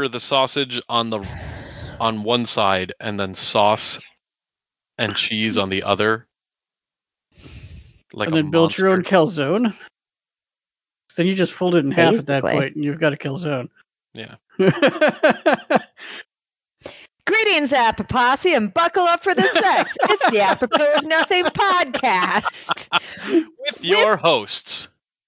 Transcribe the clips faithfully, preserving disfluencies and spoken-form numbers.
with a sausage on the on one side and then sauce and cheese on the other. Like and a then build monster. your own calzone. So then you just fold it in half at that Basically. point, and you've got a calzone. Yeah. Greetings, Apoposse, and buckle up for the sex. It's the Apropos of Nothing podcast. With your hosts,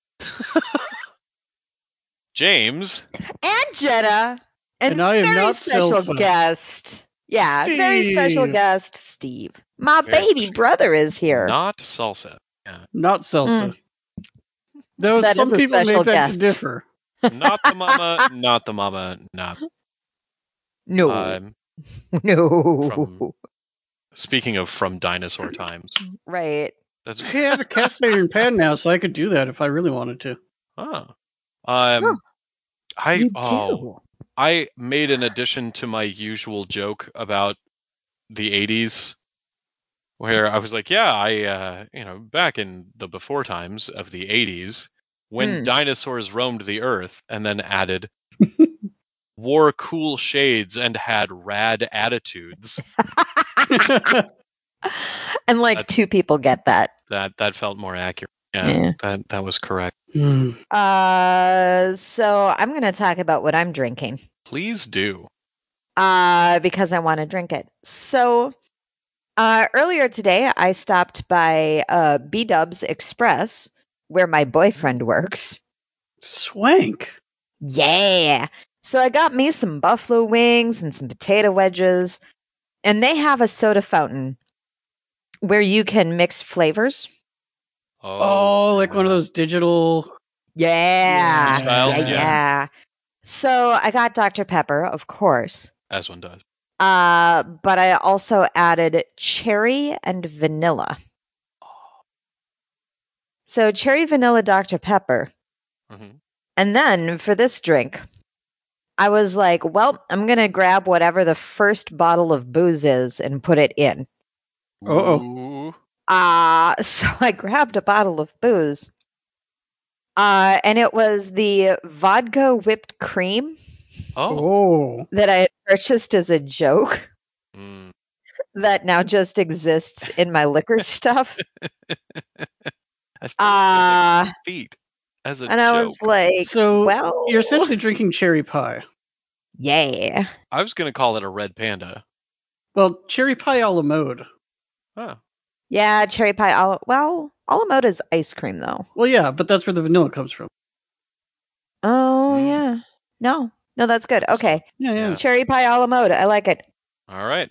James. And Jenna. And, And I am very not special Salsa. guest. Yeah, very special Steve. guest, Steve. My Very baby special. brother is here. Not salsa. Yeah. Not salsa. Though That some is a people may special beg guest. to differ. Not the mama, not the mama, not. No. Um, no. from- speaking of from dinosaur times. Right. That's Hey, I have a cast iron pan now, so I could do that if I really wanted to. oh. Um Huh. I You oh do. I made an addition to my usual joke about the eighties where I was like, yeah, I uh you know, back in the before times of the eighties when Hmm. dinosaurs roamed the earth, and then added wore cool shades and had rad attitudes. And like That's- two people get that. That that felt more accurate. Yeah, Yeah. that that was correct. Hmm. Uh, so I'm going to talk about what I'm drinking. Please do. Uh, because I want to drink it. So, uh, earlier today, I stopped by uh, B-Dubs Express, where my boyfriend works. Swank. Yeah. So I got me some buffalo wings and some potato wedges, and they have a soda fountain where you can mix flavors. Oh, like one of those digital. Yeah. Styles, Yeah, yeah. yeah. So I got Doctor Pepper, of course. As one does. Uh, but I also added cherry and vanilla. So cherry vanilla Doctor Pepper. Mhm. And then for this drink, I was like, well, I'm going to grab whatever the first bottle of booze is and put it in. Uh-oh. Ooh. Uh, so I grabbed a bottle of booze. Uh, and it was the vodka whipped cream Oh. Oh. that I had purchased as a joke Mm. that now just exists in my liquor stuff. I feel Uh, like feet as a and I joke. was like, So well, you're essentially drinking cherry pie. yeah. I was going to call it a red panda. Well, cherry pie a la mode. Oh. Yeah, cherry pie. All, well, a la mode is ice cream, though. Well, yeah, but that's where the vanilla comes from. Oh, Mm. yeah. No, no, that's good. Okay. Yeah, yeah. Yeah. Cherry pie a la mode. I like it. All right.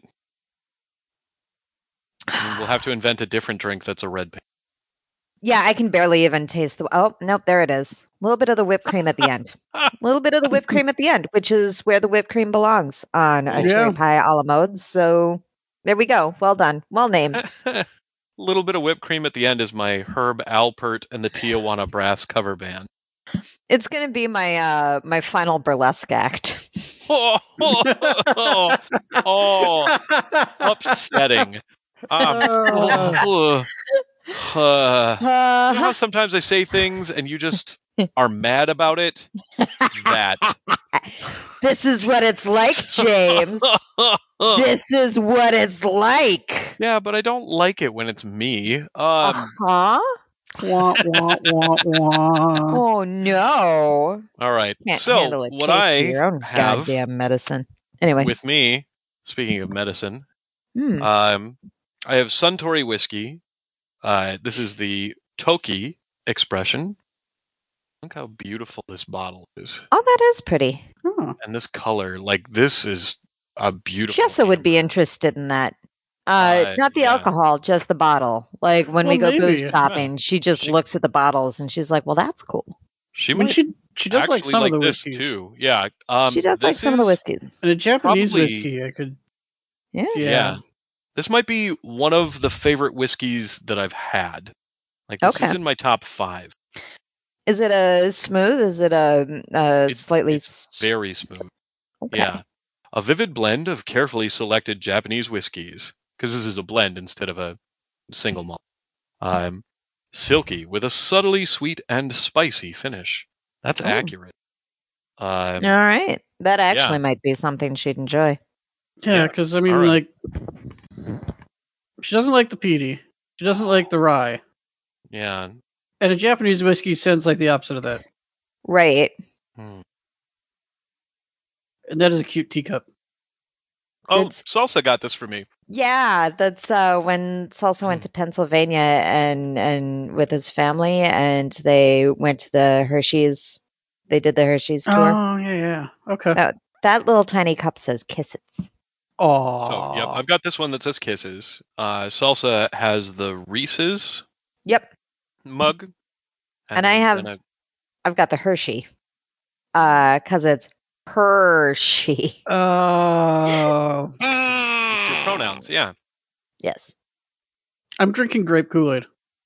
And we'll have to invent a different drink that's a red panda. Yeah, I can barely even taste the. Oh, nope, there it is. A little bit of the whipped cream at the end. A little bit of the whipped cream at the end, which is where the whipped cream belongs on a Yeah. cherry pie a la mode. So there we go. Well done. Well named. A little bit of whipped cream at the end is my Herb Alpert and the Tijuana Brass cover band. It's gonna be my uh my final burlesque act. Oh, oh, oh, upsetting. Um, Uh. uh, uh, you know how Uh, sometimes I say things and you just are mad about it? That. this is what it's like, James. This is what it's like. Yeah, but I don't like it when it's me. Um, Uh-huh. Wah, wah, wah, wah. Oh no. all right. Can't So handle a what taste I of your own have goddamn medicine. Anyway. with me, speaking of medicine, Hmm. um, I have Suntory whiskey. Uh, this is the Toki expression. Look how beautiful this bottle is, Oh, that is pretty. Huh. and this color. Like this is a beautiful. Jessa would be amber. interested in that. Uh, Uh, not the yeah. alcohol, just the bottle. Like when we Well, go booze maybe. shopping, she just She- looks at the bottles and she's like, "Well, that's cool." She I mean, might she she does like actually some like of the this whiskeys. too. Yeah. Um, she does like this some of the is- whiskeys. And a Japanese Probably- whiskey, I could. Yeah. Yeah. Yeah. This might be one of the favorite whiskeys that I've had. Like this Okay. is in my top five. Is it a smooth? Is it a, a It- slightly it's very smooth. okay. Yeah. A vivid blend of carefully selected Japanese whiskeys, because this is a blend instead of a single malt. Um, silky with a subtly sweet and spicy finish. That's Oh. accurate. Um, All right. That actually Yeah. might be something she'd enjoy. Yeah, Yeah, because I mean, alright. like, she doesn't like the peaty. She doesn't like the rye. Yeah. And a Japanese whiskey sounds like the opposite of that. Right. Hmm. And that is a cute teacup. Oh, It's- Salsa got this for me. Yeah, that's uh, when Salsa went to Pennsylvania and and with his family, and they went to the Hershey's. They did the Hershey's tour. Oh, yeah, yeah. Okay. That, that little tiny cup says kisses. Oh. So, yep, I've got this one that says Kisses. Uh, Salsa has the Reese's Yep, mug. And I then- have- then a- I've got the Hershey, uh, because it's Hershey. Oh. it's your pronouns, yeah. Yes. I'm drinking grape Kool-Aid.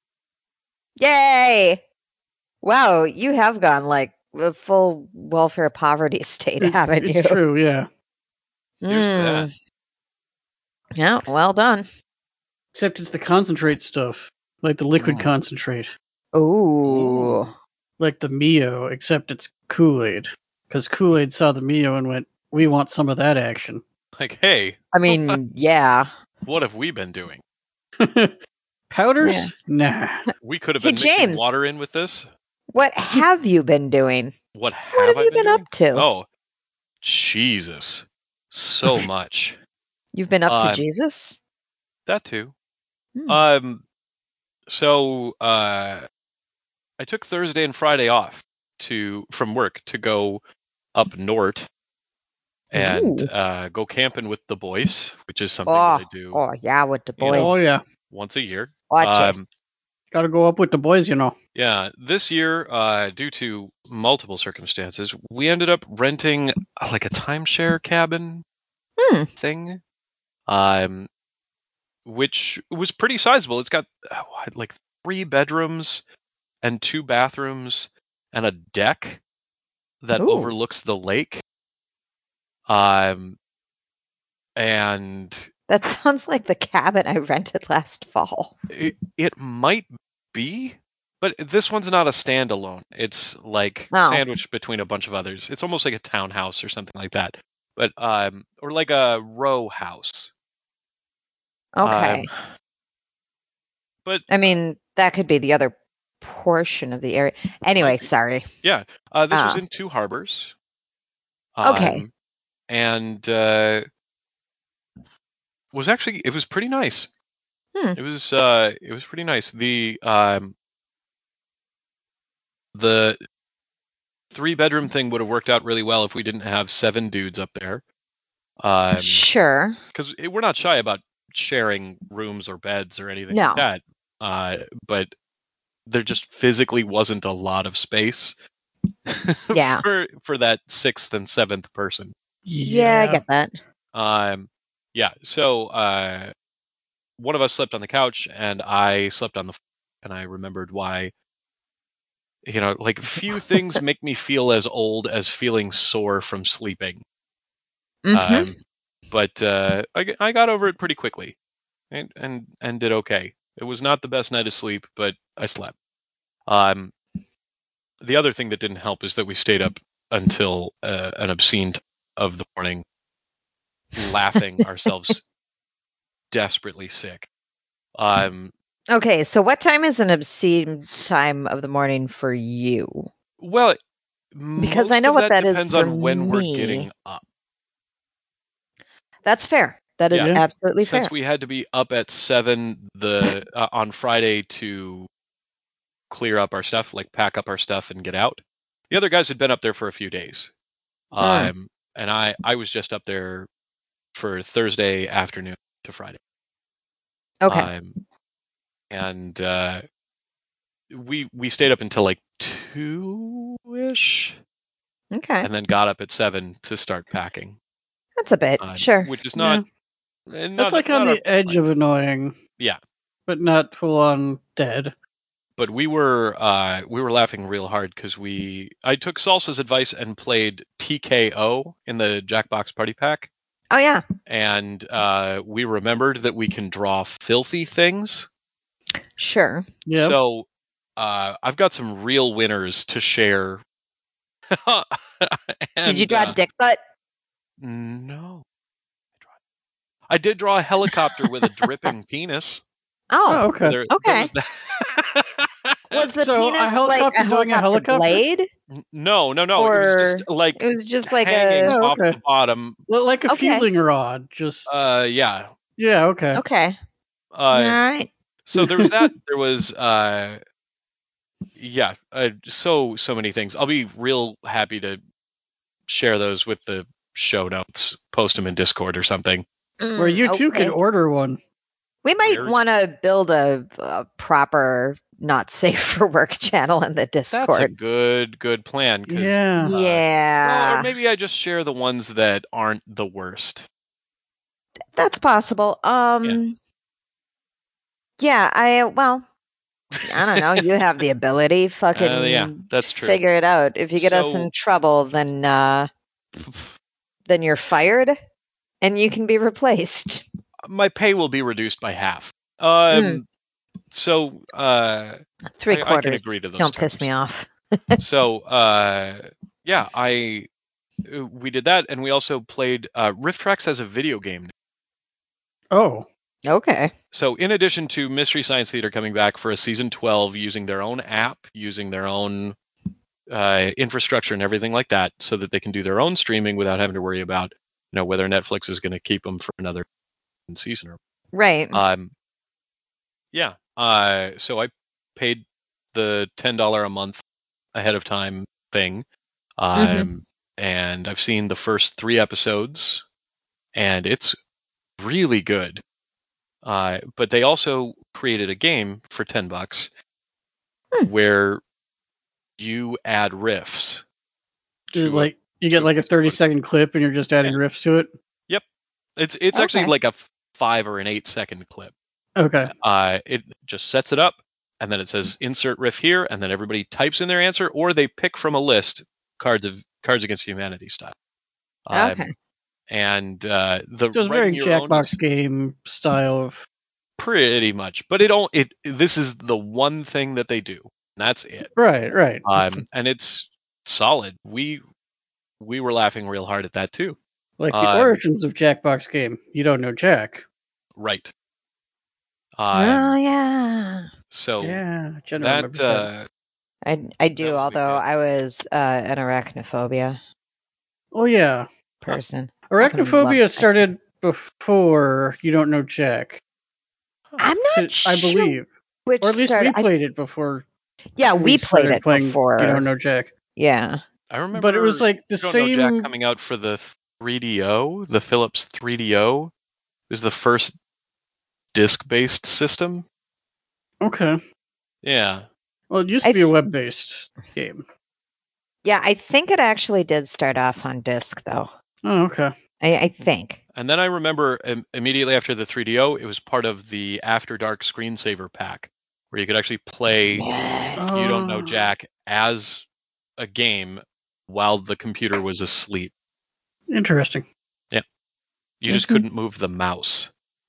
Yay! Wow, you have gone like the full welfare poverty state, It- haven't it's you? true, yeah. Here's that. Mm. Yeah, well done. Except it's the concentrate stuff. Like the liquid Mm. concentrate. Ooh. Like the Mio, except it's Kool-Aid. Because Kool-Aid saw the Mio and went, we want some of that action. Like, hey, I mean, yeah. what have we been doing? Powders? Yeah. Nah. We could have Hey, been mixing James. water in with this. What have you been doing? What have, What have I you been doing? up to? Oh, Jesus. So much. You've been up to Um, Jesus? That too. Hmm. Um, so uh, I took Thursday and Friday off to from work to go up north and Ooh. uh, go camping with the boys, which is something Oh, that I do oh, yeah, with the You know, boys. Oh, yeah. once a year. Watch Um, Gotta go up with the boys, you know. Yeah, this year, uh, due to multiple circumstances, we ended up renting uh, like a timeshare cabin Hmm. thing, um, which was pretty sizable. It's got uh, what, like three bedrooms and two bathrooms and a deck that Ooh. overlooks the lake. Um, and That sounds like the cabin I rented last fall. it, it might be, but this one's not a standalone. It's like Oh. sandwiched between a bunch of others. It's almost like a townhouse or something like that, but um, or like a row house. Okay. Um, but I mean, that could be the other portion of the area. Anyway, Might be. sorry. yeah, uh, this was Ah. in Two Harbors. Okay. Um, and uh, was actually it was pretty nice. Hmm. It was uh, it was pretty nice. The um, the three bedroom thing would have worked out really well if we didn't have seven dudes up there. Um, Sure. because we're not shy about sharing rooms or beds or anything No. like that. Uh, but there just physically wasn't a lot of space Yeah. for for that sixth and seventh person. Yeah, I get that. Um, yeah. So uh, one of us slept on the couch, and I slept on the. And I remembered why. You know, like few things make me feel as old as feeling sore from sleeping. Mhm. Um, but uh, I, g- I got over it pretty quickly, and, and and did okay. It was not the best night of sleep, but I slept. Um, the other thing that didn't help is that we stayed up until uh, an obscene time of the morning, laughing ourselves desperately sick. Um, Okay, so what time is an obscene time of the morning for you? well, Because I most know of what that is depends for on when we're me. getting up. That's fair. That is Yeah. absolutely Since fair. we had to be up at seven the uh, on Friday to clear up our stuff, like pack up our stuff and get out. The other guys had been up there for a few days, Hmm. um, and I I was just up there for Thursday afternoon to Friday. Okay. Um, and uh, we we stayed up until like two ish, Okay. and then got up at seven to start packing. That's a bit. Um, Sure. which is not. eh, not That's like on not our the edge plan. of annoying. Yeah. But not full on dead. But we were uh, we were laughing real hard because we I took Salsa's advice and played T K O in the Jackbox Party Pack, Oh, yeah. and uh, we remembered that we can draw filthy things. Sure. Yeah. So uh, I've got some real winners to share Did you draw uh, dick butt? No. I did draw a helicopter with a dripping penis. Oh, Oh, okay. There, there okay. was that. Was the So, a penis like a helicopter doing a helicopter helicopter? blade? No, no, no. It was just Or like it was just like hanging a Oh, off okay. the bottom. Well, like a Okay. fueling rod, just Uh, yeah. yeah, okay. okay. All Uh, right. so there was that. There was uh, yeah. Uh, so so many things. I'll be real happy to share those with the show notes. Post them in Discord or something. Where Mm, you too okay. could order one. We might Where- want to build a, a proper not safe for work channel in the That's a Discord. good good plan. 'Cause, Yeah. uh, Yeah, well, or maybe I just share the ones that aren't the worst. that's possible. Um, yeah. I well, I don't know. You have the ability. Fucking Uh, yeah, that's true. figure it out. If you get us So- in trouble, then uh, then you're fired, and you can be replaced. My pay will be reduced by half. Um, Mm. so uh, Three I- I can quarters. agree to those Don't piss terms. me off. so uh, yeah, I uh, we did that, and we also played uh, Rift Tracks as a video game. Oh. Okay. So in addition to Mystery Science Theater coming back for a season twelve, using their own app, using their own uh, infrastructure and everything like that, so that they can do their own streaming without having to worry about, you know, whether Netflix is going to keep them for another season or Right. um. Yeah. Uh. So I paid the ten dollar a month ahead of time thing, um, Mhm. and I've seen the first three episodes, and it's really good. Uh, but they also created a game for ten bucks Hmm. where you add riffs. Is it to a- like you get to like a episode. thirty second clip and you're just adding riffs to it? It's it's actually Okay. like a f- five or an eight second clip. Okay. Uh, it just sets it up, and then it says insert riff here, and then everybody types in their answer, or they pick from a list, cards of Cards Against Humanity style. Um, Okay. And uh, the So it's writing very your own Jackbox is game style of pretty much, but it all it this is the one thing that they do. And that's it. right, right. Um, and it's solid. We we were laughing real hard at that too. Like the um, origins of Jackbox game. You don't know Jack. Right. Oh Um, yeah. so Yeah, Jenna that remembers that. uh, I I do. was a big Although deal. I was uh, an arachnophobia Oh yeah. person. Fucking Arachnophobia loved- started before You Don't Know Jack. I'm to- not sure I believe. which Or at least started. we I- played it before. yeah, we, played started it playing before. You Don't Know Jack. Yeah. I remember. But it was like the You Don't Know same Jack coming out for the three D O, the Philips three D O. It was the first disc-based system. Okay. Yeah. Well, it used I to be a th- web based game. Yeah, I think it actually did start off on disc, though. Oh, okay. I, I think. And then I remember um, immediately after the three D O, it was part of the After Dark screensaver pack, where you could actually play Yes. You Don't Know Oh. Jack as a game while the computer was asleep. Interesting. You just Mhm. couldn't move the mouse.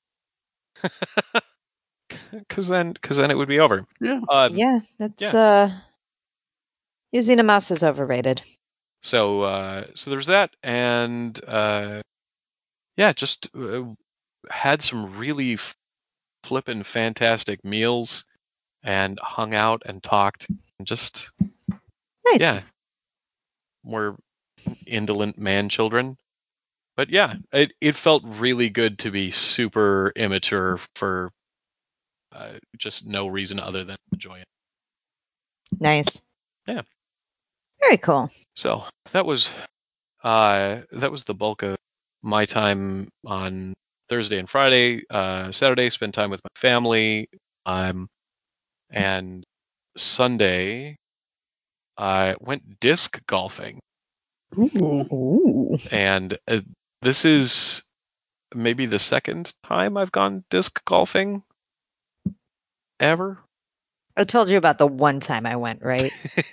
Because then, because then it would be over. Yeah. Um, Yeah, that's yeah. uh using a mouse is overrated. So, uh, so there's that, and uh, yeah, just uh, had some really f- flippin' fantastic meals, and hung out and talked, and just Nice. yeah, we're indolent man children. But yeah, it it felt really good to be super immature for uh, just no reason other than enjoy it. Nice. Yeah. Very cool. So that was uh, that was the bulk of my time on Thursday and Friday. Uh, Saturday, spent time with my family. Um, and Sunday, I went disc golfing. Ooh. Ooh. And uh, this is maybe the second time I've gone disc golfing ever. I told you about the one time I went, right?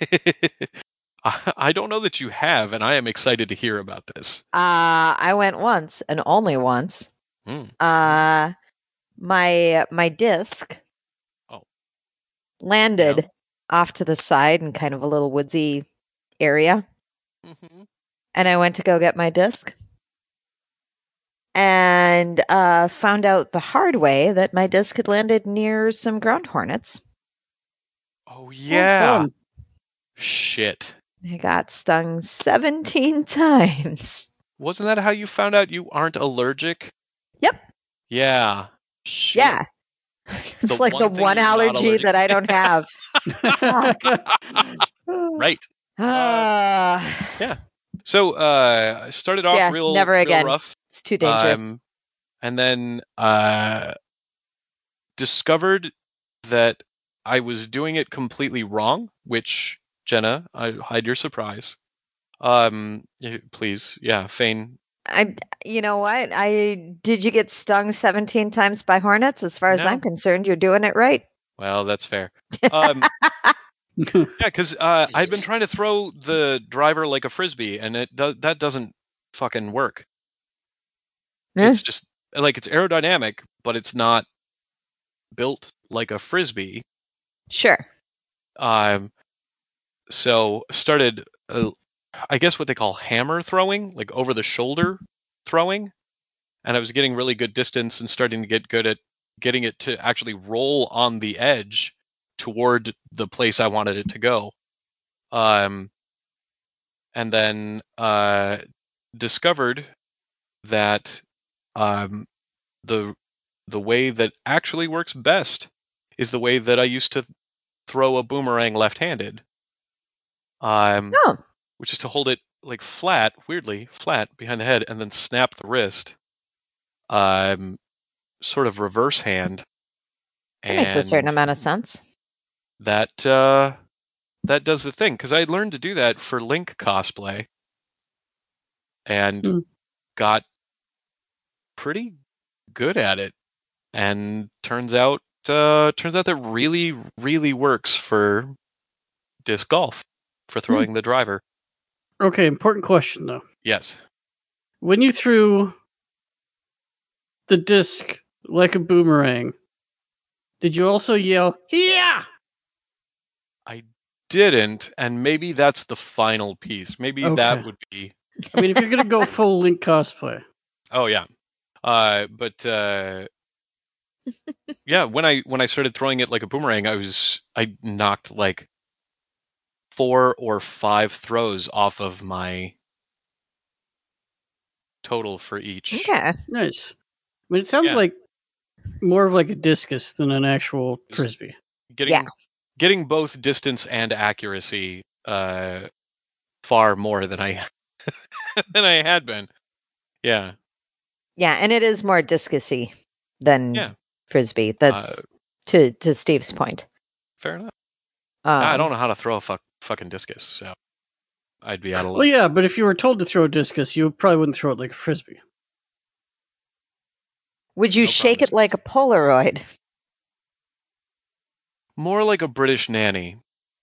I I don't know that you have, and I am excited to hear about this. Uh I went once and only once. Hmm. Uh my my disc Oh. landed Yeah. off to the side in kind of a little woodsy area. Mm-hmm. and I went to go get my disc and uh, found out the hard way that my disc had landed near some ground hornets. Oh Oh, yeah. fun. Shit. I got stung seventeen times. Wasn't that how you found out you aren't allergic? Yep. Yeah. Shit. Yeah. It's The like the one thing one you're not allergy allergic- that I don't have. Fuck. Right. Ah. Yeah. So uh, I started off Yeah, real, never real again. rough. It's too dangerous. Um, and then uh, discovered that I was doing it completely wrong, which, Jenna, I hide your surprise. Um, y- please, yeah, Fane. I, you know what? I did you get stung seventeen times by hornets? As far as No. I'm concerned, you're doing it right. Well, that's fair. Um, yeah, because uh, I'd been trying to throw the driver like a frisbee, and it do- that doesn't fucking work. Eh? It's just like it's aerodynamic, but it's not built like a frisbee. Sure. Um, so started, uh, I guess what they call hammer throwing, like over the shoulder throwing, and I was getting really good distance and starting to get good at getting it to actually roll on the edge toward the place I wanted it to go. Um, and then uh, discovered that um, the the way that actually works best is the way that I used to throw a boomerang left-handed. Um, Oh, which is to hold it like flat, weirdly flat behind the head, and then snap the wrist. Um, sort of reverse hand. that And makes a certain amount of sense. that uh, that does the thing, because I learned to do that for Link cosplay, and Hmm. got pretty good at it. And turns out, uh, turns out that really, really works for disc golf, for throwing the driver. Okay, important question though. Yes. When you threw the disc like a boomerang, did you also yell, "Yeah"? I didn't, and maybe that's the final piece. Maybe Okay. that would be. I mean, if you're gonna go full Link cosplay, Oh yeah, uh, but uh, yeah, when I when I started throwing it like a boomerang, I was I knocked like four or five throws off of my total for each. Okay. nice. I mean, it sounds Yeah. like more of like a discus than an actual Just- frisbee. Getting Yeah. getting both distance and accuracy uh, far more than I than I had been. Yeah. Yeah, and it is more discusy than Yeah. frisbee. That's Uh, to to Steve's point. Fair enough. Um, I don't know how to throw a fuck, fucking discus, so I'd be out of luck. Well, yeah, but if you were told to throw a discus, you probably wouldn't throw it like a frisbee. Would you No shake it promises. like a Polaroid? More like a British nanny.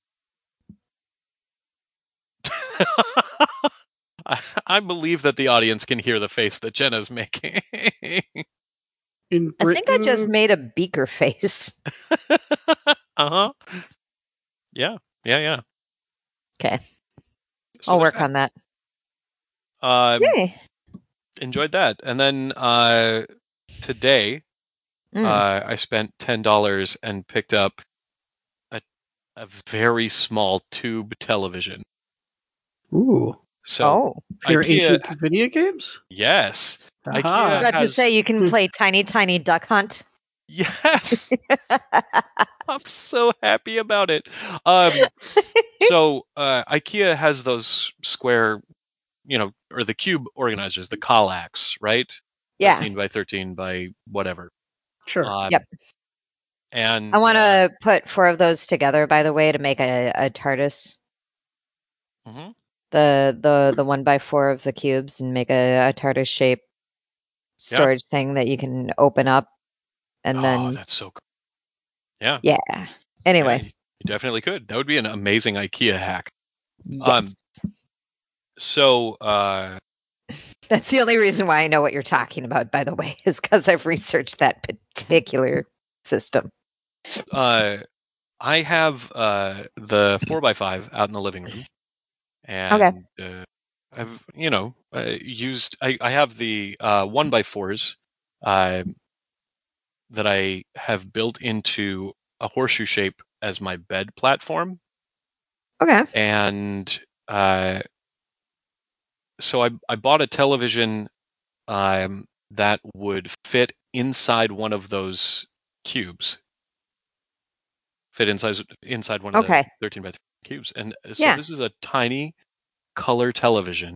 I, I believe that the audience can hear the face that Jenna's making. In I think I just Britain- made a beaker face. uh-huh. Yeah, yeah, yeah. Okay. So I'll there's work on that. that. Um, Yay. enjoyed that. And then uh, today, Mm. uh, I spent ten dollars and picked up a, a very small tube television. Ooh, So, oh. for your IKEA, ancient video games? yes. Aha. IKEA I was about to has- say you can play Tiny Tiny Duck Hunt. Yes. I'm so happy about it. Um, so uh, IKEA has those square, you know, or the cube organizers, the Kallax, right? Yeah. thirteen by thirteen by whatever. Sure. Um, Yep. And I want uh, to put four of those together, by the way, to make a, a TARDIS. mhm. The the the one by four of the cubes and make a, a TARDIS shape storage thing that you can open up, and oh, then that's so cool. Yeah. yeah. Yeah, Anyway, you you definitely could. That would be an amazing IKEA hack. yes. um, So, uh, That's the only reason why I know what you're talking about, by the way, is because I've researched that particular system. uh, I have uh, the four by five out in the living room. and uh, I've you know uh, used. I, I have the uh, one by fours uh, that I have built into a horseshoe shape as my bed platform, Okay. and uh, so I I bought a television um, that would fit inside one of those cubes. Fit inside inside one of Okay. the thirteen by thirteen cubes, and so Yeah. this is a tiny color television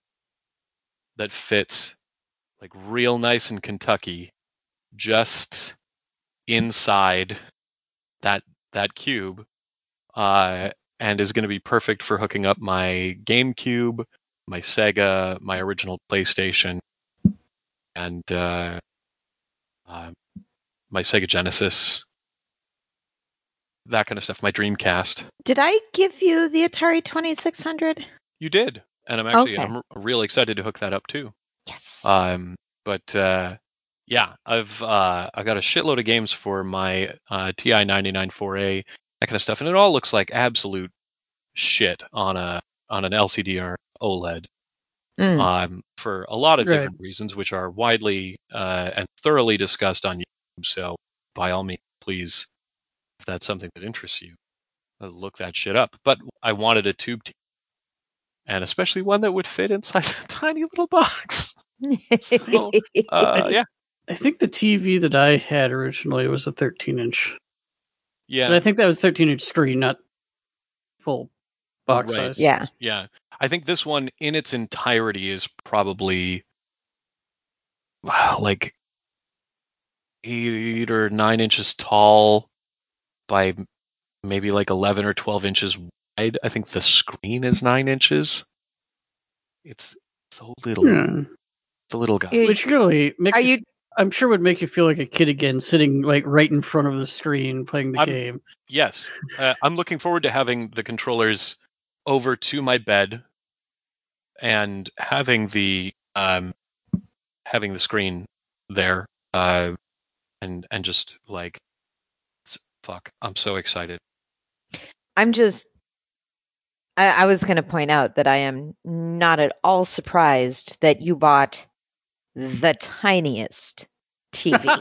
that fits like real nice in Kentucky, just inside that that cube, uh, and is going to be perfect for hooking up my GameCube, my Sega, my original PlayStation, and uh, uh, my Sega Genesis, that kind of stuff. My Dreamcast. Did I give you the Atari twenty-six hundred? You did, and I'm actually Okay. I'm r- real excited to hook that up too. Yes. Um, but uh, yeah, I've uh, I got a shitload of games for my uh, T I ninety-nine four A, that kind of stuff, and it all looks like absolute shit on a on an L C D or OLED. Mm. Um, for a lot of Right. different reasons, which are widely uh, and thoroughly discussed on YouTube. So by all means, please, if that's something that interests you, uh, look that shit up. But I wanted a tube T V, and especially one that would fit inside a tiny little box. So, uh, yeah, I think the T V that I had originally was a thirteen inch. yeah. But I think that was thirteen inch screen, not full box Right. size. Yeah. Yeah, I think this one in its entirety is probably wow, like eight or nine inches tall by m- maybe like eleven or twelve inches wide. I think the screen is nine inches. It's so little. Yeah. It's a little guy. You- Which really makes Are you, you I'm sure would make you feel like a kid again, sitting like right in front of the screen playing the I'm- game. Yes, uh, I'm looking forward to having the controllers over to my bed and having the um having the screen there, uh, and and just like s- fuck, I'm so excited. I'm just I, I was going to point out that I am not at all surprised that you bought the tiniest T V.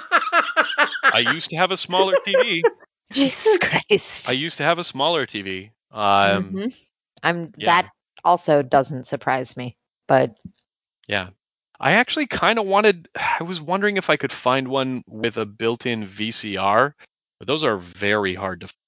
I used to have a smaller T V. Jesus Christ. I used to have a smaller T V. Um, Mhm. I'm yeah. that also doesn't surprise me. But Yeah. I actually kind of wanted, I was wondering if I could find one with a built-in V C R, but those are very hard to find.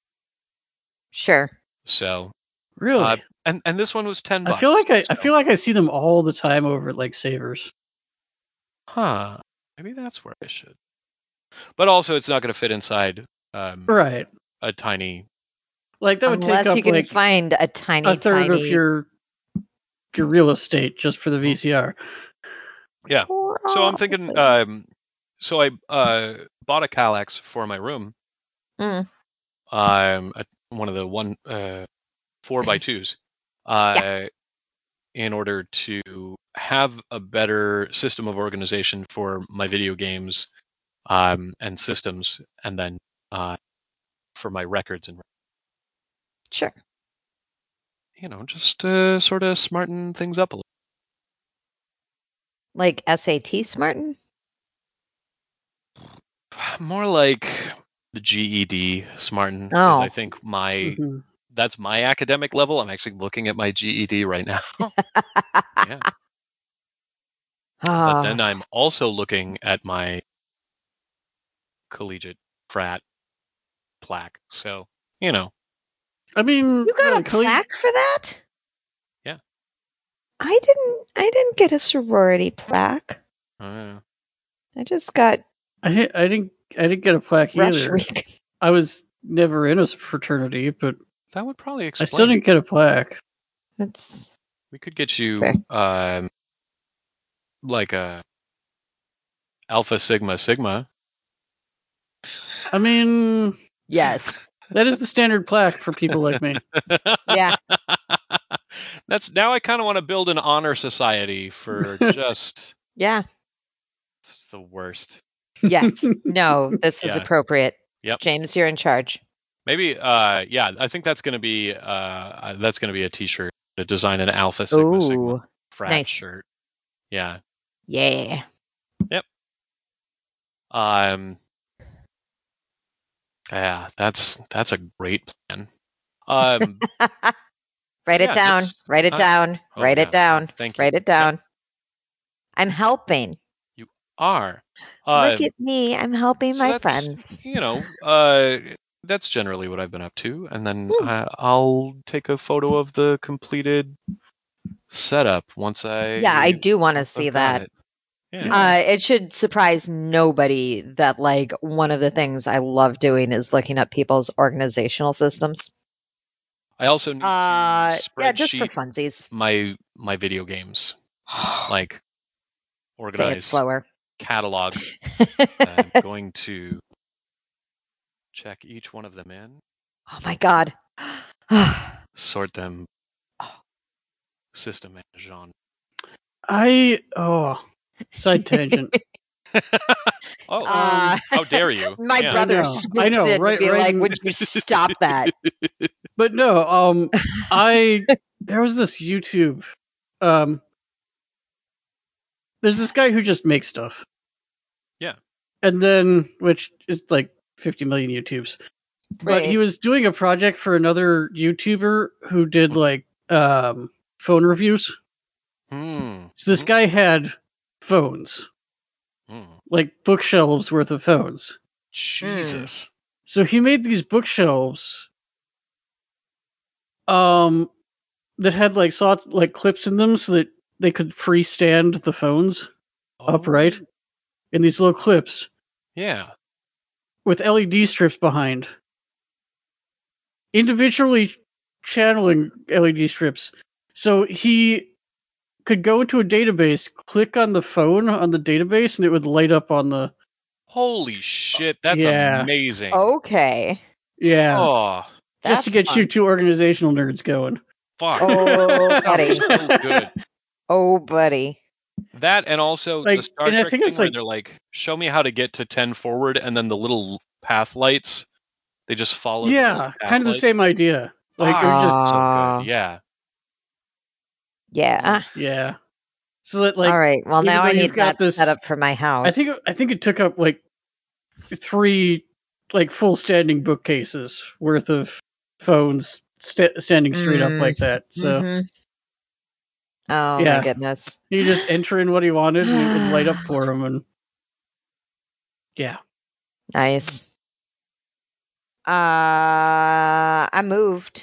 sure. So, Really? uh, and, and this one was ten bucks. I feel like I, I so- feel like I see them all the time over at like Savers. Huh. Maybe that's where I should. But also, it's not going to fit inside um, Right. a tiny. Like that would Unless take you up can like find a tiny, a third tiny of your your real estate just for the V C R. Yeah. So I'm thinking. Um, so I uh, bought a Kallax for my room. Mm. Um, a, one of the one uh, four by twos. Uh, in order to have a better system of organization for my video games um, and systems, and then uh, for my records and Sure. you know, just uh, sort of smarten things up a little. Like S A T smarten? More like the G E D smarten, because Oh. I think my Mhm. that's my academic level. I'm actually looking at my G E D right now. Yeah. But then Ah. I'm also looking at my collegiate frat plaque. So, you know, I mean, You got really, a colle- plaque for that? Yeah. I didn't I didn't get a sorority plaque. uh, I just got I, di- I didn't I didn't get a plaque Rush either. Week. I was never in a fraternity, but that would probably I explain. still didn't get a plaque. That's We could get fair. you um, like a Alpha Sigma Sigma. I mean, yes. that is the standard plaque for people like me. Yeah. That's now I kind of want to build an honor society for just Yeah. the worst. Yes. No, this is Yeah. appropriate. Yep. James, you're in charge. Maybe, uh, yeah, I think that's going to be uh, that's going to be a T-shirt. To design an Alpha Sigma Sigma Ooh, frat nice. shirt. Yeah. Yeah. Yep. Um. Yeah, that's that's a great plan. Um. Write yeah, it down. that's- Write it I- down. oh, Write yeah, it down. Thank you. Write it Yep, down. I'm helping. you are. Look Um, at me. I'm helping so my that's friends. you know, uh, that's generally what I've been up to, and then Hmm. I, I'll take a photo of the completed setup once I. Yeah, I do want to once I've see got that. it. Yeah. Uh, it should surprise nobody that, like, one of the things I love doing is looking up people's organizational systems. I also need Uh, to yeah, just for spreadsheet funsies. my my video games, like Say it organize slower. catalog. I'm going to check each one of them in, Oh my god. sort them system and genre. I oh side tangent. Oh, Uh, how dare you? My Yeah. I brother know, scoops I know, in to right- be right like, in- would you stop that? But no, um, I there was this YouTube, um, there's this guy who just makes stuff. Yeah. And then, which is like fifty million YouTubes. But he Right. was doing a project for another YouTuber who did like um phone reviews. Hmm. So this Mhm. guy had phones, Hmm. like bookshelves worth of phones. Jesus. So he made these bookshelves um that had like saw like clips in them so that they could freestand the phones upright Oh, in these little clips Yeah. with L E D strips behind. Individually channeling L E D strips. So he could go into a database, click on the phone on the database, and it would light up on the. Holy shit, that's Yeah. amazing. Okay. Yeah. Oh, Just to That's get you fun. two organizational nerds going. fuck. Oh, That buddy. sounds so good. Oh, buddy. That and also Like, the Star and I Trek think thing it's where like- they're like, show me how to get to ten forward, and then the little path lights, they just follow the little Yeah, path kind of the lights. same idea. Like, it Fuck, was just. that's so Ah. good. Yeah. Yeah. Yeah. So that, like, All right. Well, even now though I you've need got that this- set up for my house. I think I think it took up like three like full standing bookcases worth of phones sta standing straight up Mm. like that. So Mhm. Oh Yeah. my goodness. you just enter in what he wanted and it would light up for him. And yeah, Nice. Uh, I moved.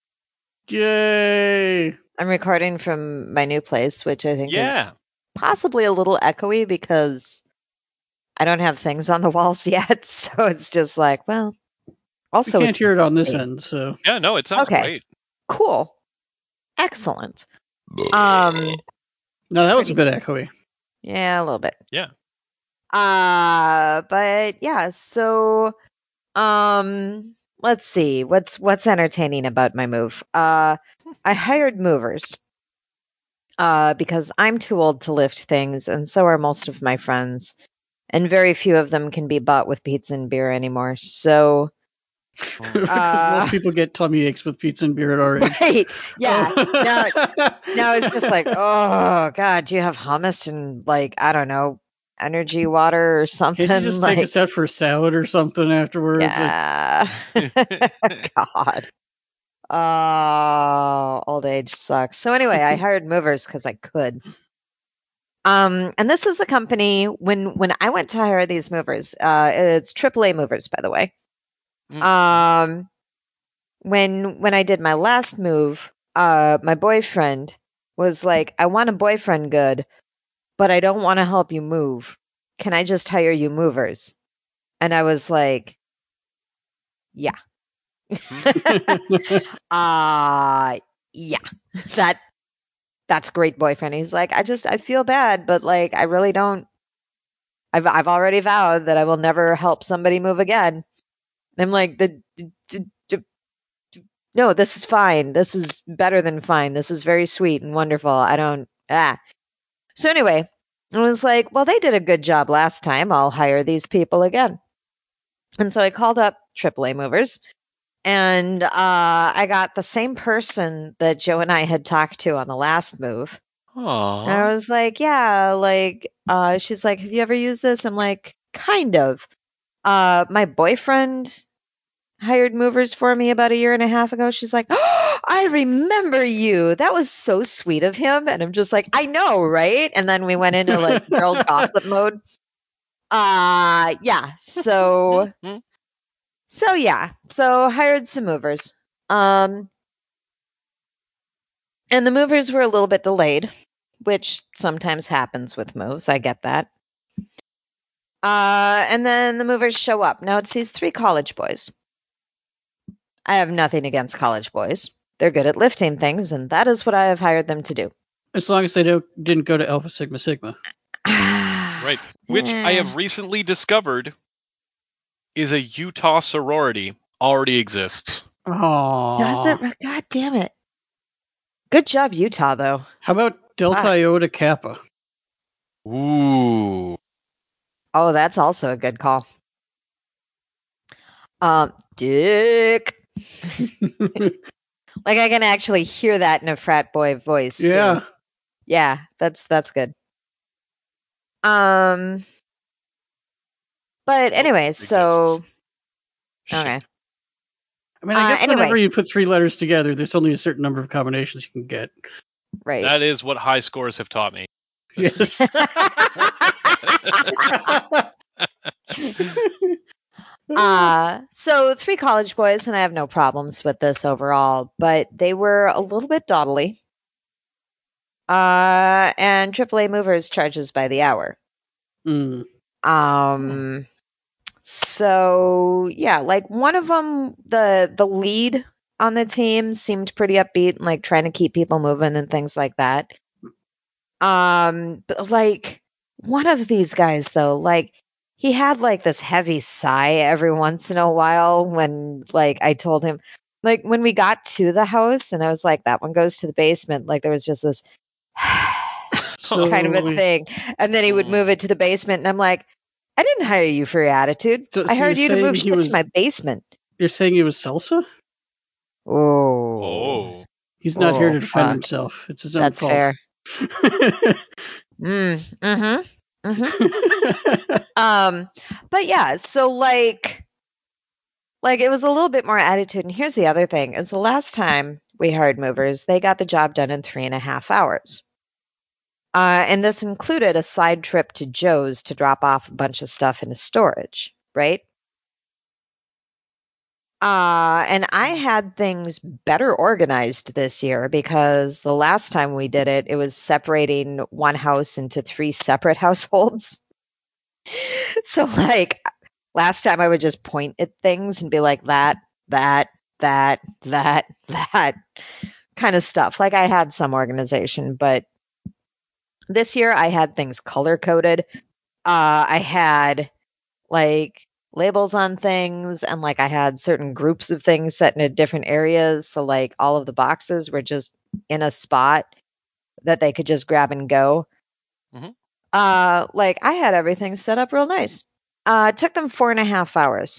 yay! I'm recording from my new place, which I think is Yeah. possibly a little echoey because I don't have things on the walls yet. So it's just like, well, also we can't it's hear it on this great. end. So Yeah, no, it sounds Okay. great. cool. Excellent. Um, no, that was a bit echoey. yeah, a little bit. Yeah. Uh, but yeah, so um let's see. What's what's entertaining about my move? Uh I hired movers. Uh because I'm too old to lift things and so are most of my friends. And very few of them can be bought with pizza and beer anymore. So Because Uh, most people get tummy aches with pizza and beer at our age. right. Yeah. Oh. No, no, it's just like, oh god, do you have hummus and like, I don't know, energy water or something? Can't you just like take us out for a salad or something afterwards? Like, yeah. God. Oh, old age sucks. So anyway, I hired movers because I could. Um, and this is the company when when I went to hire these movers. Uh, it's triple A movers, by the way. Mm. Um, when when I did my last move, uh, my boyfriend was like, "I want a boyfriend good, but I don't want to help you move. Can I just hire you movers?" And I was like, "Yeah." uh yeah. That that's great, boyfriend. He's like, I just I feel bad, but like I really don't I've I've already vowed that I will never help somebody move again. And I'm like, the d- d- d- d- no, this is fine. This is better than fine. This is very sweet and wonderful. I don't ah. So anyway, I was like, well, they did a good job last time. I'll hire these people again. And so I called up triple A movers. And uh, I got the same person that Joe and I had talked to on the last move. Aww. And I was like, yeah, like, uh, she's like, have you ever used this? I'm like, kind of. Uh, my boyfriend hired movers for me about a year and a half ago. She's like, oh, I remember you. That was so sweet of him. And I'm just like, I know, right? And then we went into like girl gossip mode. Uh, yeah. So, so yeah. So hired some movers. Um, and the movers were a little bit delayed, which sometimes happens with moves. I get that. Uh, and then the movers show up. Now it's these three college boys. I have nothing against college boys. They're good at lifting things, and that is what I have hired them to do. As long as they don't, didn't go to Alpha Sigma Sigma. Right. Which I have recently discovered is a Utah sorority. Already exists. Oh, Does it? God damn it. Good job, Utah, though. How about Delta Ah. Iota Kappa? Ooh. Oh, that's also a good call. Um, Dick. Like I can actually hear that in a frat boy voice. Too. Yeah. Yeah, that's that's good. Um, but anyways, so Shit. okay. I mean, I Uh, guess whenever anyway. you put three letters together, there's only a certain number of combinations you can get. Right. That is what high scores have taught me. Yes. uh, so three college boys, and I have no problems with this overall, but they were a little bit dawdly. Uh, and triple A Movers charges by the hour. Mm. Um, so yeah, like one of them, the the lead on the team seemed pretty upbeat and like trying to keep people moving and things like that. Um, but like one of these guys though, like he had like this heavy sigh every once in a while when like I told him, like when we got to the house and I was like, that one goes to the basement. Like there was just this So, kind of a thing. And then he would move it to the basement and I'm like, I didn't hire you for your attitude. So- I so hired you're you to move saying he shit was- to my basement. You're saying it was salsa? Oh. Oh. He's not here Oh, to defend fuck. himself. It's his own That's fault. fair. Mm, mm-hmm. Mm-hmm. Um, but yeah, so like, like it was a little bit more attitude. And here's the other thing: is the last time we hired movers, they got the job done in three and a half hours. Uh, and this included a side trip to Joe's to drop off a bunch of stuff into storage, right? Uh, and I had things better organized this year because the last time we did it, it was separating one house into three separate households. So, like, last time I would just point at things and be like, that, that, that, that, that kind of stuff. Like, I had some organization, but this year I had things color coded. Uh, I had, like, labels on things and like I had certain groups of things set in different areas, so like all of the boxes were just in a spot that they could just grab and go. Mm-hmm. Uh like I had everything set up real nice. Uh it took them four and a half hours,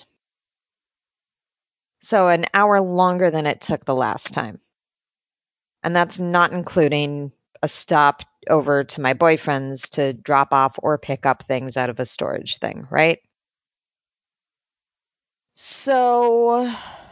so an hour longer than it took the last time, and that's not including a stop over to my boyfriend's to drop off or pick up things out of a storage thing, right? So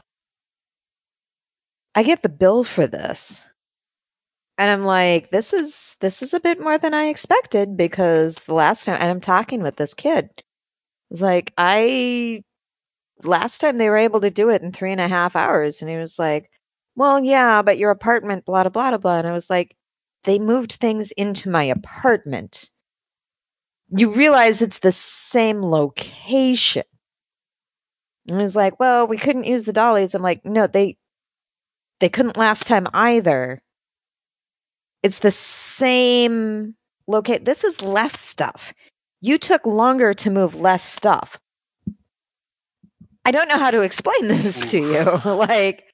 I get the bill for this. And I'm like, this is this is a bit more than I expected, because the last time, and I'm talking with this kid, it's like, I last time they were able to do it in three and a half hours. And he was like, well, yeah, but your apartment, blah, blah, blah, blah. And I was like, they moved things into my apartment. You realize it's the same location. And he's like, well, we couldn't use the dollies. I'm like, no, they they couldn't last time either. It's the same locate. This is less stuff. You took longer to move less stuff. I don't know how to explain this to you. Like,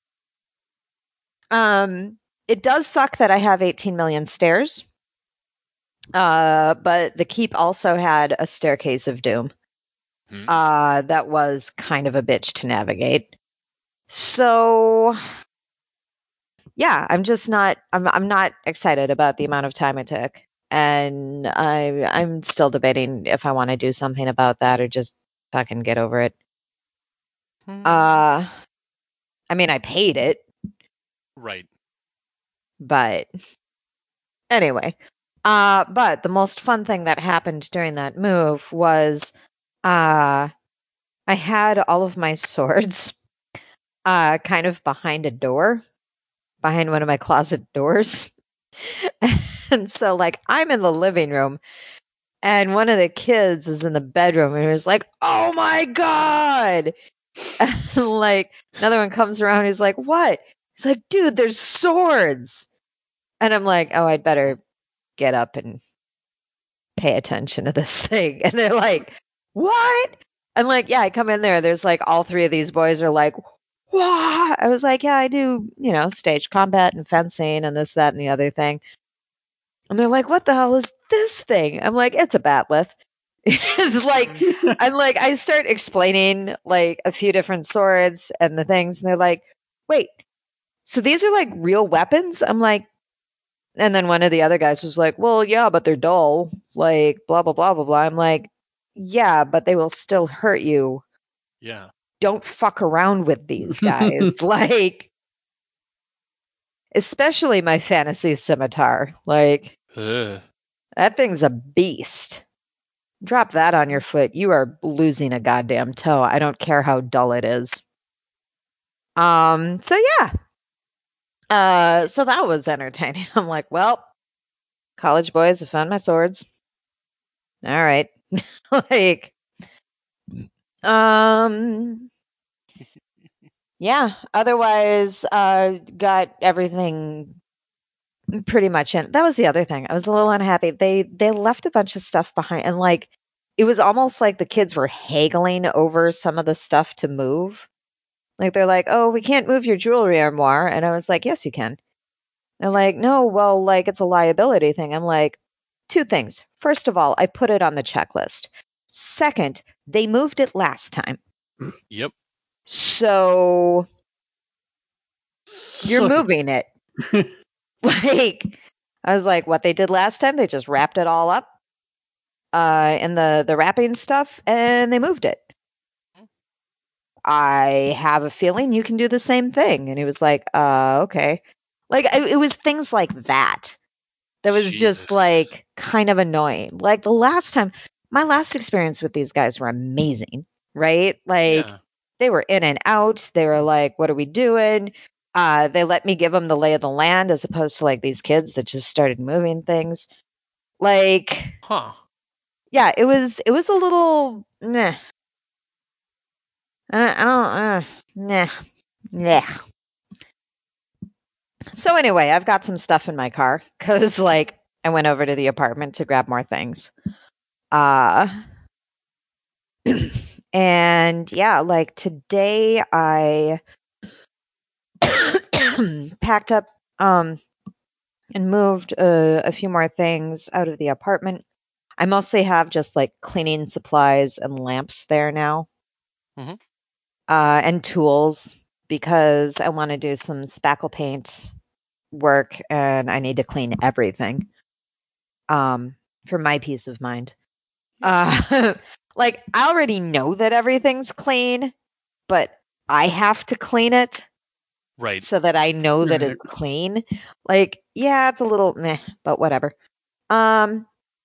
um, it does suck that I have eighteen million stairs. Uh, but the keep also had a staircase of doom. Hmm. Uh, that was kind of a bitch to navigate. So yeah, I'm just not I'm I'm not excited about the amount of time it took. And I I'm still debating if I want to do something about that or just fucking get over it. Uh I mean, I paid it, Right. but anyway. Uh but the most fun thing that happened during that move was uh I had all of my swords uh kind of behind a door, behind one of my closet doors. And so like I'm in the living room and one of the kids is in the bedroom and was like, "Oh my god." And like another one comes around, he's like, "What?" He's like, "Dude, there's swords." And I'm like, "Oh, I'd better get up and pay attention to this thing." And they're like, "What?" I'm like, "Yeah, I come in there. There's like all three of these boys are like, what?" I was like, "Yeah, I do, you know, stage combat and fencing and this, that, and the other thing." And they're like, "What the hell is this thing?" I'm like, "It's a batleth." It's like, I'm like, I start explaining like a few different swords and the things, and they're like, "Wait, so these are like real weapons?" I'm like, and then one of the other guys was like, "Well, yeah, but they're dull, like blah blah blah blah blah." I'm like, "Yeah, but they will still hurt you. Yeah. Don't fuck around with these guys." Like, especially my fantasy scimitar. Like, Ugh. that thing's a beast. Drop that on your foot, you are losing a goddamn toe. I don't care how dull it is. Um, so yeah. Uh, so that was entertaining. I'm like, well, college boys have found my swords. All right. Like, um, yeah. Otherwise, uh, got everything pretty much in. That was the other thing. I was a little unhappy. They they left a bunch of stuff behind, and like, it was almost like the kids were haggling over some of the stuff to move. Like, they're like, "Oh, we can't move your jewelry armoire." And I was like, "Yes, you can." They're like, "No, well, like, it's a liability thing." I'm like, two things. First of all, I put it on the checklist. Second, they moved it last time. Yep. So you're moving it. Like, I was like, what they did last time, they just wrapped it all up uh, in the, the wrapping stuff, and they moved it. I have a feeling you can do the same thing. And he was like, uh, okay. Like, I, it was things like that. That was Jesus. just like kind of annoying. Like the last time, my last experience with these guys were amazing, right? Like, Yeah. they were in and out. They were like, "What are we doing?" Uh, they let me give them the lay of the land as opposed to like these kids that just started moving things. Like, Huh. yeah, it was it was a little meh. I don't, I don't uh, nah, yeah. So anyway, I've got some stuff in my car because like I went over to the apartment to grab more things. Uh and yeah, like today I packed up um and moved uh, a few more things out of the apartment. I mostly have just like cleaning supplies and lamps there now. Mhm. Uh and tools because I want to do some spackle paint work and I need to clean everything. Um for my peace of mind. Uh like I already know that everything's clean, but I have to clean it Right. so that I know that Right. it's clean. Like, yeah, it's a little meh, but whatever. Um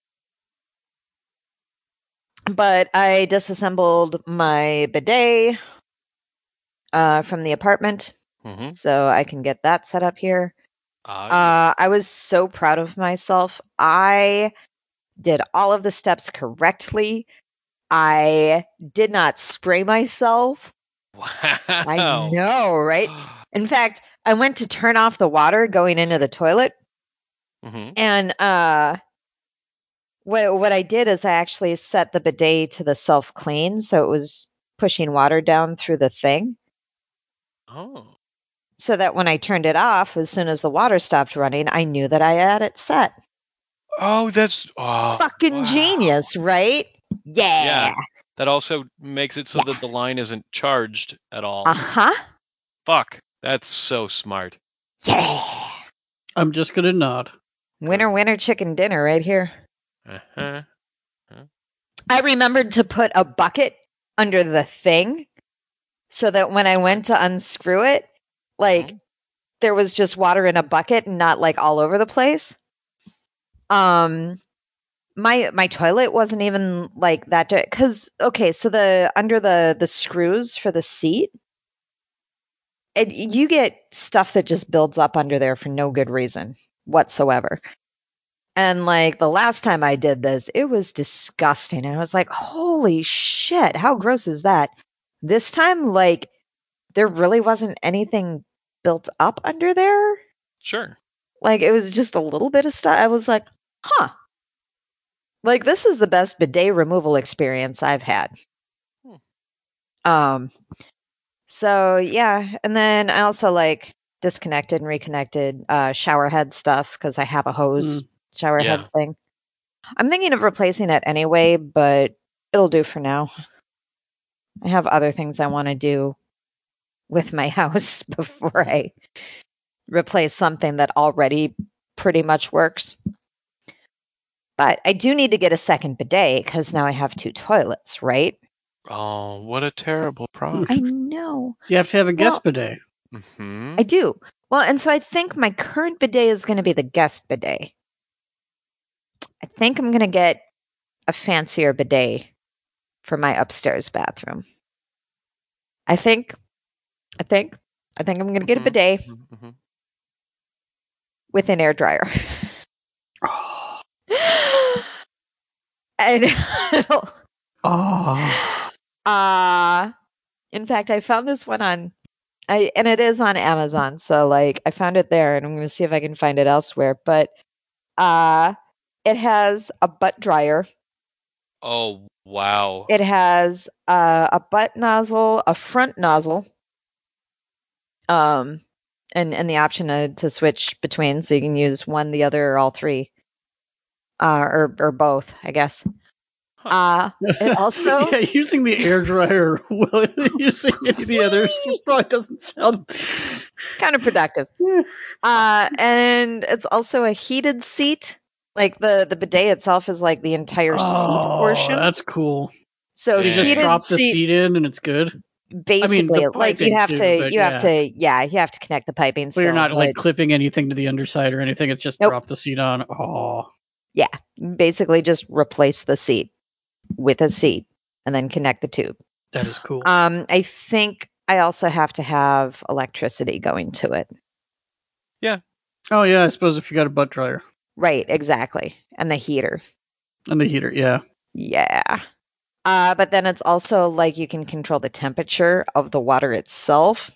but I disassembled my bidet uh from the apartment Mm-hmm. so I can get that set up here. Uh, Uh I was so proud of myself. I did all of the steps correctly. I did not spray myself. wow. I know, right? In fact, I went to turn off the water going into the toilet, Mm-hmm. and uh, what what I did is I actually set the bidet to the self clean, so it was pushing water down through the thing, Oh. so that when I turned it off, as soon as the water stopped running, I knew that I had it set. Oh, that's oh, Fucking wow. genius, right? Yeah. Yeah. That also makes it so that the line isn't charged at all. Uh huh. Fuck. That's so smart. Yeah. I'm just gonna nod. Winner, winner, chicken dinner right here. Uh-huh. I remembered to put a bucket under the thing so that when I went to unscrew it, like Mhm. there was just water in a bucket and not like all over the place. Um, my my toilet wasn't even like that because okay, so the under the the screws for the seat, it, you get stuff that just builds up under there for no good reason whatsoever. And like the last time I did this, it was disgusting. And I was like, holy shit, how gross is that? This time, like, there really wasn't anything built up under there. Sure. Like, it was just a little bit of stuff. I was like, huh. Like, this is the best bidet removal experience I've had. Hmm. Um, so yeah. And then I also like disconnected and reconnected uh, shower head stuff because I have a hose. Mm. Shower Yeah. head thing. I'm thinking of replacing it anyway, but it'll do for now. I have other things I want to do with my house before I replace something that already pretty much works. But I do need to get a second bidet because now I have two toilets, right? Oh, what a terrible problem. I know. You have to have a guest Well, bidet. Mm-hmm. I do. Well, and so I think my current bidet is going to be the guest bidet. I think I'm going to get a fancier bidet for my upstairs bathroom. I think, I think, I think I'm going to get a Mhm, bidet mhm, mhm. with an air dryer. Oh. and Oh. uh in fact, I found this one on I and it is on Amazon. So like I found it there and I'm going to see if I can find it elsewhere, but uh it has a butt dryer. Oh, wow. It has uh, a butt nozzle, a front nozzle, um, and and the option to, to switch between, so you can use one, the other, or all three, uh, or or both, I guess. Huh. Uh, it also Yeah, using the air dryer while using any of the others probably doesn't sound. counterproductive. Uh, and it's also a heated seat. Like the the bidet itself is like the entire seat Oh, portion. that's cool. So You just heated Dang. drop the seat, seat in and it's good. basically, the like you piping have too, to but you have yeah. to yeah you have to connect the piping. But you're still, not like but clipping anything to the underside or anything. It's just Nope. drop the seat on. Oh, basically just replace the seat with a seat and then connect the tube. that is cool. Um, I think I also have to have electricity going to it. Oh yeah, I suppose if you got a butt dryer Right, exactly. And the heater. and the heater, yeah. Yeah. Uh, but then it's also like you can control the temperature of the water itself.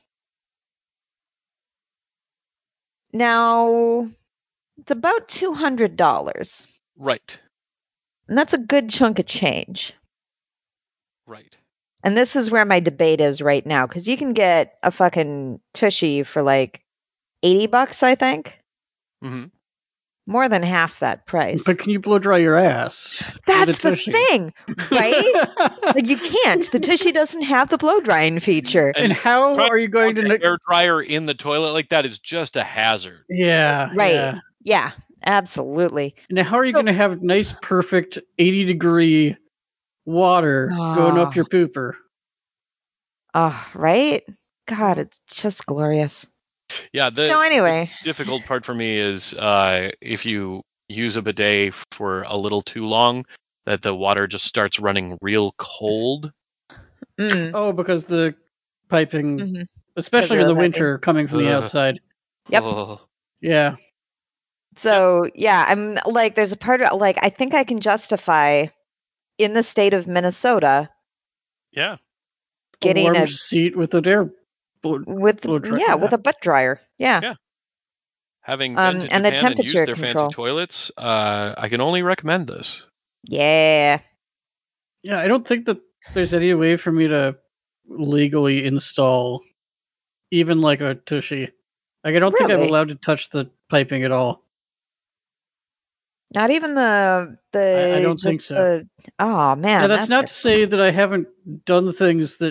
Now, it's about two hundred dollars. Right. And that's a good chunk of change. Right. And this is where my debate is right now, because you can get a fucking tushy for like eighty bucks, I think. Mm-hmm. More than half that price. But can you blow dry your ass? with That's a the tushy? thing, right? Like you can't. The tushy doesn't have the blow drying feature. And how Trying are you going to? An Ne- air dryer in the toilet like that is just a hazard. yeah, Right. yeah. Yeah, absolutely. Now, how are you So- going to have nice, perfect eighty degree water going up Ah. your pooper? Oh, right? God, it's just glorious. Yeah. The, so anyway, the difficult part for me is uh, if you use a bidet for a little too long, that the water just starts running real cold. mm, Oh, because the piping, mhm. especially Because in of the the winter, coming from the Ugh. outside. Yep. Oh, Yeah. so yeah, I'm like, there's a part of like, I think I can justify in the state of Minnesota yeah. getting a warm a seat with an air. Blow, with blow dry- yeah with a butt dryer. Yeah. Yeah. Having Um, been to and the Japan and used temperature their control. fancy toilets, uh, I can only recommend this. Yeah. Yeah, I don't think that there's any way for me to legally install even like a tushy. Like, I don't think I'm Really? allowed to touch the piping at all. Not even the the I- I don't just think so. the oh man. Yeah, that's not to that's- say that I haven't done things that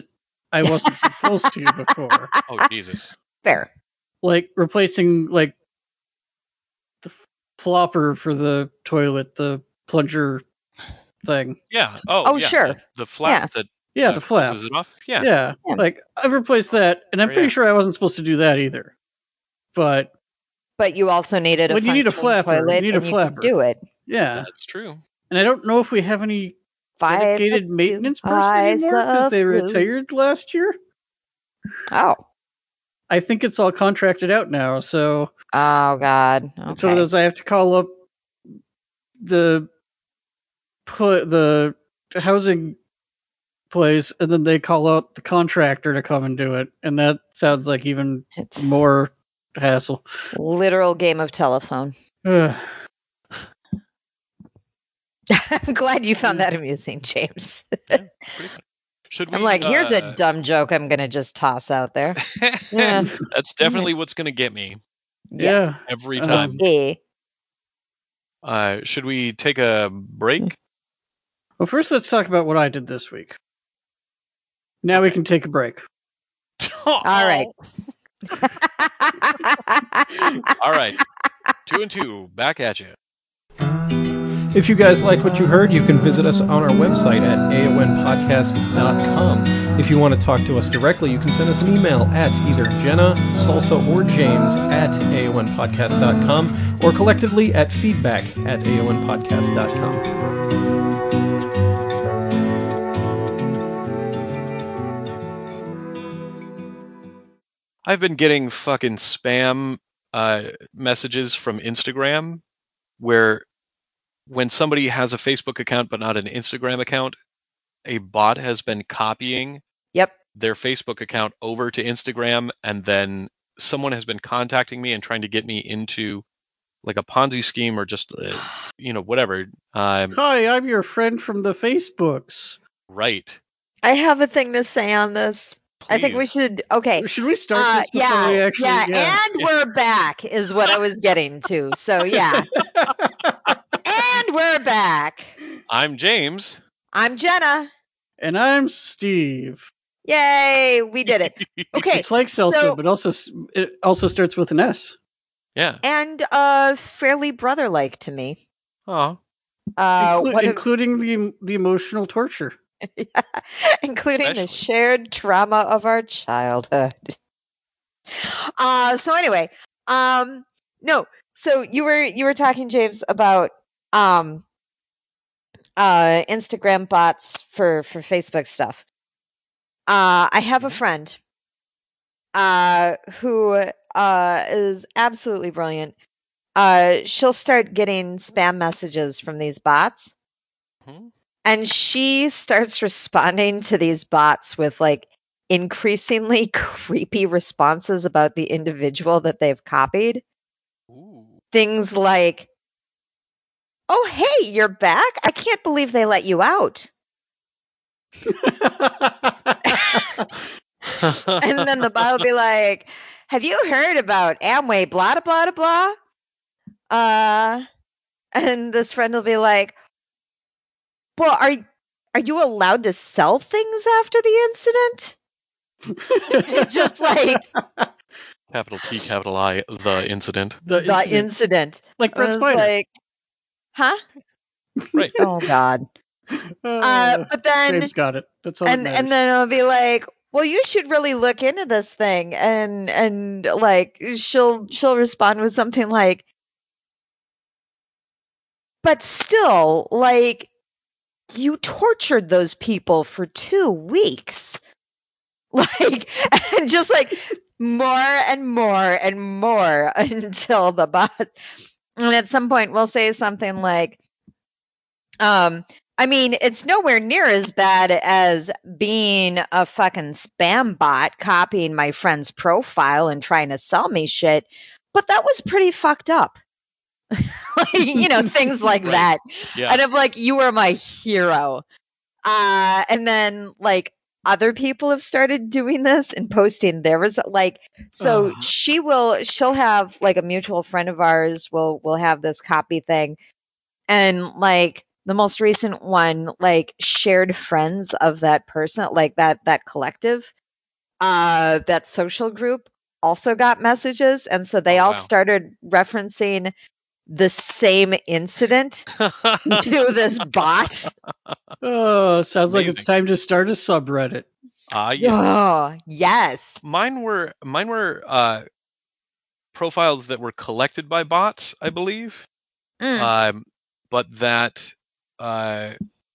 I wasn't supposed to before. Oh Jesus! Fair. Like replacing like the flopper for the toilet, the plunger thing. Yeah. Oh, Oh, yeah. sure. The, the flap that Yeah, uh, the flap. closes it off. Yeah. Yeah. Yeah. Like I replaced that, and I'm Oh, pretty yeah. sure I wasn't supposed to do that either. But But you also needed a When you need a functioning flapper, you toilet, need a and you flapper. could do it. yeah, That's true. and I don't know if we have any Five dedicated foot maintenance two person eyes anymore because of they blue. retired last year. Oh. I think it's all contracted out now, so Oh God. Okay. it's one of those I have to call up the put the housing place, and then they call out the contractor to come and do it, and that sounds like even It's more hassle. literal game of telephone. Ugh. I'm glad you found that amusing, James. Yeah, pretty fun. Should we? I'm like, here's a uh, dumb joke I'm gonna just toss out there. Yeah. That's definitely what's going to get me Yes. Yeah. every Um, time. Eh. Uh, should we take a break? Well, first let's talk about what I did this week. Now we can take a break. All right. All right. Two and two. Back at you. If you guys like what you heard, you can visit us on our website at A O N podcast dot com. If you want to talk to us directly, you can send us an email at either Jenna, Salsa, or James at A O N podcast dot com, or collectively at feedback at A O N podcast dot com. I've been getting fucking spam uh, messages from Instagram where when somebody has a Facebook account but not an Instagram account, a bot has been copying Yep. their Facebook account over to Instagram, and then someone has been contacting me and trying to get me into like a Ponzi scheme or just uh, you know whatever. Um, Hi, I'm your friend from the Facebooks. right. I have a thing to say on this. I think we Please. should. Okay. Should we start Uh, this before yeah, we actually? yeah, yeah. and we're back is what I was getting to. So yeah, and we're back. I'm James. I'm Jenna. And I'm Steve. Yay, we did it. Okay, It's like salsa, so- but also s- it also starts with an S. Yeah. and uh, fairly brother-like to me. Oh. Uh, Inclu- what have- including the the emotional torture. including the Especially. shared trauma of our childhood. Uh, so anyway, um, no, so you were you were talking, James, about um, uh, Instagram bots for for Facebook stuff. Uh, I have a friend uh, who uh, is absolutely brilliant. Uh, she'll start getting spam messages from these bots. Hmm? And she starts responding to these bots with like increasingly creepy responses about the individual that they've copied. Ooh. Things like, "Oh, hey, you're back. I can't believe they let you out." And then the bot will be like, "Have you heard about Amway, blah, blah, blah, blah?" Uh, and this friend will be like, "Well, are are you allowed to sell things after the incident?" It's just like Capital T, capital I, the incident. the the incident. incident. like I Brett was Spider. like, huh? Right. Oh God. Uh, Uh, but then James got it. That's all. and that and matters. then I'll be like, "Well, you should really look into this thing." And and like she'll she'll respond with something like, "But still, like, you tortured those people for two weeks." Like, and just like more and more and more until the bot. And at some point, we'll say something like, um, I mean, it's nowhere near as bad as being a fucking spam bot copying my friend's profile and trying to sell me shit, but that was pretty fucked up. Like, you know, things like Right. that. Yeah. And I'm like, you were my hero. Uh, and then like other people have started doing this and posting their result. Like, so Ugh. she will, she'll have like a mutual friend of ours will will have this copy thing, and like the most recent one, like shared friends of that person, like that that collective, uh, that social group also got messages, and so they Oh, all wow. started referencing the same incident to this bot. Oh, sounds like it's Amazing. time to start a subreddit. Ah, yes. Oh, yes. Mine were mine were uh, profiles that were collected by bots, I believe, Mm, um, but that uh,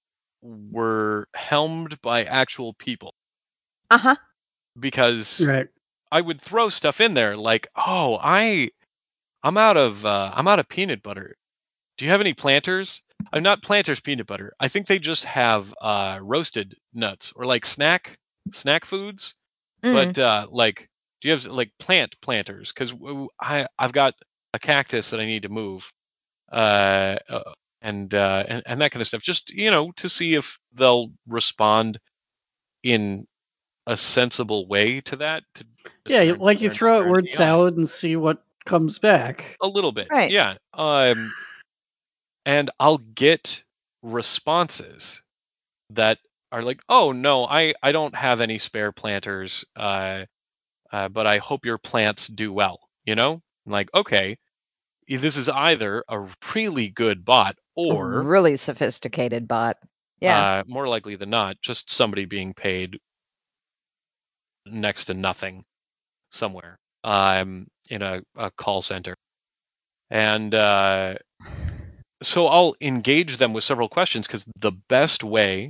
were helmed by actual people. uh-huh. Because Right. I would throw stuff in there like, "Oh, I, I'm out of, uh, I'm out of peanut butter. Do you have any planters? I'm not planters peanut butter. I think they just have uh, roasted nuts or like snack snack foods. Mm. But uh, like, do you have like plant planters? Because I I've got a cactus that I need to move, uh, uh, and uh, and and that kind of stuff. Just you know to see if they'll respond in a sensible way to that. To Yeah, you- discern like you whether or not throw out they're an word A I. salad and see what comes back. A little bit, Right. yeah. Um, and I'll get responses that are like, "Oh no, I I don't have any spare planters, uh, uh, but I hope your plants do well." You know, I'm like, okay, e- this is either a really good bot A or, really sophisticated bot. Yeah. uh, more likely than not, just somebody being paid next to nothing somewhere, um, in a, a call center. And uh, so I'll engage them with several questions because the best way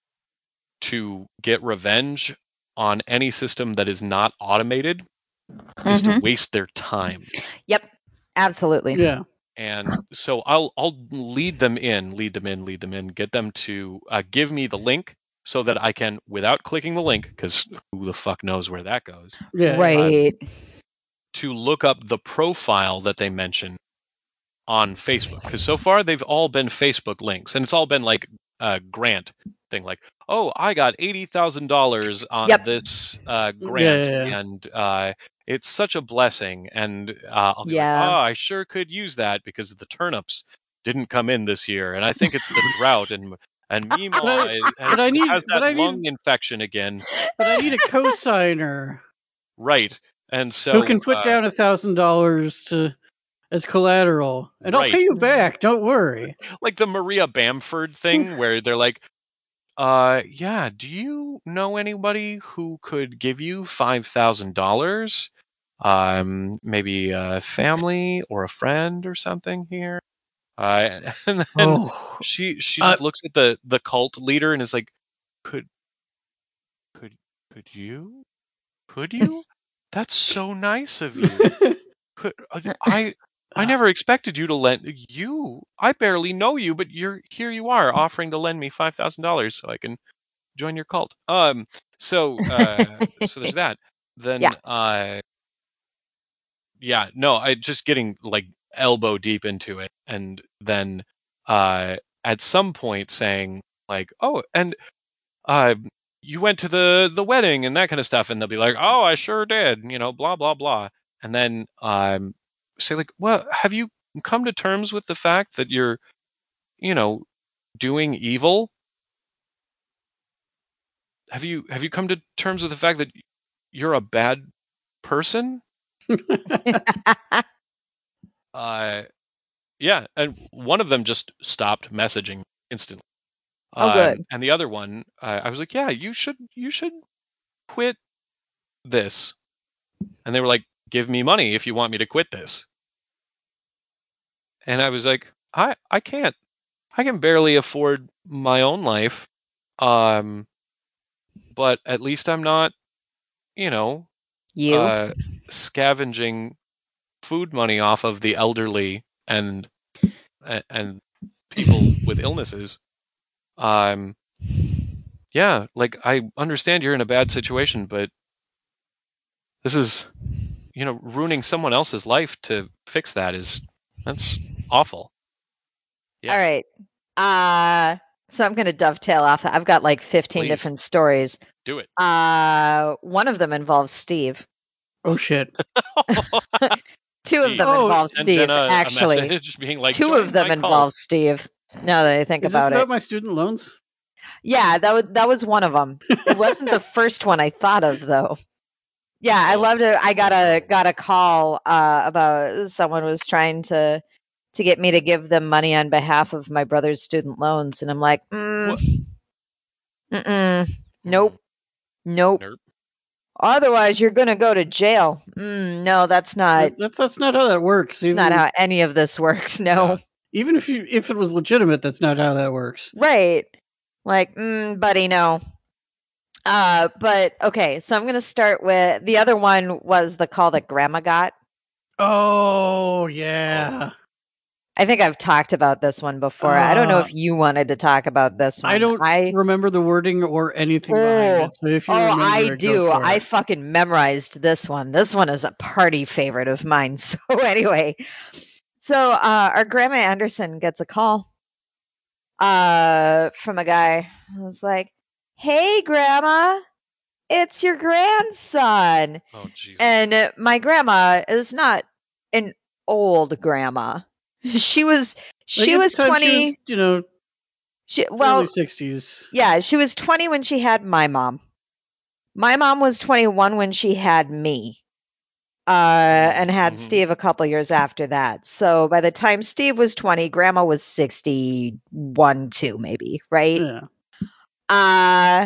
to get revenge on any system that is not automated is to Mhm. waste their time. Yep. Absolutely. Yeah. And so I'll I'll lead them in, lead them in, lead them in, get them to uh, give me the link so that I can, without clicking the link, because who the fuck knows where that goes, Yeah. Right. to look up the profile that they mention on Facebook. Because so far they've all been Facebook links, and it's all been like a grant thing, like, oh, I got eighty thousand dollars on Yep. this uh, Yeah, grant, yeah, yeah. and uh, it's such a blessing. And uh, I'll be Yeah. like, oh, I sure could use that because the turnips didn't come in this year, and I think it's the drought, and and Meemaw But I- is- has, but I need- has but that I need- lung infection again, But I need a cosigner right? And so who can put uh, down a thousand dollars to as collateral, and I'll Right. pay you back. Don't worry. like the Maria Bamford thing where they're like, uh, yeah, do you know anybody who could give you five thousand dollars? Um, maybe a family or a friend or something here. Uh, and then Oh, she she Uh, just looks at the the cult leader and is like, could could could you could you? That's so nice of you. Could uh, I I never expected you to lend you. I barely know you, but you're here. You are offering to lend me five thousand dollars so I can join your cult. Um. So uh. so there's that. Then Yeah. uh. Yeah. No. I just getting like elbow deep into it, and then uh. At some point saying like, oh, and uh. You went to the the wedding and that kind of stuff, and they'll be like, oh, I sure did. You know, blah blah blah. And then um. Say like, well, have you come to terms with the fact that you're, you know, doing evil? Have you have you come to terms with the fact that you're a bad person? Uh, yeah, and one of them just stopped messaging instantly. Oh, Um, good. and the other one, uh, I was like, yeah, you should you should quit this. And they were like, give me money if you want me to quit this. And I was like, I I can't. I can barely afford my own life. Um, but at least I'm not, you know, You. uh, scavenging food money off of the elderly and a- and people with illnesses. Um, yeah, like I understand you're in a bad situation, but this is, you know, ruining someone else's life to fix that is that's awful. Yeah. All right. Uh so I'm going to dovetail off. I've got like fifteen Please. different stories. Do it. Uh one of them involves Steve. oh shit. Two of Steve. them Oh, involve Send Steve, Jenna a actually. message being like, Two "Join of them my involve Steve. Now that I think Is this about about it. my student loans? Yeah, that was that was one of them. It wasn't the first one I thought of though. Yeah, I Oh, loved it. I got a no. got a call uh, about someone was trying to to get me to give them money on behalf of my brother's student loans, and I'm like, mm, What? mm-mm, nope, nope. Nope. Otherwise, you're gonna go to jail. Mm, no, that's not. That- That's that's not how that works. That's Even, not how any of this works. No, Yeah. even if you if it was legitimate, that's not how that works. right? Like, mm, buddy, no. Uh, but okay, so I'm gonna start with the other one was the call that Grandma got. Oh yeah. I think I've talked about this one before. I don't know Uh, if you wanted to talk about this one. I don't I remember the wording or anything behind Oh, it. So if you oh, remember I it, do. go for I it. fucking memorized this one. This one is a party favorite of mine. So anyway, so uh, our Grandma Anderson gets a call uh, from a guy who was like, "Hey, Grandma, it's your grandson." Oh, Jesus. And uh, my grandma is not an old grandma. She was Like, she at the was time, twenty. She was, you know, She, well, early sixties. yeah, she was twenty when she had my mom. My mom was twenty-one when she had me. Uh, and had Mhm. Steve a couple years after that. So by the time Steve was twenty, Grandma was sixty-one, two, maybe, right? Yeah. Uh,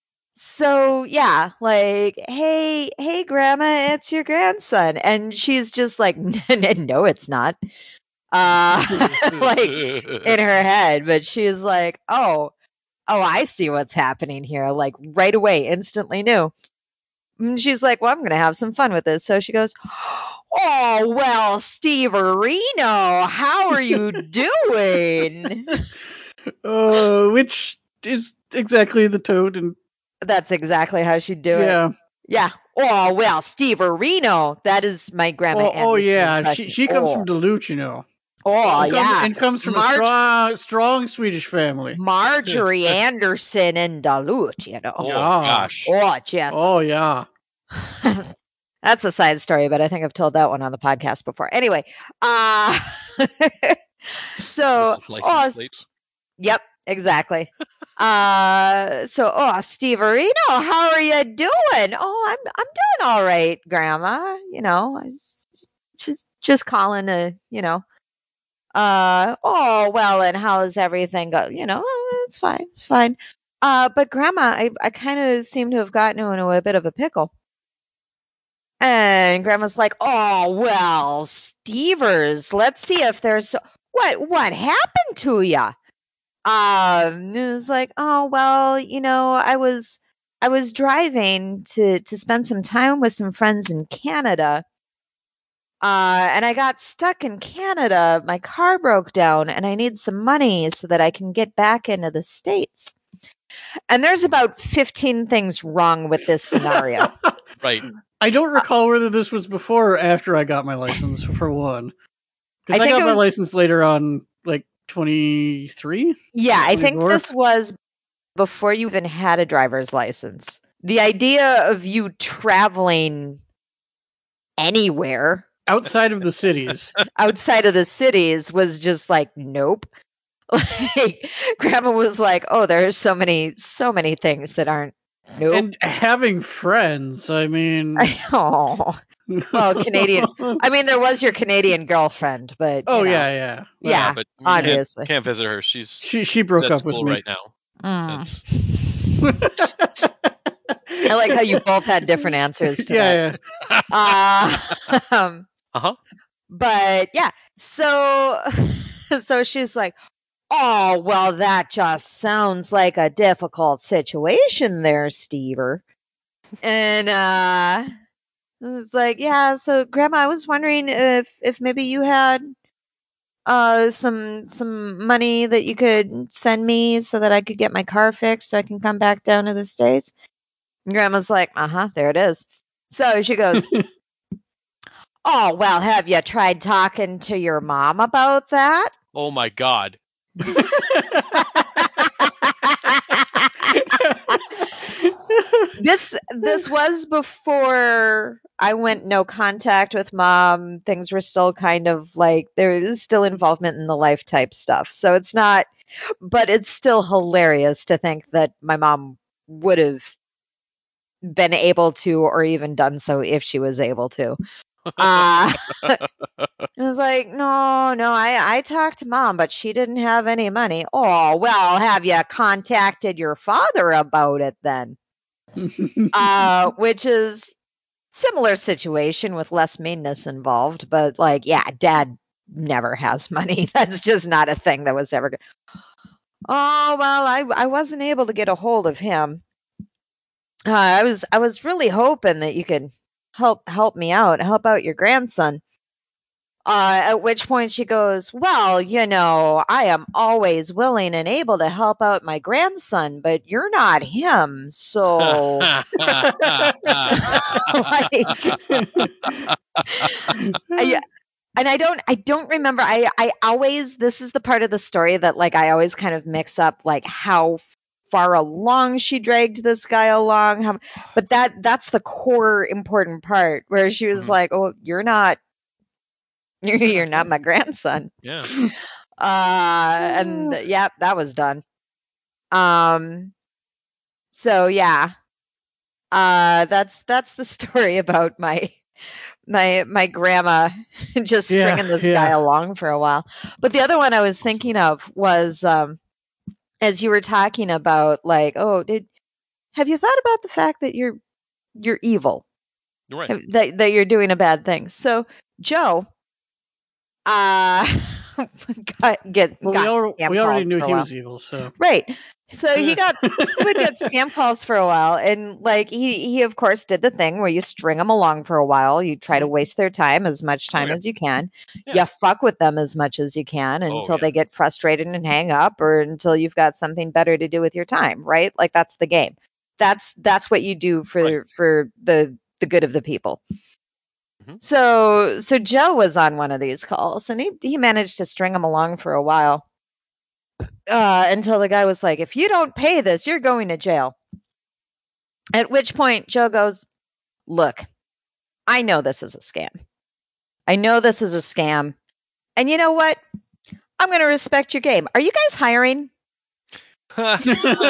so yeah, like, hey, hey, Grandma, it's your grandson. And she's just like, no, it's not. Uh, like in her head, but she's like, oh, oh, I see what's happening here. Like right away, instantly knew. And she's like, well, I'm going to have some fun with this. So she goes, oh, well, Steve Areno, how are you doing? Uh, which is exactly the tone and That's exactly how she'd do it. yeah. Yeah. Oh, well, Steve Areno. That is my grandma. Oh, oh Anderson yeah. She impression. she comes oh. from Duluth, you know. Oh, And comes- yeah. and comes from Marge- a strong, strong Swedish family. Marjorie Anderson in Duluth, you know. Oh, Yeah. gosh. Oh, yes. Oh yeah. That's a side story, but I think I've told that one on the podcast before. Anyway, uh, so, With license oh, plates. yep, exactly. uh, so, oh, Steve Areno, how are you doing? Oh, I'm I'm doing all right, Grandma. You know, I was just just calling to, you know. Uh, oh, well, and how's everything go? You know, oh, it's fine, it's fine. Uh, but Grandma, I I kind of seem to have gotten into a bit of a pickle. And Grandma's like, oh, well, Stevers, let's see if there's what what happened to you. Um, it's like, oh, well, you know, I was I was driving to to spend some time with some friends in Canada. Uh, and I got stuck in Canada. My car broke down, and I need some money so that I can get back into the States. And there's about fifteen things wrong with this scenario. Right. I don't recall whether this was before or after I got my license, for one. I Because I, think got it my was- license later on, like twenty-three. Yeah, I think twenty-four? this was before you even had a driver's license. The idea of you traveling anywhere Outside of the cities. outside of the cities was just like, nope. Like, Grandma was like, oh, there's so many, so many things that aren't, nope. And having friends, I mean. oh, well, Canadian. I mean, there was your Canadian girlfriend, but Oh, you know. yeah, yeah. Yeah, but you obviously. Can't, can't visit her. She's She she broke at up with school me. right now. Mm. That's, I like how you both had different answers to that. yeah, yeah. Uh, um, uh-huh. but yeah, so so she's like, oh, well, that just sounds like a difficult situation there, Stever. And uh it's like, yeah, so Grandma, I was wondering if if maybe you had uh some some money that you could send me so that I could get my car fixed so I can come back down to the States. And Grandma's like, uh-huh, there it is. So she goes, oh, well, have you tried talking to your mom about that? Oh my God. this this was before I went no contact with mom. Things were still kind of like there is still involvement in the life type stuff. So it's not, but it's still hilarious to think that my mom would have been able to, or even done so if she was able to. Uh, it was like, no, no, I, I talked to mom, but she didn't have any money. Oh, well, have you contacted your father about it then? uh, which is similar situation with less meanness involved, but like, yeah, dad never has money. That's just not a thing that was ever good. Oh, well, I, I wasn't able to get a hold of him. Uh, I was I was really hoping that you could help help me out, help out your grandson. Uh, at which point she goes, well, you know, I am always willing and able to help out my grandson, but you're not him. So, like, I, and I don't, I don't remember. I, I always, this is the part of the story that like, I always kind of mix up like how far along she dragged this guy along. How, but that, that's the core important part where she was mm-hmm. like, oh, you're not, You're, you're not my grandson. Yeah. Uh, and yeah, that was done. Um, so yeah, uh, that's, that's the story about my, my, my grandma just Yeah, stringing this yeah. guy along for a while. But the other one I was thinking of was, um, as you were talking about like, oh, did, have you thought about the fact that you're, you're evil? Right. Have, that, that you're doing a bad thing. So Joe, uh got get well, got we, al- scam we already calls knew for a he while. was evil, so Right. So he got he would get scam calls for a while, and like he he of course did the thing where you string them along for a while. You try to waste their time as much time yeah. as you can. Yeah. You fuck with them as much as you can until oh, yeah. they get frustrated and hang up, or until you've got something better to do with your time. Right? Like that's the game. That's that's what you do for right. for the the good of the people. So, so Joe was on one of these calls, and he, he managed to string him along for a while uh, until the guy was like, if you don't pay this, you're going to jail. At which point Joe goes, look, I know this is a scam. I know this is a scam. And you know what? I'm going to respect your game. Are you guys hiring? And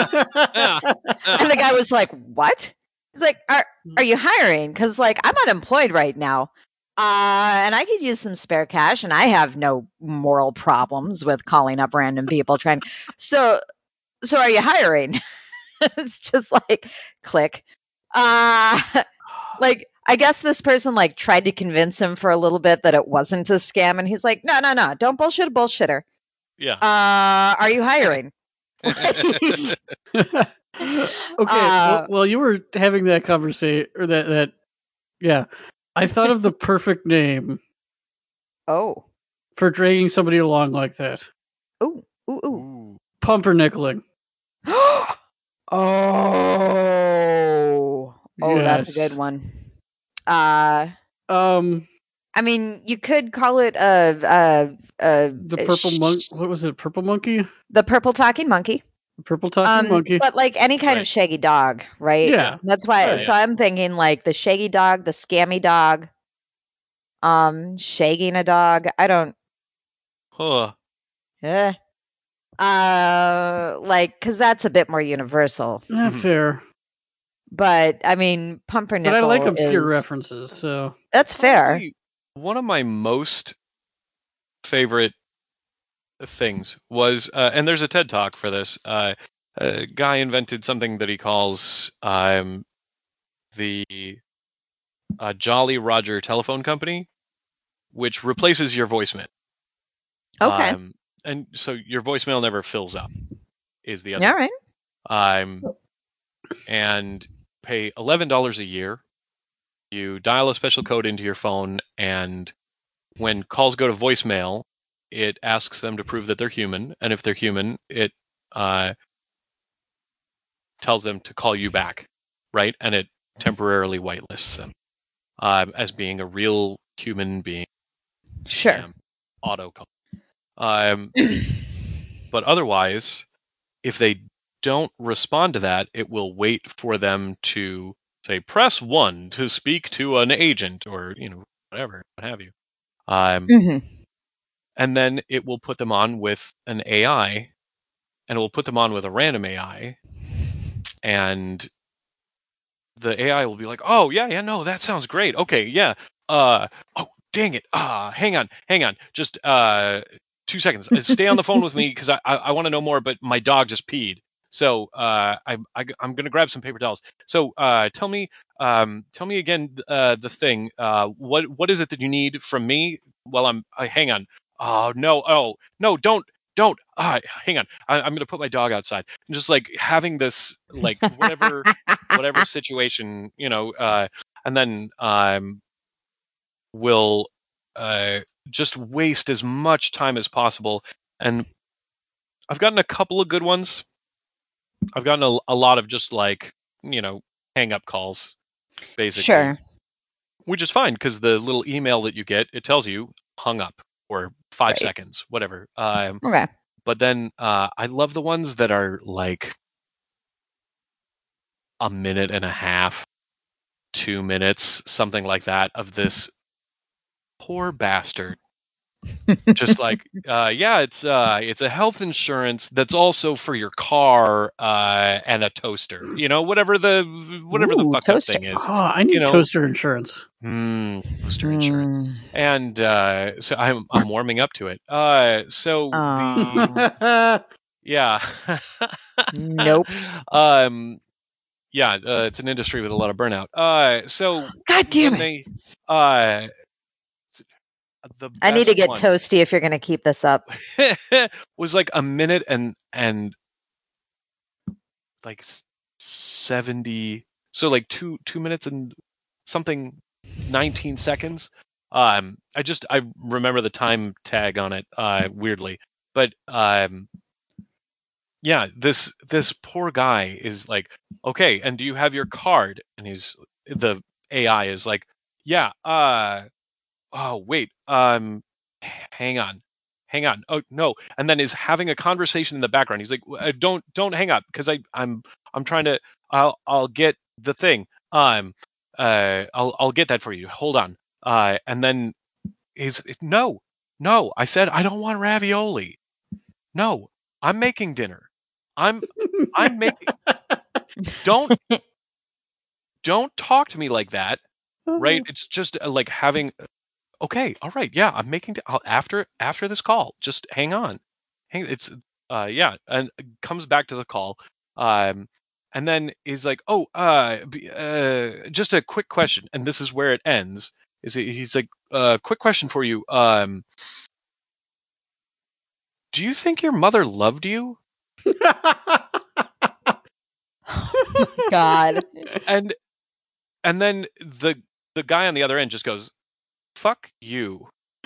the guy was like, what? He's like, are, are you hiring? Because, like, I'm unemployed right now. Uh, and I could use some spare cash, and I have no moral problems with calling up random people trying. So, so are you hiring? It's just like, click. Uh, like, I guess this person, like, tried to convince him for a little bit that it wasn't a scam. And he's like, no, no, no. Don't bullshit a bullshitter. Yeah. Uh, are you hiring? okay. Uh, well, well, you were having that conversation, or that that, yeah. I thought of the perfect name. Oh. For dragging somebody along like that. Ooh, ooh, ooh. Pumpernickeling. oh. Oh, yes. That's a good one. Uh, um. I mean, you could call it a, a, a the purple sh- monkey. What was it? Purple monkey. The purple talking monkey. The purple talking um, monkey. But like any kind right. of shaggy dog, right? Yeah. That's why. Oh, so yeah. I'm thinking like the shaggy dog, the scammy dog, um, shagging a dog. I don't. Huh. Eh. Uh, like, because that's a bit more universal. Yeah, Mhm. fair. But I mean, pumpernickel. But I like obscure is, references, so That's fair. Probably one of my most favorite things was, uh, and there's a TED Talk for this. Uh, a guy invented something that he calls um, the uh, Jolly Roger Telephone Company, which replaces your voicemail. Okay. Um, and so your voicemail never fills up. Is the other. All right. Um, and pay eleven dollars a year. You dial a special code into your phone, and when calls go to voicemail, it asks them to prove that they're human, and if they're human, it uh, tells them to call you back, right? And it temporarily whitelists them uh, as being a real human being. Sure. Um, auto call. Um, but otherwise, if they don't respond to that, it will wait for them to say, press one to speak to an agent or, you know, whatever, what have you. Um, Mm-hmm. and then it will put them on with an A I, and it will put them on with a random A I, and the A I will be like, oh, yeah, yeah, no, that sounds great. Okay, yeah. Uh, oh, dang it. Uh, hang on, hang on. Just uh, two seconds. Stay on the phone with me because I, I, I want to know more, but my dog just peed. So uh, I, I, I'm going to grab some paper towels. So uh, tell me um, tell me again uh, the thing. Uh, what What is it that you need from me? Well, I'm, uh, hang on. Oh, no. Oh, no, don't. Don't. Uh, hang on. I, I'm going to put my dog outside. And just like having this, like whatever, whatever situation, you know, uh, and then um, will uh, just waste as much time as possible. And I've gotten a couple of good ones. I've gotten a, a lot of just like, you know, hang up calls, basically. Sure. Which is fine because the little email that you get, it tells you hung up or five Right. seconds, whatever. Um, Okay. but then uh, I love the ones that are like a minute and a half, two minutes, something like that, of this poor bastard. Just like, uh, yeah, it's uh, it's a health insurance that's also for your car uh, and a toaster. You know, whatever the whatever the Ooh, fucked up toaster. thing is. Oh, I need You know, toaster insurance. mm, toaster insurance. Mm. And uh, so I'm I'm warming up to it. Uh, so the Aw. yeah, Nope. um, yeah, uh, it's an industry with a lot of burnout. Uh, so God damn when it. they uh, the I need to best get one toasty if you're going to keep this up. was like a minute and and like s- seventy, so like two two minutes and something, nineteen seconds. Um, I just I remember the time tag on it uh, weirdly, but um, yeah, this this poor guy is like, okay, and do you have your card? And he's the A I is like, yeah. Uh, oh wait, um, hang on, hang on. Oh no, and then is having a conversation in the background. He's like, uh, don't don't hang up because I I'm I'm trying to I'll I'll get the thing. Um, uh, I'll I'll get that for you. Hold on. Uh, and then he's no no. I said I don't want ravioli. No, I'm making dinner. I'm I'm making. Don't don't talk to me like that, right? It's just uh, like having. Okay, all right, yeah, I'm making t- I'll- after after this call. Just hang on, hang. It's uh yeah, and comes back to the call, um, and then is like, oh, uh, b- uh, just a quick question, and this is where it ends. Is he, he's like, uh, quick question for you. Um, do you think your mother loved you? God. And and then the the guy on the other end just goes, fuck you,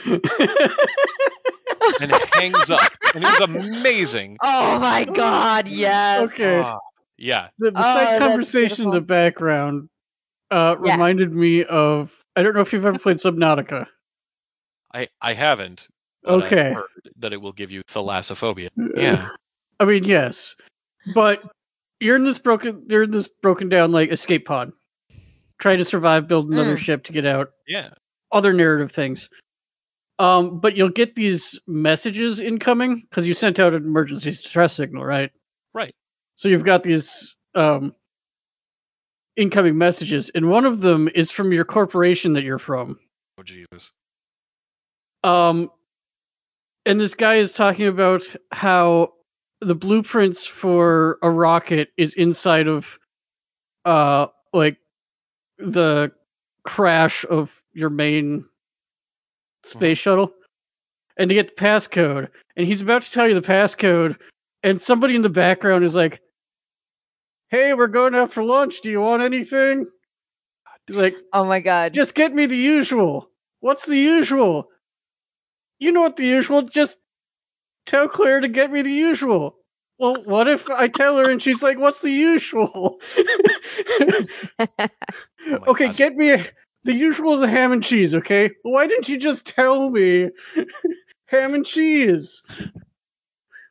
and hangs up. And it was amazing. Oh my God, yes. Okay. Ah, yeah. The, the Oh, side that's conversation in the beautiful. background uh, Yeah. reminded me of. I don't know if you've ever played Subnautica. I I haven't. But Okay. I've heard that it will give you thalassophobia. Yeah. I mean, yes, but you're in this broken. You're in this broken down like escape pod, trying to survive, build another Mm. ship to get out. Yeah. Other narrative things. Um, but you'll get these messages incoming because you sent out an emergency distress signal, right? Right. So you've got these um, incoming messages, and one of them is from your corporation that you're from. Oh Jesus. Um, and this guy is talking about how the blueprints for a rocket is inside of, uh, like the crash of your main space shuttle, and to get the passcode. And he's about to tell you the passcode, and somebody in the background is like, "Hey, we're going out for lunch. Do you want anything?" He's like, Oh my God. "Just get me the usual." What's the usual? You know what the usual? Just tell Claire to get me the usual. Well, what if I tell her and she's like, "What's the usual?" Oh my Okay, God. get me a, the usual is a ham and cheese. Okay, why didn't you just tell me ham and cheese?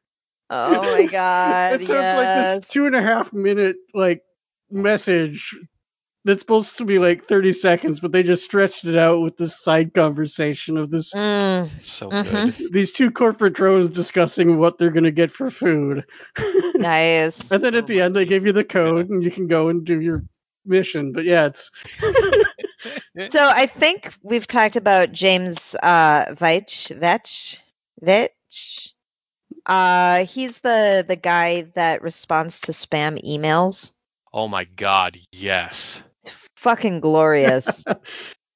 Oh my god! It sounds like yes. this two and a half minute like message that's supposed to be like thirty seconds, but they just stretched it out with this side conversation of this Mm, So Mhm. good. these two corporate drones discussing what they're gonna get for food. nice. And then at Oh the my- end they give you the code and you can go and do your mission. But yeah, it's So I think we've talked about James uh, Veitch. Vetch. Vetch. Uh, he's the the guy that responds to spam emails. Oh my god, yes. Fucking glorious. uh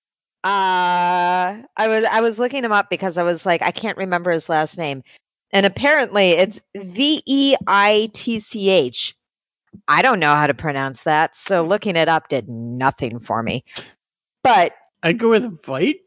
I was I was looking him up because I was like, I can't remember his last name. And apparently it's V E I T C H. I don't know how to pronounce that, so looking it up did nothing for me. But I'd go with Vite.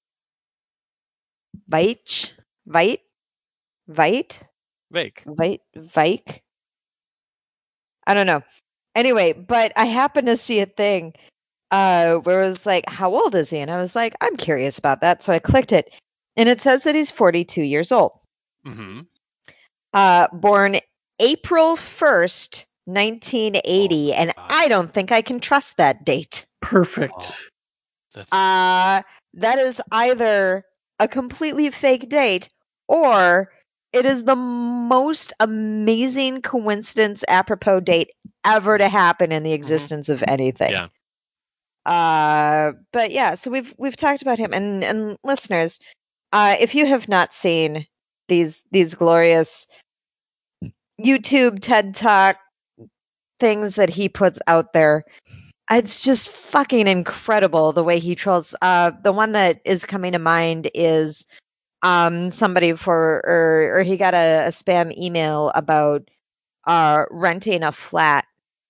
Veitch? Vite? Vite? Vake. Vite? Vike? I don't know. Anyway, but I happened to see a thing uh, where it was like, how old is he? And I was like, I'm curious about that. So I clicked it. And it says that he's forty-two years old. Mm-hmm. Uh, born April first, nineteen eighty. Oh my and God. I don't think I can trust that date. Perfect. Oh. That's Uh, that is either a completely fake date or it is the most amazing coincidence apropos date ever to happen in the existence of anything. Yeah. Uh, but yeah, so we've we've talked about him, and and listeners, uh, if you have not seen these these glorious YouTube TED Talk things that he puts out there, it's just fucking incredible the way he trolls. Uh, the one that is coming to mind is um somebody for or or he got a, a spam email about uh renting a flat.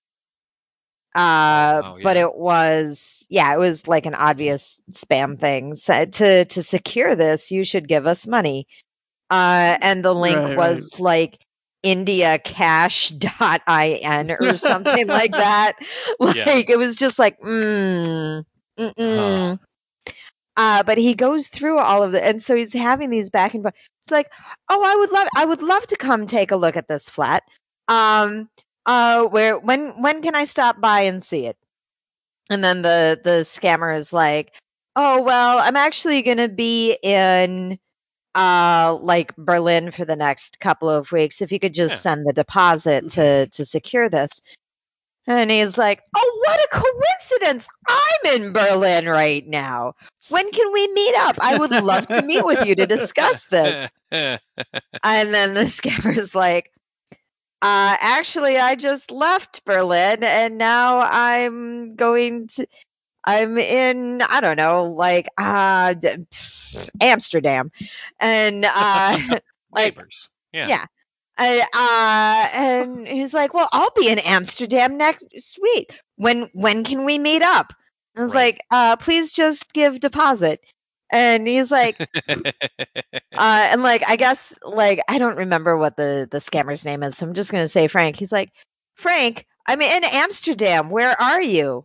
Uh, Oh, but yeah. it was yeah, it was like an obvious spam thing. So to to secure this, you should give us money. Uh, and the link Right, was like indiacash dot in or something like that. Like Yeah. it was just like mm, mm-mm. Huh. Uh, but he goes through all of it, and so he's having these back and forth. It's like, oh, I would love, I would love to come take a look at this flat. Um, uh, where when when can I stop by and see it? And then the the scammer is like, oh well, I'm actually gonna be in uh like Berlin for the next couple of weeks. If you could just Yeah. send the deposit to to secure this. And he's like, oh, what a coincidence! I'm in Berlin right now. When can we meet up? I would love to meet with you to discuss this. And then the scammer's like, uh, actually, I just left Berlin and now I'm going to, I'm in, I don't know, like, uh, d- Amsterdam. And, uh, like, Neighbors. Yeah. yeah. Uh, uh, and he's like, well, I'll be in Amsterdam next week. When, when can we meet up? I was Right. like, uh, please just give deposit. And he's like, uh, and like, I guess, like, I don't remember what the, the scammer's name is, so I'm just going to say Frank. He's like, Frank, I'm in Amsterdam. Where are you?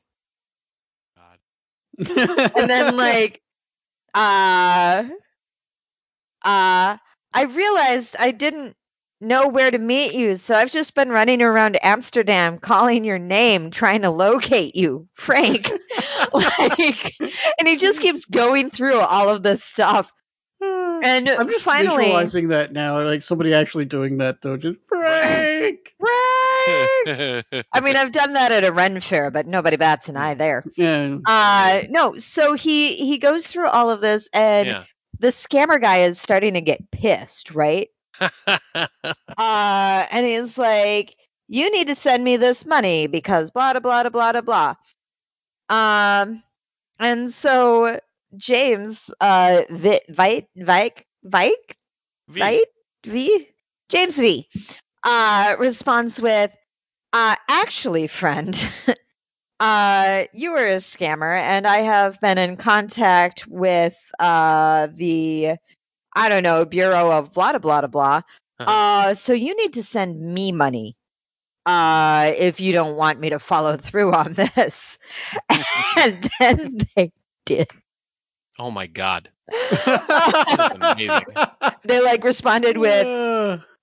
God. And then, like, uh, uh, I realized I didn't know where to meet you, so I've just been running around Amsterdam calling your name, trying to locate you, Frank. Like, and he just keeps going through all of this stuff. And I'm just finally, visualizing that now, like somebody actually doing that though. Just Frank. Frank. I mean, I've done that at a Ren fair, but nobody bats an eye there. Yeah. Uh, no, so he he goes through all of this, and Yeah. the scammer guy is starting to get pissed, right? Uh, and he's like, "You need to send me this money because blah blah blah blah blah blah." Um, and so James, uh, Vi- Vite, Vike, Vike, V. Vite, V, James V, uh, responds with, uh, "Actually, friend." Uh, you were a scammer, and I have been in contact with uh, the, I don't know, Bureau of blah, blah, blah, blah. Uh-huh. Uh, so you need to send me money uh, if you don't want me to follow through on this. And then they did. Oh my God. That's amazing. They like responded with, Uh,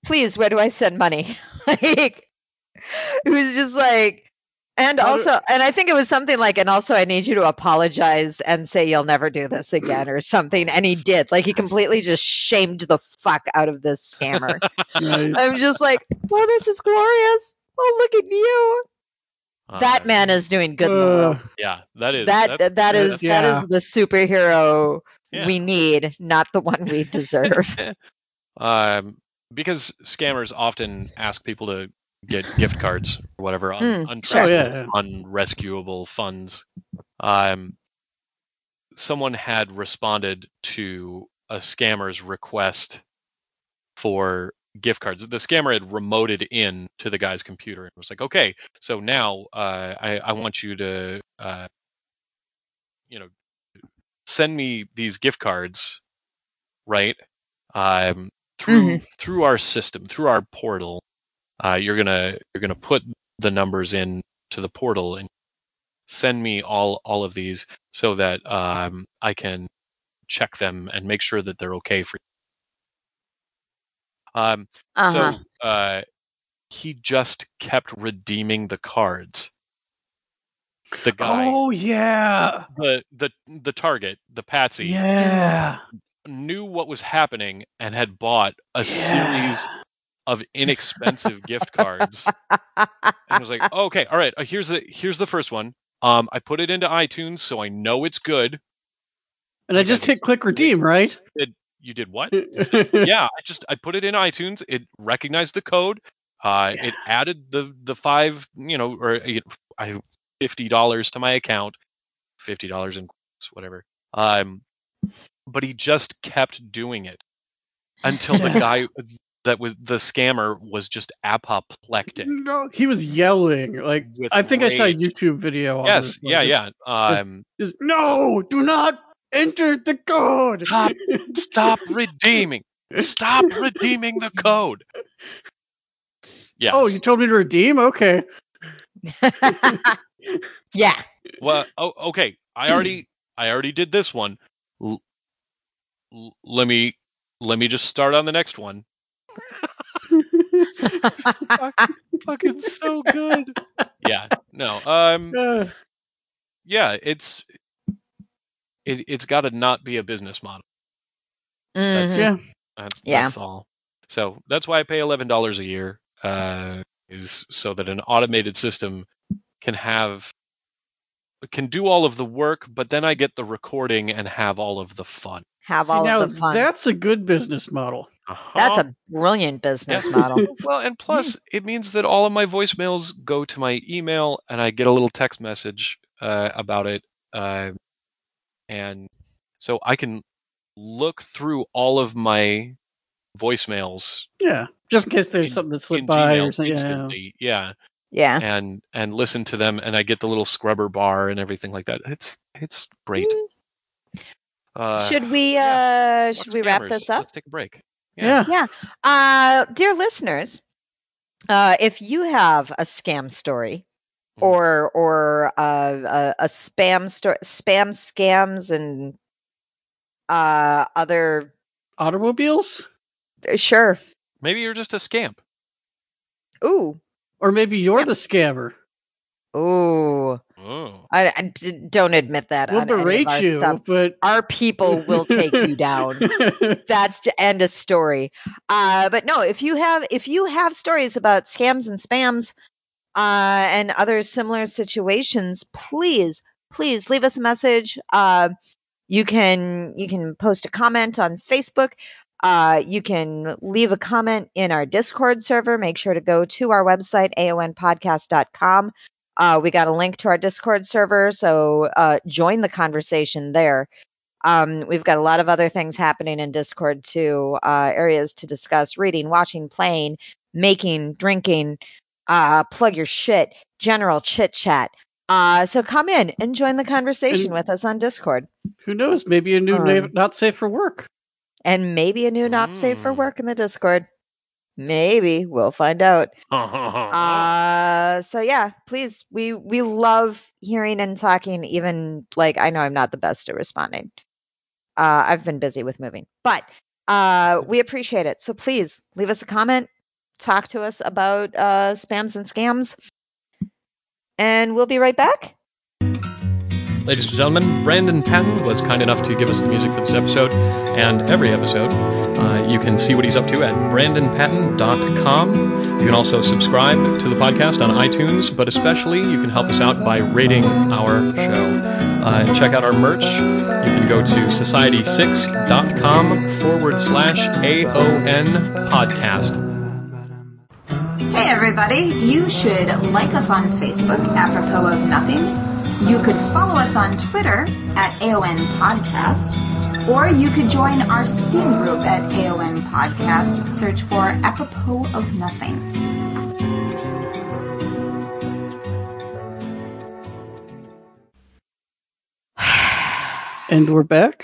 please, where do I send money? Like, it was just like, and How do- also, and I think it was something like, and also I need you to apologize and say you'll never do this again or something. And he did. Like, he completely just shamed the fuck out of this scammer. Nice. I'm just like, well, this is glorious. Oh, look at you. That Uh, man is doing good in the Uh, world. Yeah, that is That that's, that is that yeah. is the superhero Yeah. we need, not the one we deserve. um because scammers often ask people to get gift cards or whatever on Mm, untrackable, sure. Oh, yeah, yeah. unrescuable funds. Um, someone had responded to a scammer's request for gift cards. The scammer had remoted in to the guy's computer and was like, "Okay, so now uh, I I want you to uh, you know send me these gift cards, right? Um, through through our system, through our portal. Uh, you're gonna you're gonna put the numbers in to the portal and send me all all of these so that um, I can check them and make sure that they're okay for you." Um, Uh-huh. So uh, he just kept redeeming the cards. The guy, Oh yeah, the the the target, the patsy, yeah, knew what was happening and had bought a series yeah. of inexpensive gift cards and was like, oh, "Okay, all right, uh, here's the here's the first one. Um, I put it into iTunes so I know it's good." And I Like, just I- hit click redeem, right? Did you did what? You said, yeah, I just I put it in iTunes. It recognized the code. Uh, Yeah. It added the the five, you know, or it, I fifty dollars to my account, fifty dollars in whatever. Um, but he just kept doing it until the Yeah. guy that was the scammer was just apoplectic. No, he was yelling. Like With I think I saw a rage. YouTube video on Yes, this. yeah, like, yeah. Um, Just, no, do not enter the code. Stop. stop redeeming. Stop redeeming the code. Yeah. Oh, you told me to redeem? Okay. Yeah. Well, oh, okay. I already, I already did this one. L- l- let me, let me just start on the next one. Fuck- fucking so good. Yeah. No. Um. Uh, Yeah. It's, it, it's got to not be a business model. That's, Mhm. yeah. that's, Yeah. that's all. So that's why I pay eleven dollars a year. Uh, is so that an automated system can have can do all of the work, but then I get the recording and have all of the fun. Have See, all now of the fun. that's a good business model. That's Uh-huh. a brilliant business Yeah. model. Well, and plus it means that all of my voicemails go to my email and I get a little text message uh, about it. Uh, and so I can look through all of my voicemails Yeah, just in case there's in, something that slipped in by Gmail or something. Yeah. instantly. Yeah. Yeah. And and listen to them and I get the little scrubber bar and everything like that. It's it's great. Uh, Should we yeah. uh Fuck should we wrap scammers. this up? Let's take a break. Yeah. Yeah. Uh dear listeners, uh if you have a scam story Mhm. or or uh, a, a spam story, spam scams and uh other Automobiles? sure. Maybe you're just a scamp. Ooh. Or maybe you're Scam. the scammer. Ooh. Oh. I, I d- don't admit that We'll on any of berate our you, stuff. but Our people will take you down. That's to end a story. Uh, but no, if you have if you have stories about scams and spams uh, and other similar situations, please, please leave us a message. Uh, you can you can post a comment on Facebook. Uh, you can leave a comment in our Discord server. Make sure to go to our website, A O N podcast dot com. Uh, we got a link to our Discord server, so uh, join the conversation there. Um, we've got a lot of other things happening in Discord too, uh, areas to discuss reading, watching, playing, making, drinking, uh, plug your shit, general chit chat. Uh, so come in and join the conversation And- with us on Discord. who knows? Maybe a new Um, na- not safe for work. And maybe a new not safe for Mm. work in the Discord. Maybe. We'll find out. Uh, so yeah, please, we we love hearing and talking, even like I know I'm not the best at responding. Uh, I've been busy with moving, but Uh, we appreciate it. So please leave us a comment. Talk to us about uh, spams and scams. And we'll be right back. Ladies and gentlemen, Brandon Patton was kind enough to give us the music for this episode and every episode. Uh, you can see what he's up to at brandon patton dot com. You can also subscribe to the podcast on iTunes, but especially you can help us out by rating our show. Uh, check out our merch. You can go to society six dot com forward slash A O N podcast. Hey everybody, you should like us on Facebook, apropos of nothing. You could follow us on Twitter at A O N Podcast, or you could join our Steam group at A O N Podcast. Search for Apropos of Nothing. And we're back.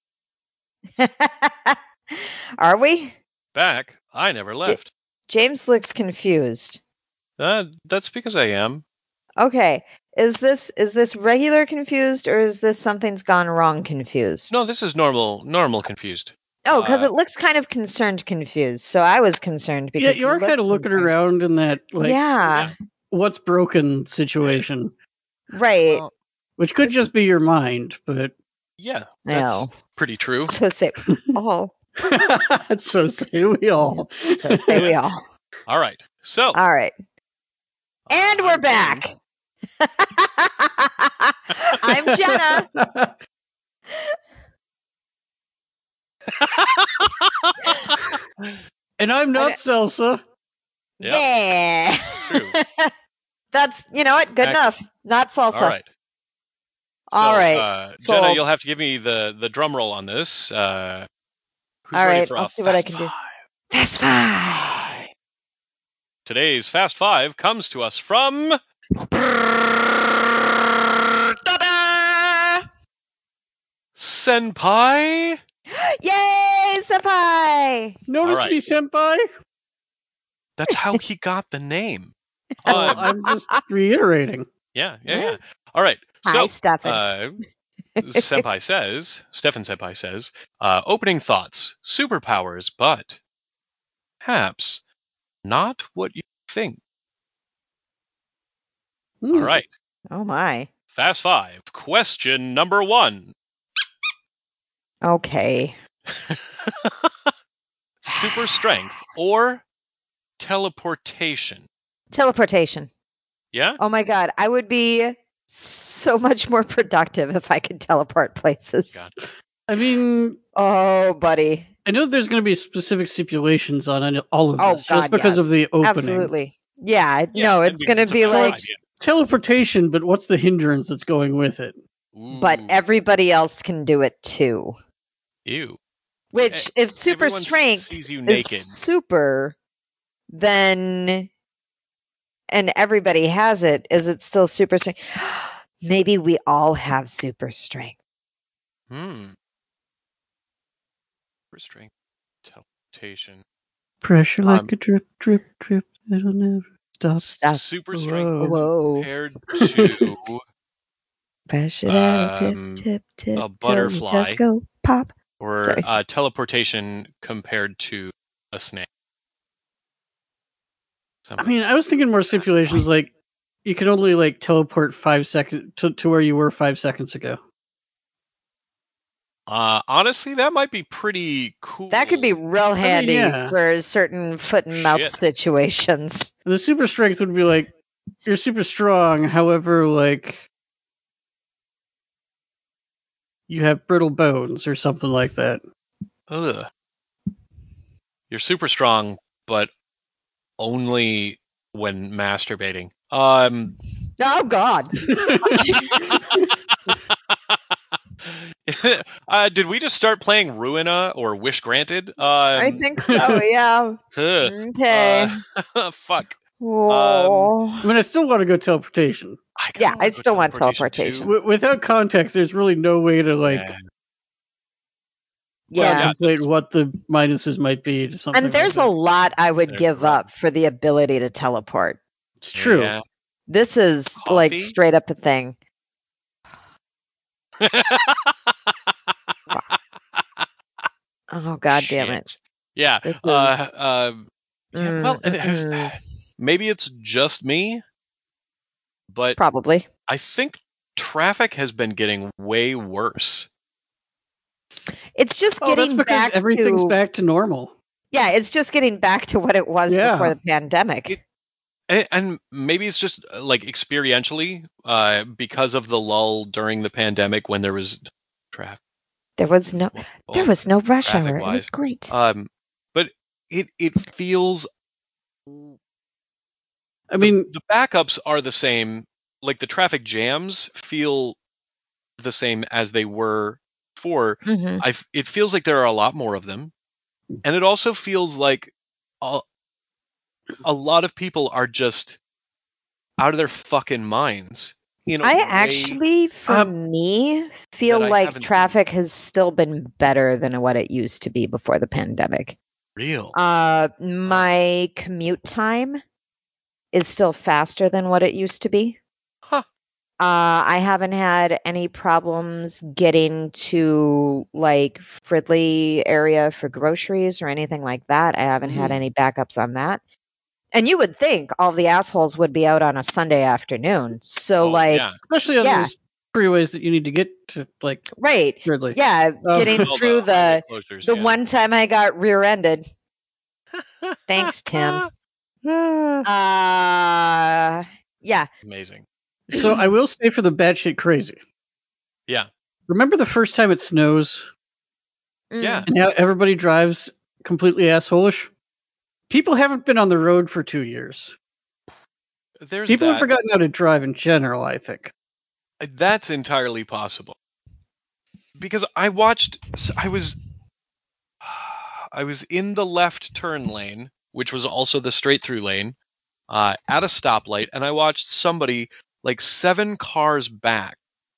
Are we? Back? I never left. James looks confused. Uh, that's because I am. Okay. Is this is this regular confused, or is this something's gone wrong confused? No, this is normal. Normal confused. Oh, because uh, it looks kind of concerned confused. So I was concerned because Yeah, you are looked kind of looking concerned. around in that, like, yeah, what's broken situation, right. Well, which could just be your mind, but yeah, that's No. pretty true. So say, oh, so say we all. so say we all. All right. So All right, and we're back. I'm Jenna. And I'm not Okay. Salsa. Yep. Yeah. True. That's, you know what? Good Excellent. enough. Not salsa. All right. All so, right. Uh, Jenna, Sold. you'll have to give me the, the drum roll on this. Uh, who's All ready right, for I'll a see what I Fast can do. Five? Fast five. Today's Fast Five comes to us from Ta-da! Senpai. Yay, senpai! Notice All right. me, senpai. That's how he got the name. Well, Um, I'm just reiterating. yeah, yeah, yeah. All right. Hi, So, Stefan. uh, Senpai says, Stefan Senpai says, uh, opening thoughts, superpowers, but perhaps not what you think. Hmm. All right. Oh my. Fast Five. Question number one. Okay. Super strength or teleportation? Teleportation. Yeah? Oh my god, I would be so much more productive if I could teleport places. God. I mean, Oh, buddy. I know there's going to be specific stipulations on any- all of Oh, this, just God, because yes. of the opening. Absolutely. Yeah, Yeah, no, and it's we going to can be subscribe, like, Teleportation, but what's the hindrance that's going with it? yeah. but Ooh, everybody else can do it too. ew. Which, if super Everyone strength sees you is naked. super, then and everybody has it, is it still super strength? Maybe we all have super strength. Hmm. Super strength, teleportation. Pressure like Um, a drip, drip, drip. It'll never stop. Stop. Super strength Whoa. Whoa. compared to Pressure down, Um, tip, tip, tip. a till you butterfly. Just go pop. or Sorry. uh, teleportation compared to a snake. I Something. mean, I was thinking more stipulations like you could only like teleport five seconds to, to where you were five seconds ago. Uh, honestly, that might be pretty cool. That could be real handy yeah. for certain foot and mouth Shit. situations. And the super strength would be like you're super strong, however, like you have brittle bones or something like that. Ugh. You're super strong, but only when masturbating. Um. Oh God! uh, did we just start playing Ruina or Wish Granted? Um, I think so. Yeah. ugh, Okay. uh, fuck. oh. I mean, I still want to go teleportation. I kinda Yeah, wanna I go still want too. teleportation. W- without context, there's really no way to like Yeah. yeah. contemplate what the minuses might be to something. And there's like a that. lot I would There's give a lot. up for the ability to teleport. It's true. Yeah. This is like Coffee? straight up a thing. Oh Oh God damn it! Shit. Yeah. This is- Uh, uh, yeah, well, Mm, mm, mm. maybe it's just me, but Probably. I think traffic has been getting way worse. It's just Oh, that's getting because back everything's to back to normal. yeah. It's just getting back to what it was Yeah. before the pandemic. It- And, and maybe it's just uh, like experientially, uh, because of the lull during the pandemic when there was traffic. there was no there was no rush hour. It traffic-wise. was great. Um, but it it feels I mean, the backups are the same. Like the traffic jams feel the same as they were before. Mhm. I f- it feels like there are a lot more of them, and it also feels like a, a lot of people are just out of their fucking minds. You know, I way actually, for Um, me, feel that I like haven't- traffic has still been better than what it used to be before the pandemic. real. Uh, my commute time is still faster than what it used to be. Huh. Uh, I haven't had any problems getting to like Fridley area for groceries or anything like that. I haven't had Mm. any backups on that. And you would think all the assholes would be out on a Sunday afternoon. So Oh, like, yeah. especially on Yeah. those freeways that you need to get to, like, right. Ridley. Yeah, Um, getting All through the highway closures, the yeah. one time I got rear-ended. Thanks, Tim. Ah. Uh yeah. Amazing. So I will say for the batshit crazy. Yeah. Remember the first time it snows Mm. Yeah. and how everybody drives completely assholish? People haven't been on the road for two years. There's People that. have forgotten how to drive in general, I think. That's entirely possible. Because I watched, so I was, I was in the left turn lane, which was also the straight through lane, uh, at a stoplight, and I watched somebody like seven cars back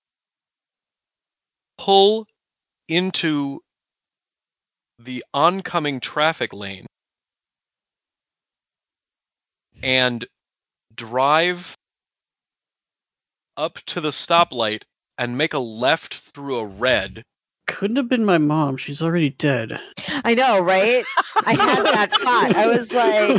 pull into the oncoming traffic lane and drive up to the stoplight and make a left through a red. Couldn't have been my mom. She's already dead. I know, right? I had that thought. I was like,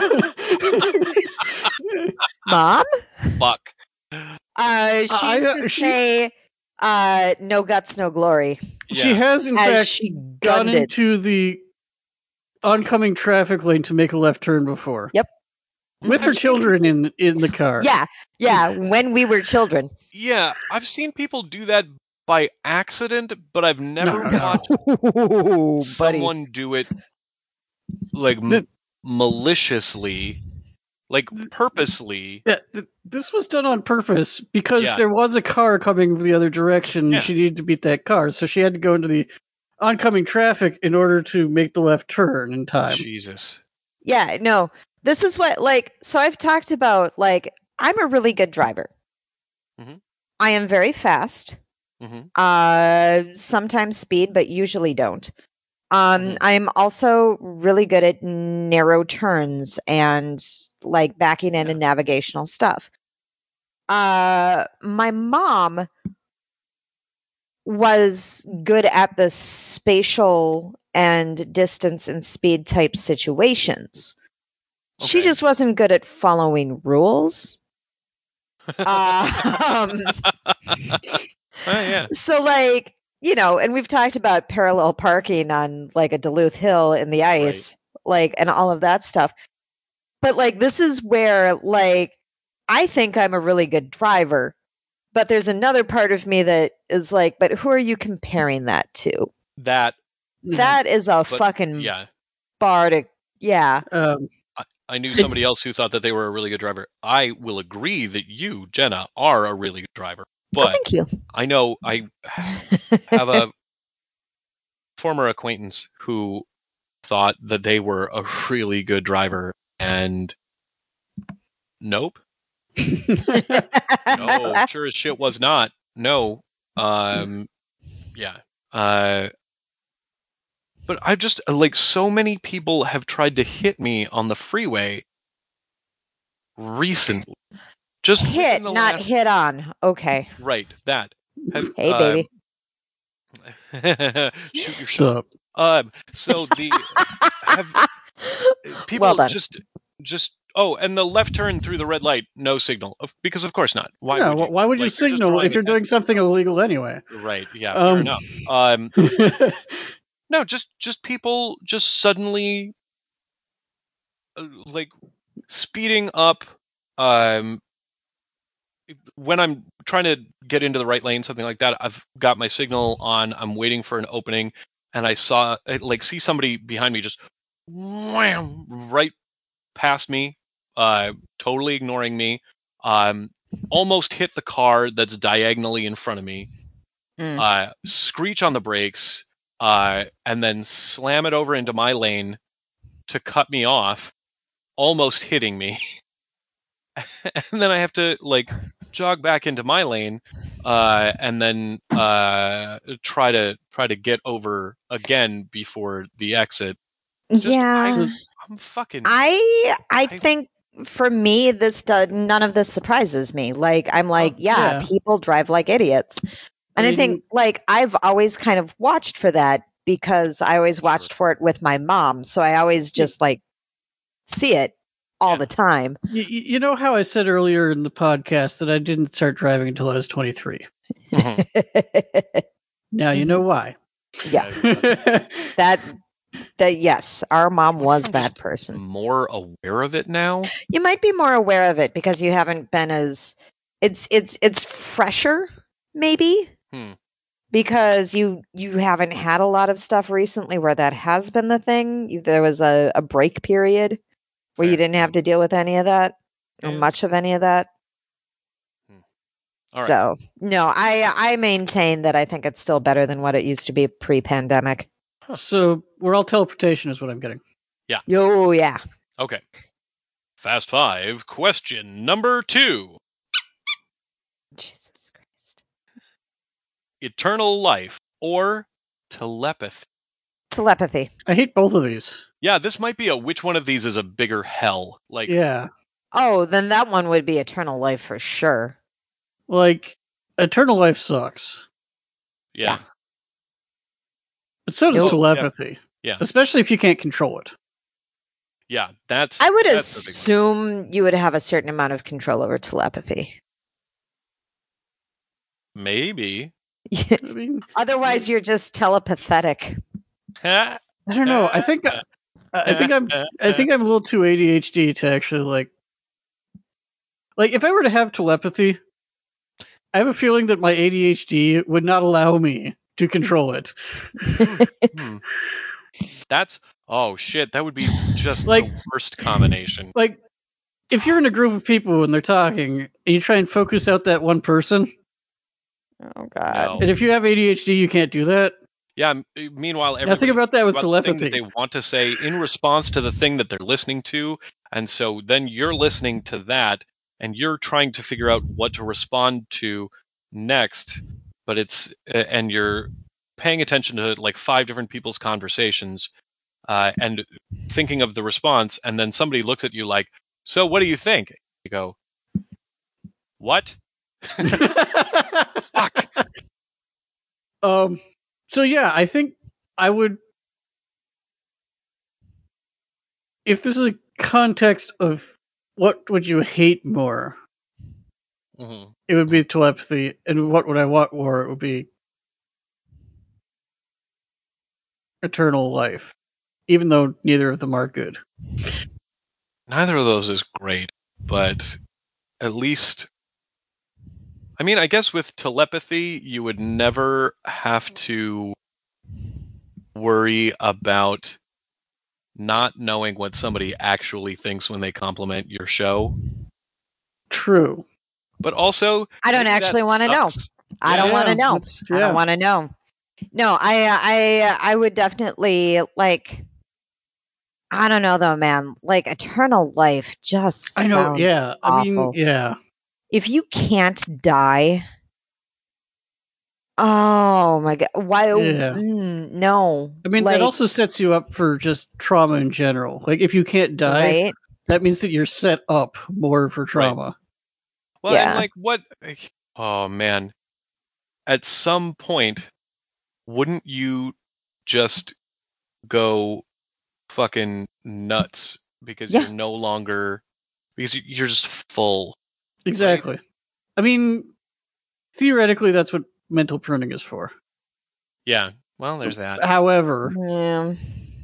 Mom? Fuck. Uh she I- used to she- say uh no guts, no glory. She Yeah. has, in As fact, she gone gunned it. into the oncoming traffic lane to make a left turn before. Yep. With her children in in the car. Yeah, yeah, when we were children. Yeah, I've seen people do that by accident, but I've never No, no. watched Ooh, buddy. someone do it like m- The- maliciously, like purposely. Yeah, th- this was done on purpose because Yeah. there was a car coming the other direction. Yeah. And she needed to beat that car, so she had to go into the oncoming traffic in order to make the left turn in time. Jesus. Yeah, no. This is what like so I've talked about like I'm a really good driver. Mhm. I am very fast. Mhm. Uh sometimes speed, but usually don't. Um Mhm. I'm also really good at narrow turns and like backing in Yeah. and navigational stuff. Uh my mom was good at the spatial and distance and speed type situations. She Okay. just wasn't good at following rules. um, Oh, yeah. so, like, you know, and we've talked about parallel parking on like a Duluth Hill in the ice, like, and all of that stuff. But, like, this is where, like, I think I'm a really good driver. But there's another part of me that is like, but who are you comparing that to? That, That is a but fucking yeah. bar to, yeah. Um, I knew somebody else who thought that they were a really good driver. I will agree that you, Jenna, are a really good driver. Oh, But thank you. I know I have a former acquaintance who thought that they were a really good driver, and nope. No, sure as shit was not. No. Um, yeah. Uh, but I just, like, so many people have tried to hit me on the freeway recently. Just Hit, within the not last- hit on. Okay. Right, that. Have, Hey, uh, baby. Shoot your what's shot. up? Um, so the have, people Well done. just just oh, and the left turn through the red light, no signal, Of- because of course not. Why no, would you? why would you Like, you're just signal drawing if you're attention. doing something illegal anyway? Right? Yeah, fair Um, enough. Um, no, just just people just suddenly uh, like speeding up. Um, when I'm trying to get into the right lane, something like that, I've got my signal on. I'm waiting for an opening, and I saw I, like see somebody behind me just wham right past me, uh, totally ignoring me. Um, almost hit the car that's diagonally in front of me. Mm. Uh, screech on the brakes, uh, and then slam it over into my lane to cut me off, almost hitting me. And then I have to like jog back into my lane, uh, and then uh, try to try to get over again before the exit. Just, Yeah. So- I'm fucking. I I I- think for me this does none of this surprises me. Like I'm like, yeah, yeah. people drive like idiots. And I I, mean- think like I've always kind of watched for that because I always Sure. watched for it with my mom. So I always just like see it all Yeah. the time. You, you know how I said earlier in the podcast that I didn't start driving until I was twenty-three. Mhm. Now you know why. Yeah. Yeah, that that yes, our mom was I'm that just person. more aware of it now. You might be more aware of it because you haven't been as it's it's it's fresher maybe. Hmm. Because you you haven't had a lot of stuff recently where that has been the thing. You, there was a, a break period where you Fair, didn't have yeah. to deal with any of that or Yeah. much of any of that. All right. So no, I I maintain that I think it's still better than what it used to be pre-pandemic. So we're all teleportation is what I'm getting. Oh yeah. Okay. Fast Five. Question number two. Jesus Christ. Eternal life or telepathy? Telepathy. I hate both of these. Yeah, this might be a which one of these is a bigger hell. Like, Yeah. Oh, then that one would be eternal life for sure. Like, eternal life sucks. yeah. But so does Nope. telepathy. Yeah. Especially if you can't control it. Yeah, that's. I would that's the big one. assume you would have a certain amount of control over telepathy. Maybe. I mean, Otherwise, you're just telepathetic. I don't know. I think I, I think I'm I think I'm a little too A D H D to actually like like if I were to have telepathy, I have a feeling that my A D H D would not allow me to control it. Hmm. That's. Oh shit! That would be just Like- the worst combination. Like if you're in a group of people and they're talking and you try and focus out that one person, Oh God. No. and if you have A D H D you can't do that. Yeah. m- Meanwhile, Now think everybody's about that with about the thing that telepathy. they want to say in response to the thing that they're listening to, and so then you're listening to that, and you're trying to figure out what to respond to next. But it's and you're paying attention to like five different people's conversations, uh, and thinking of the response, and then somebody looks at you like, "So, what do you think?" You go, "What?" Fuck. Um. So yeah, I think I would. If this is a context of what would you hate more, Mhm. it would be telepathy, and what would I want more? It would be eternal life, even though neither of them are good. Neither of those is great, but at least. I mean, I guess with telepathy, you would never have to worry about not knowing what somebody actually thinks when they compliment your show. True. But also, I don't maybe that actually wanna know. sucks. I don't Yeah. want to know. that's- I yeah. don't want to know. No, I, I, I would definitely like. I don't know though, man. Like eternal life just. I know. sounds Yeah. I mean, awful. yeah. If you can't die. Oh my god! Why? Yeah. Mm, no. I mean, like, that also sets you up for just trauma in general. Like, if you can't die, right? that means that you're set up more for trauma. Well, Yeah. and like what? Oh man! At some point, wouldn't you just go fucking nuts because Yeah. you're no longer because you're just full. Exactly. I mean, theoretically, that's what mental pruning is for. Yeah. Well, there's that. However, Yeah.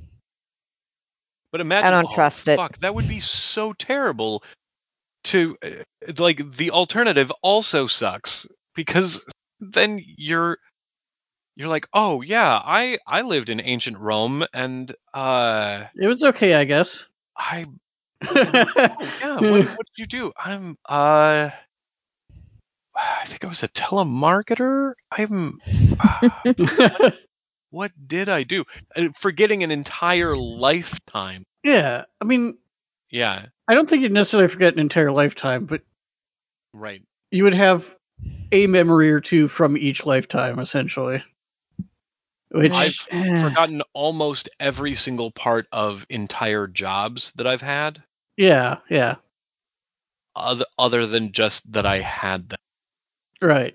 But imagine, I don't oh, trust it. fuck, that would be so terrible. To uh, like the alternative also sucks because then you're you're like, oh yeah, I I lived in ancient Rome and uh it was okay, I guess. I oh yeah, what what did you do? I'm uh I think I was a telemarketer. I'm uh, what did I do? Uh, Forgetting an entire lifetime. Yeah, I mean, Yeah, I don't think you'd necessarily forget an entire lifetime, but right. you would have a memory or two from each lifetime, essentially. Which I've eh, forgotten almost every single part of entire jobs that I've had, yeah, yeah, other, other than just that I had them. right.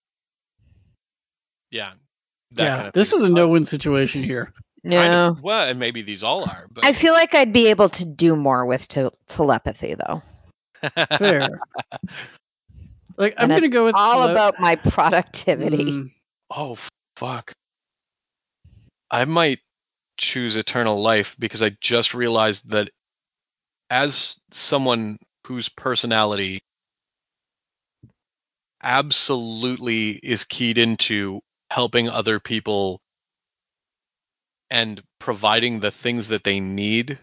Yeah. That Yeah, kind of this thing. is a no-win situation here. No. Kind of, well, and maybe these all are, but I feel like I'd be able to do more with te- telepathy, though. Fair. Like, I'm And gonna it's go with all tele- about my productivity. Mm, oh fuck. I might choose eternal life because I just realized that as someone whose personality absolutely is keyed into helping other people and providing the things that they need.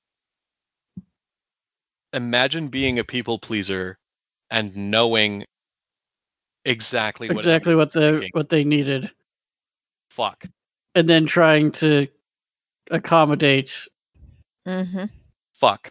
Imagine being a people pleaser and knowing exactly what exactly what everyone's the thinking. what they needed, Fuck. and then trying to accommodate. Mm-hmm. Fuck.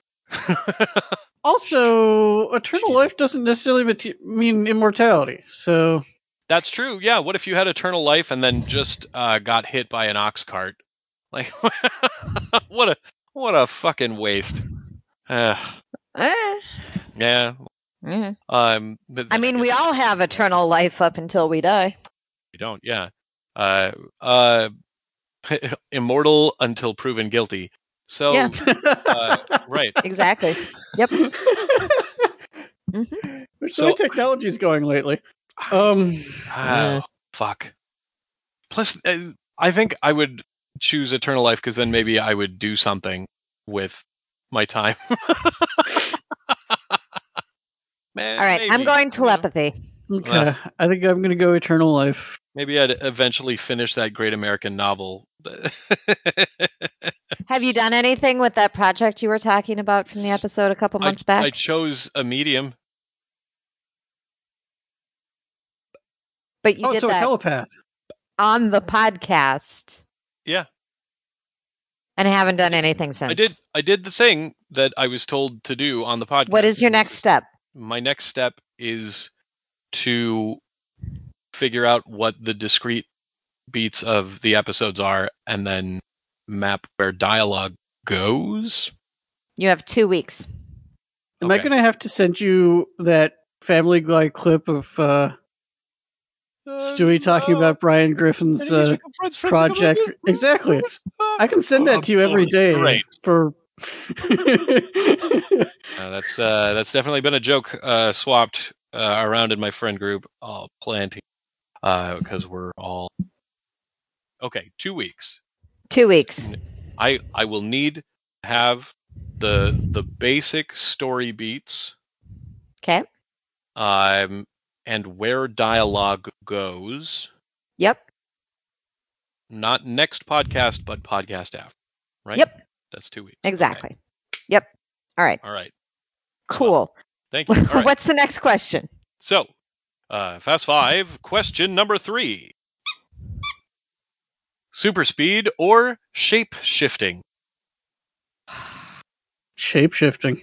Also, eternal Jeez. life doesn't necessarily mate- mean immortality. So That's true. Yeah. What if you had eternal life and then just uh, got hit by an ox cart? Like, what a what a fucking waste. Uh, Eh, yeah. eh. Um. But I then mean, we guess all have eternal life up until we die. we don't. Yeah. Uh. Uh. Immortal until proven guilty. So. Yeah. Uh, right. Exactly. Yep. Mm-hmm. Which So- the way technology is going lately. Um, Oh, fuck. Plus, uh, I think I would choose eternal life because then maybe I would do something with my time. Man, All right, I'm maybe, going you know. telepathy. okay, I think I'm gonna go eternal life. Maybe I'd eventually finish that great American novel. Have you done anything with that project you were talking about from the episode a couple I, months back? I chose a medium. But you Oh, did so a that telepath. on the podcast Yeah, and haven't done anything since. I did. I did the thing that I was told to do on the podcast. What is your next step? My next step is to figure out what the discrete beats of the episodes are and then map where dialogue goes. You have two weeks. Am I Okay. gonna have to send you that Family Guy clip of uh, Stewie talking about Brian Griffin's uh, project? Exactly. I can send that to you every day Great. for. Uh, that's uh, that's definitely been a joke uh, swapped uh, around in my friend group. Oh, plenty. Because we're all okay. Two weeks. Two weeks. I I will need to have the the basic story beats. Okay. Um, and where dialogue goes. Yep. Not next podcast, but podcast after. Right. Yep. That's two weeks. Exactly. Yep. All right. Okay. All right. Cool. Thank you. All right. What's the next question? So, uh, Fast Five, question number three. Super speed or shape shifting? Shape shifting.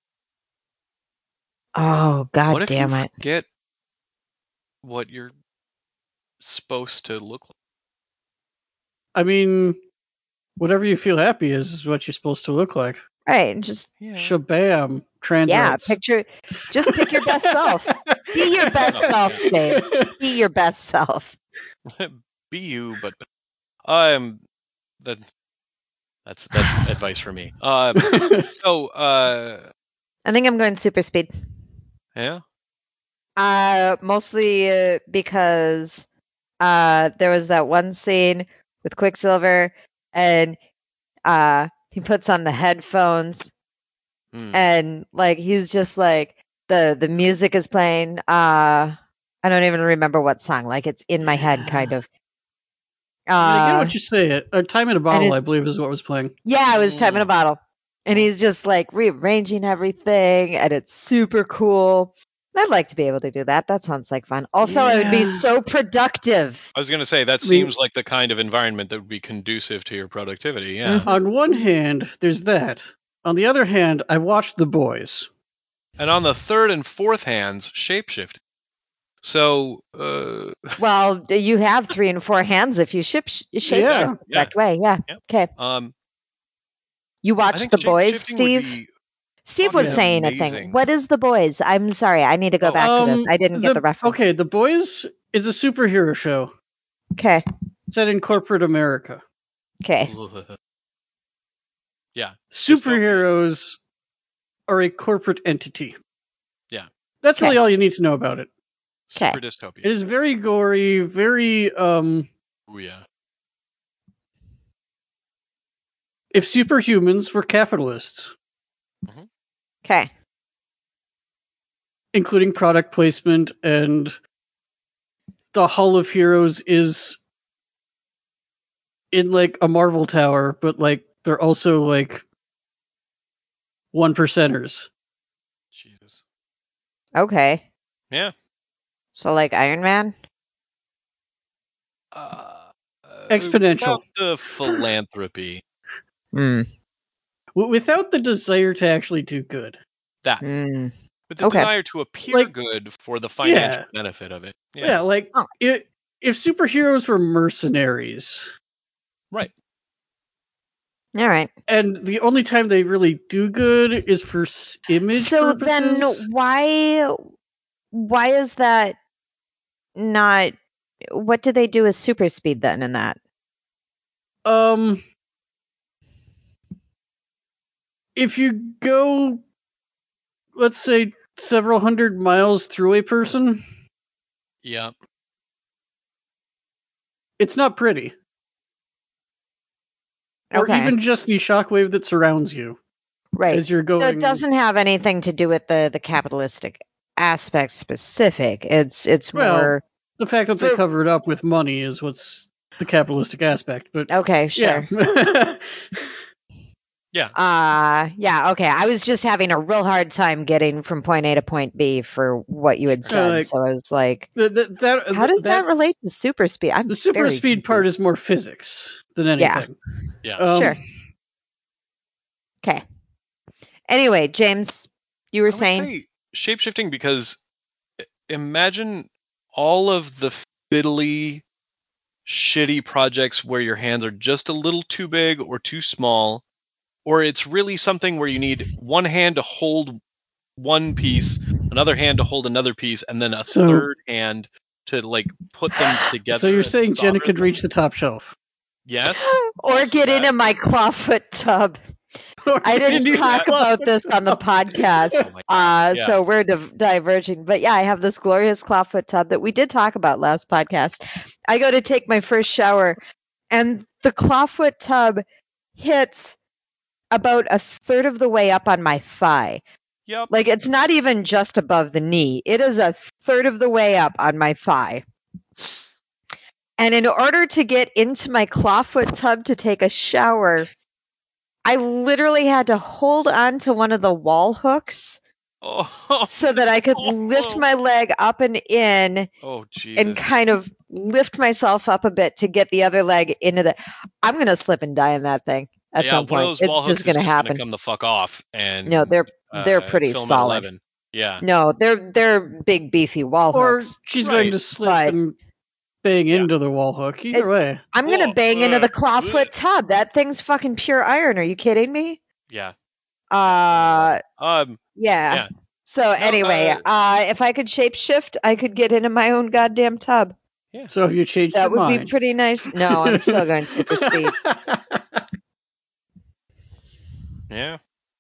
Oh, God What if damn you it. forget what you're supposed to look like? I mean, whatever you feel happy is, is what you're supposed to look like. Right. Just, Yeah. Shabam. Trans yeah, rights. picture, just pick your best self. Be your best self, James. Be your best self. Be you, but um, the That's that's advice for me. Um, so uh, I think I'm going super speed. yeah. Uh, mostly uh, because uh, there was that one scene with Quicksilver, and uh, he puts on the headphones, Hmm. and like he's just like the the music is playing. Uh, I don't even remember what song. Like it's in my head, kind of. I get Uh, what you say. Uh, Time in a Bottle, I it's- believe, is what was playing. yeah, it was Time in a Mm. Bottle, and he's just like rearranging everything, and it's super cool. I'd like to be able to do that. That sounds like fun. Also, it would be Yeah. so productive. I was going to say that I mean- seems like the kind of environment that would be conducive to your productivity. Yeah. Mhm. On one hand, there's that. On the other hand, I watched The Boys. And on the third and fourth hands, shapeshift. So, uh, Well, you have three and four hands if you ship sh- shape Yeah, shift the yeah. correct way. Yeah. Yeah. Okay. um, You I watched think The Boys, shapeshifting would Steve? be Steve was fucking saying a amazing. thing. What is The Boys? I'm sorry. I need to go Oh. back to this. Um, I didn't get the reference. Okay, The Boys is a superhero show Okay. set in corporate America. Okay. Yeah. Superheroes are a corporate entity. Yeah. That's really Okay. all you need to know about it. Okay. Super dystopia. It is very gory, very um Oh, yeah. if superhumans were capitalists, Okay. including product placement, and the Hall of Heroes is in like a Marvel tower, but like they're also like one percenters. Jesus. Okay. Yeah. So like Iron Man? Uh, uh, Exponential. without the philanthropy. Hmm. W- Without the desire to actually do good. That. Hmm. But the Okay. desire to appear Like- good for the financial Yeah. benefit of it. Yeah, Yeah. like Oh. it, if superheroes were mercenaries, Right. All right. and the only time they really do good is for s- image So purposes. then why why is that not what do they do with super speed then in that? Um, if you go, let's say, several hundred miles through a person, Yeah. it's not pretty. Or Okay. even just the shockwave that surrounds you Right. as you're going. So it doesn't have anything to do with the the capitalistic aspect specific. It's it's Well, more The fact that they for- cover it up with money is what's the capitalistic aspect. But okay, sure. yeah. Yeah. Uh yeah, okay. I was just having a real hard time getting from point A to point B for what you had Sure. said. Like- so I was like, The- the- that, how does that, relate to super speed? I'm The super very speed part confused. is more physics than Yeah. anything. Yeah. Um, Sure. Okay. Anyway, James, you were I would saying say shapeshifting because i- imagine all of the fiddly, shitty projects where your hands are just a little too big or too small, or it's really something where you need one hand to hold one piece, another hand to hold another piece, and then a So- third hand to like put them together. So you're and saying Jenna solder could them. reach the top shelf? Yes. or also get that. into my clawfoot tub. I didn't do talk that. about this on the podcast, Oh my God. uh, Yeah. so we're div- diverging. But yeah, I have this glorious clawfoot tub that we did talk about last podcast. I go to take my first shower, and the clawfoot tub hits about a third of the way up on my thigh. Yep. Like it's not even just above the knee; it is a third of the way up on my thigh. And in order to get into my clawfoot tub to take a shower, I literally had to hold on to one of the wall hooks Oh. so that I could lift my leg up and in Oh Jesus. and kind of lift myself up a bit to get the other leg into the. I'm gonna slip and die in that thing at yeah, some one of point. those wall It's hooks just gonna is happen. Gonna come the fuck off, and No, they're they're uh, pretty film at solid. eleven. Yeah. No, they're they're big beefy wall Or hooks. she's Right. going to slip But- and bang Yeah. into the wall hook. Either way. I'm gonna Oh, bang into uh, the clawfoot uh. tub. That thing's fucking pure iron. Are you kidding me? Yeah. Uh, Um. yeah. Yeah. So anyway, uh, uh, if I could shapeshift, I could get into my own goddamn tub. So if you change That your would mind. be pretty nice. No, I'm still going super speed. Yeah.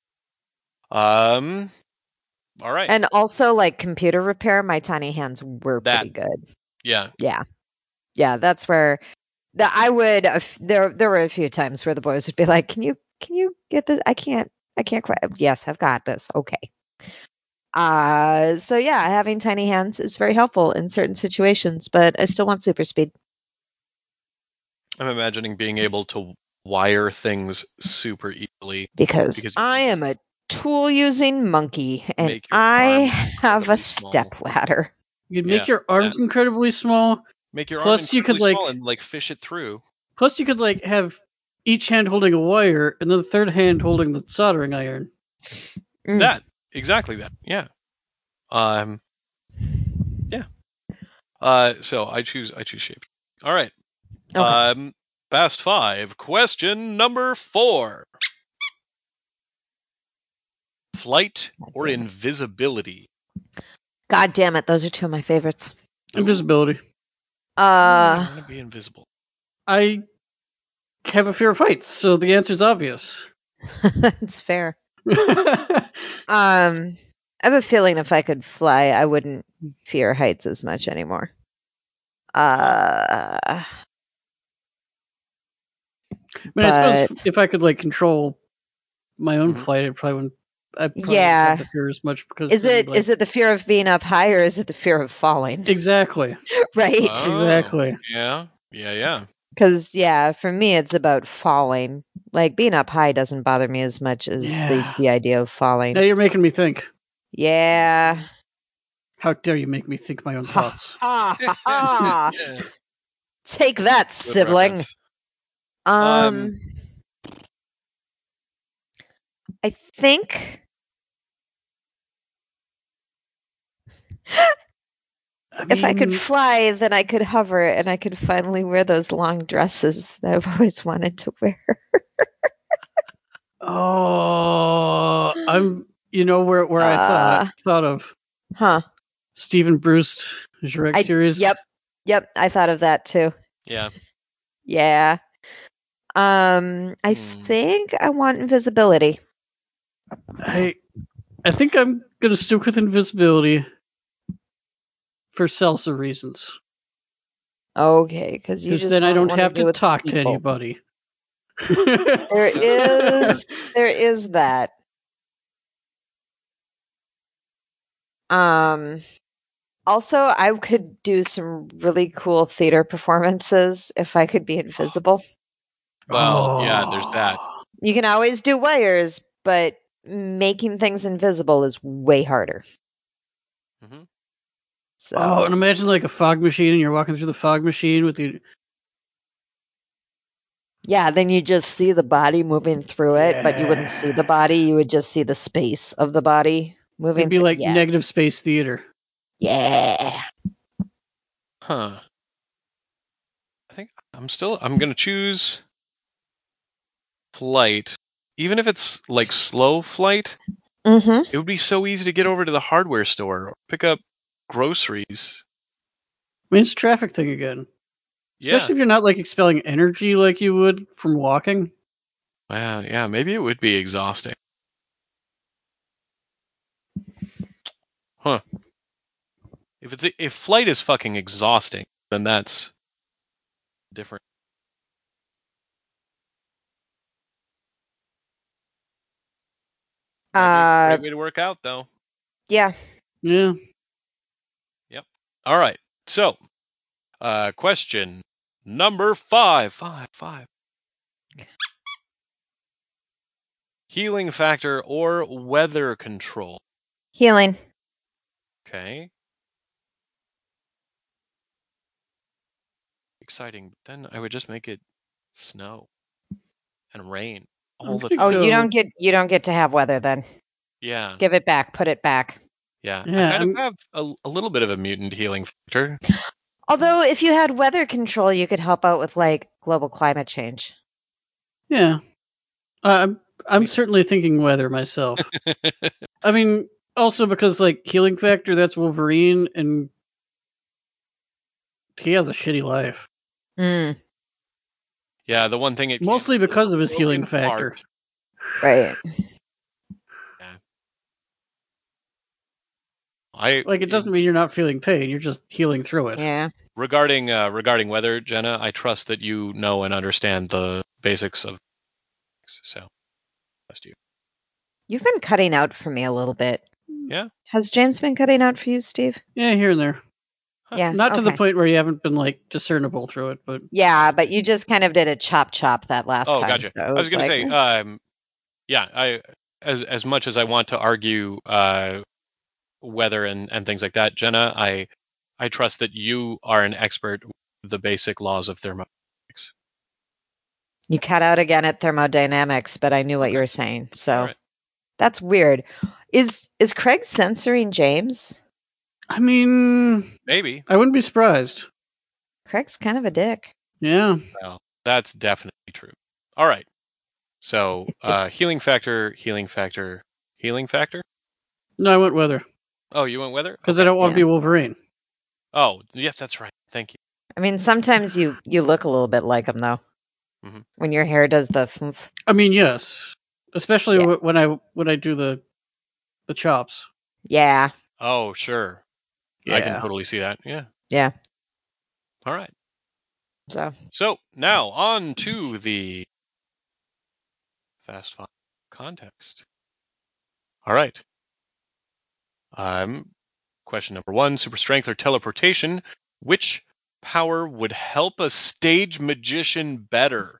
Um. All right. And also, like computer repair, my tiny hands were That- pretty good. yeah. Yeah, yeah, that's where the I would. Uh, there, there were a few times where the boys would be like, "Can you, can you get this? I can't, I can't quite." Yes, I've got this. Okay. Uh, so yeah, having tiny hands is very helpful in certain situations, but I still want super speed. I'm imagining being able to wire things super easily. Because, Because you I can am a tool using monkey and make your I arms have a incredibly small. step ladder. You'd Yeah, make your arms incredibly small. Make your Plus, arm you could, incredibly like- small and like fish it through. Plus, you could like have each hand holding a wire, and then the third hand holding the soldering iron. Mm. That exactly that. Yeah. Um. Yeah. Uh. So I choose. I choose shape. All right. Okay. Um. Fast five. Question number four. Flight or damn it. invisibility? God damn it, those are two of my favorites. Invisibility. I Uh, want to be invisible. I have a fear of heights, so the answer's obvious. that's fair. Um, I have a feeling if I could fly, I wouldn't fear heights as much anymore. Uh, I mean, I suppose But- if I could like control my own Mhm. flight, it probably wouldn't. I probably Yeah. wouldn't have the fear as much because is then, it like, is it the fear of being up high or is it the fear of falling? exactly? Right? Oh, Exactly. Yeah. Yeah. Yeah. Because yeah, for me it's about falling. Like being up high doesn't bother me as much as the, Yeah. the idea of falling. Now you're making me think. Yeah. How dare you make me think my own Ha thoughts? ha ha ha! Yeah. Take that, Good sibling. reference. Um, Um, I think I if I could mean, fly, then I could hover and I could finally wear those long dresses that I've always wanted to wear. oh, I'm. You know where where I Uh, thought thought of Huh. Stephen Bruce, Jurek I- series. Yep. Yep. I thought of that too. Yeah. Yeah. Um, I Hmm. think I want invisibility. I I think I'm gonna stick with invisibility for salsa reasons. Okay, because you Because just then I won't don't wanna have deal to with talk to people. anybody. There is there is that. Um also I could do some really cool theater performances if I could be invisible. Well, yeah, there's that. Oh. You can always do wires, but making things invisible is way harder. Mhm. So Oh, and imagine like a fog machine, and you're walking through the fog machine with the. yeah, then you just see the body moving through it, but you wouldn't see the Yeah. body. You would just see the space of the body moving It'd be through. like yeah. negative space theater. yeah. Huh. I think I'm still. I'm gonna choose flight, even if it's like slow flight. Mm-hmm. It would be so easy to get over to the hardware store or pick up groceries. I mean, it's a traffic thing again. Yeah. Especially if you're not like expelling energy like you would from walking. Wow. Yeah. Maybe it would be exhausting. Huh. If it's if flight is fucking exhausting, then that's different. Might be a Uh, great way to work out, though. yeah. Yeah. All right. So, uh, question number five, five, five. Healing factor or weather control? Healing. Okay. Exciting. But then I would just make it snow and rain all the Okay. Oh, time. you So- don't get you don't get to have weather then. Yeah. Give it back. Put it back. Yeah. Yeah, I kind I'm- of have a, a little bit of a mutant healing factor. Although, if you had weather control, you could help out with like global climate change. Yeah. Uh, I'm I'm certainly thinking weather myself. I mean, also because like healing factor, that's Wolverine, and he has a shitty life. Mm. Yeah, the one thing it can't Mostly heal is because a of his healing broken factor. heart. Right. I Like, it doesn't mean you're not feeling pain. You're just healing through it. Yeah. regarding uh, regarding weather, Jenna. I trust that you know and understand the basics of. So, trust you. You've been cutting out for me a little bit. Yeah. Has James been cutting out for you, Steve? Yeah, here and there. Huh. Yeah. Not to the okay. point where you haven't been, like, discernible through it, but... Yeah, but you just kind of did a chop chop that last Oh, time. gotcha. So it I was going like, to say, eh. um, yeah. I as as much as I want to argue uh, weather and, and things like that, Jenna, I I trust that you are an expert with the basic laws of thermodynamics. You cut out again at thermodynamics, but I knew what Okay. you were saying. So All right. that's weird. Is is Craig censoring James? I mean, Maybe. I wouldn't be surprised. Craig's kind of a dick. Yeah. Well, that's definitely true. All right. So, uh, healing factor, healing factor, healing factor. No, I went weather. Oh, you went weather? Because Okay. I don't want Yeah. to be Wolverine. Oh, yes, that's right. Thank you. I mean, sometimes you you look a little bit like him though. Mhm. When your hair does the foof. I mean, yes. Especially Yeah. wh- when I when I do the the chops. Yeah. Oh, sure. Yeah. I can totally see that. Yeah. Yeah. All right. So So now on to the fast five context. All right. Um, question number one: super strength or teleportation? Which power would help a stage magician better?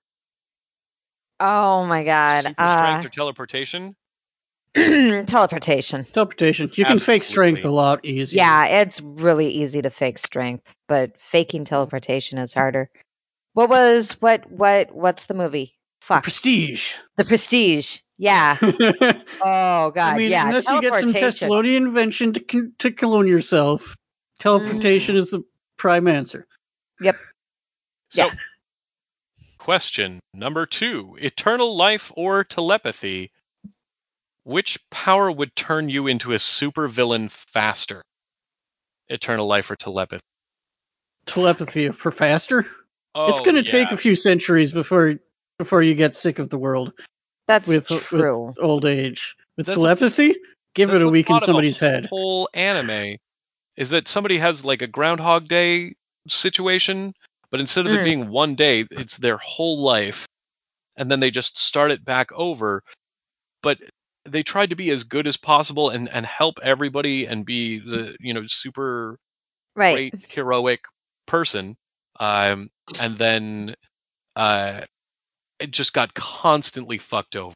oh my god. Super strength Uh or teleportation? teleportation. Teleportation. You can fake strength Absolutely. a lot easier. Yeah, it's really easy to fake strength, but faking teleportation is harder. What was what what what's the movie? The Fuck. prestige. The Prestige. Yeah. I Oh god. mean, yeah. unless you get some teleportation. Thessalonian invention to con- to clone yourself, teleportation is the prime answer. Yep. So, Yeah. question number two: eternal life or telepathy? Which power would turn you into a supervillain faster? Eternal life or telepathy? Telepathy for faster. Oh, it's going to yeah. take a few centuries before before you get sick of the world That's with true. with old age. With That's telepathy, give That's it a the week in plot of the somebody's head. Whole anime is that somebody has like a Groundhog Day situation, but instead of it Mm. being one day, it's their whole life, and then they just start it back over. But they tried to be as good as possible and, and help everybody and be the you know super Right. great heroic person, um, and then uh, it just got constantly fucked over.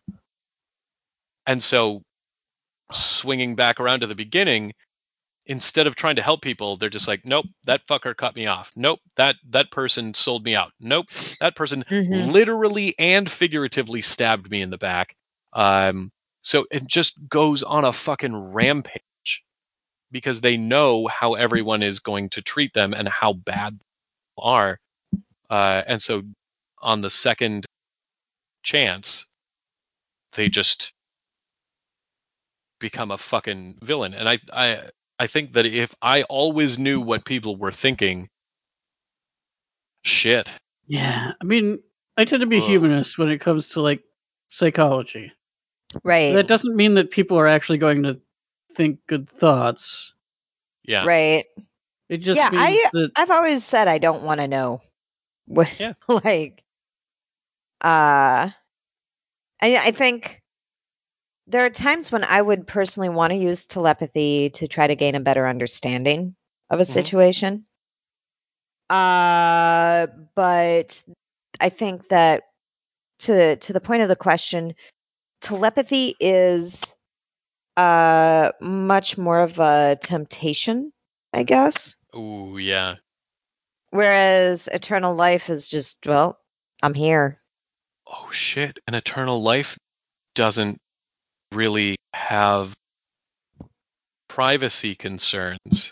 And so, swinging back around to the beginning, instead of trying to help people, they're just like, nope, that fucker cut me off. Nope, that that person sold me out. Nope, that person Mhm. literally and figuratively stabbed me in the back. Um, so it just goes on a fucking rampage because they know how everyone is going to treat them and how bad they are. Uh, and so on the second chance, they just become a fucking villain. And I, I, I think that if I always knew what people were thinking, shit. Yeah, I mean, I tend to be Ugh. humanist when it comes to like psychology. Right. That doesn't mean that people are actually going to think good thoughts. Yeah. Right. It just Yeah, means I that I've always said I don't want to know what Yeah. like uh I I think there are times when I would personally want to use telepathy to try to gain a better understanding of a Mhm. situation. Uh but I think that to to the point of the question, telepathy is uh much more of a temptation, I guess. Ooh, yeah. Whereas eternal life is just, well, I'm here. Oh shit. An eternal life doesn't really have privacy concerns.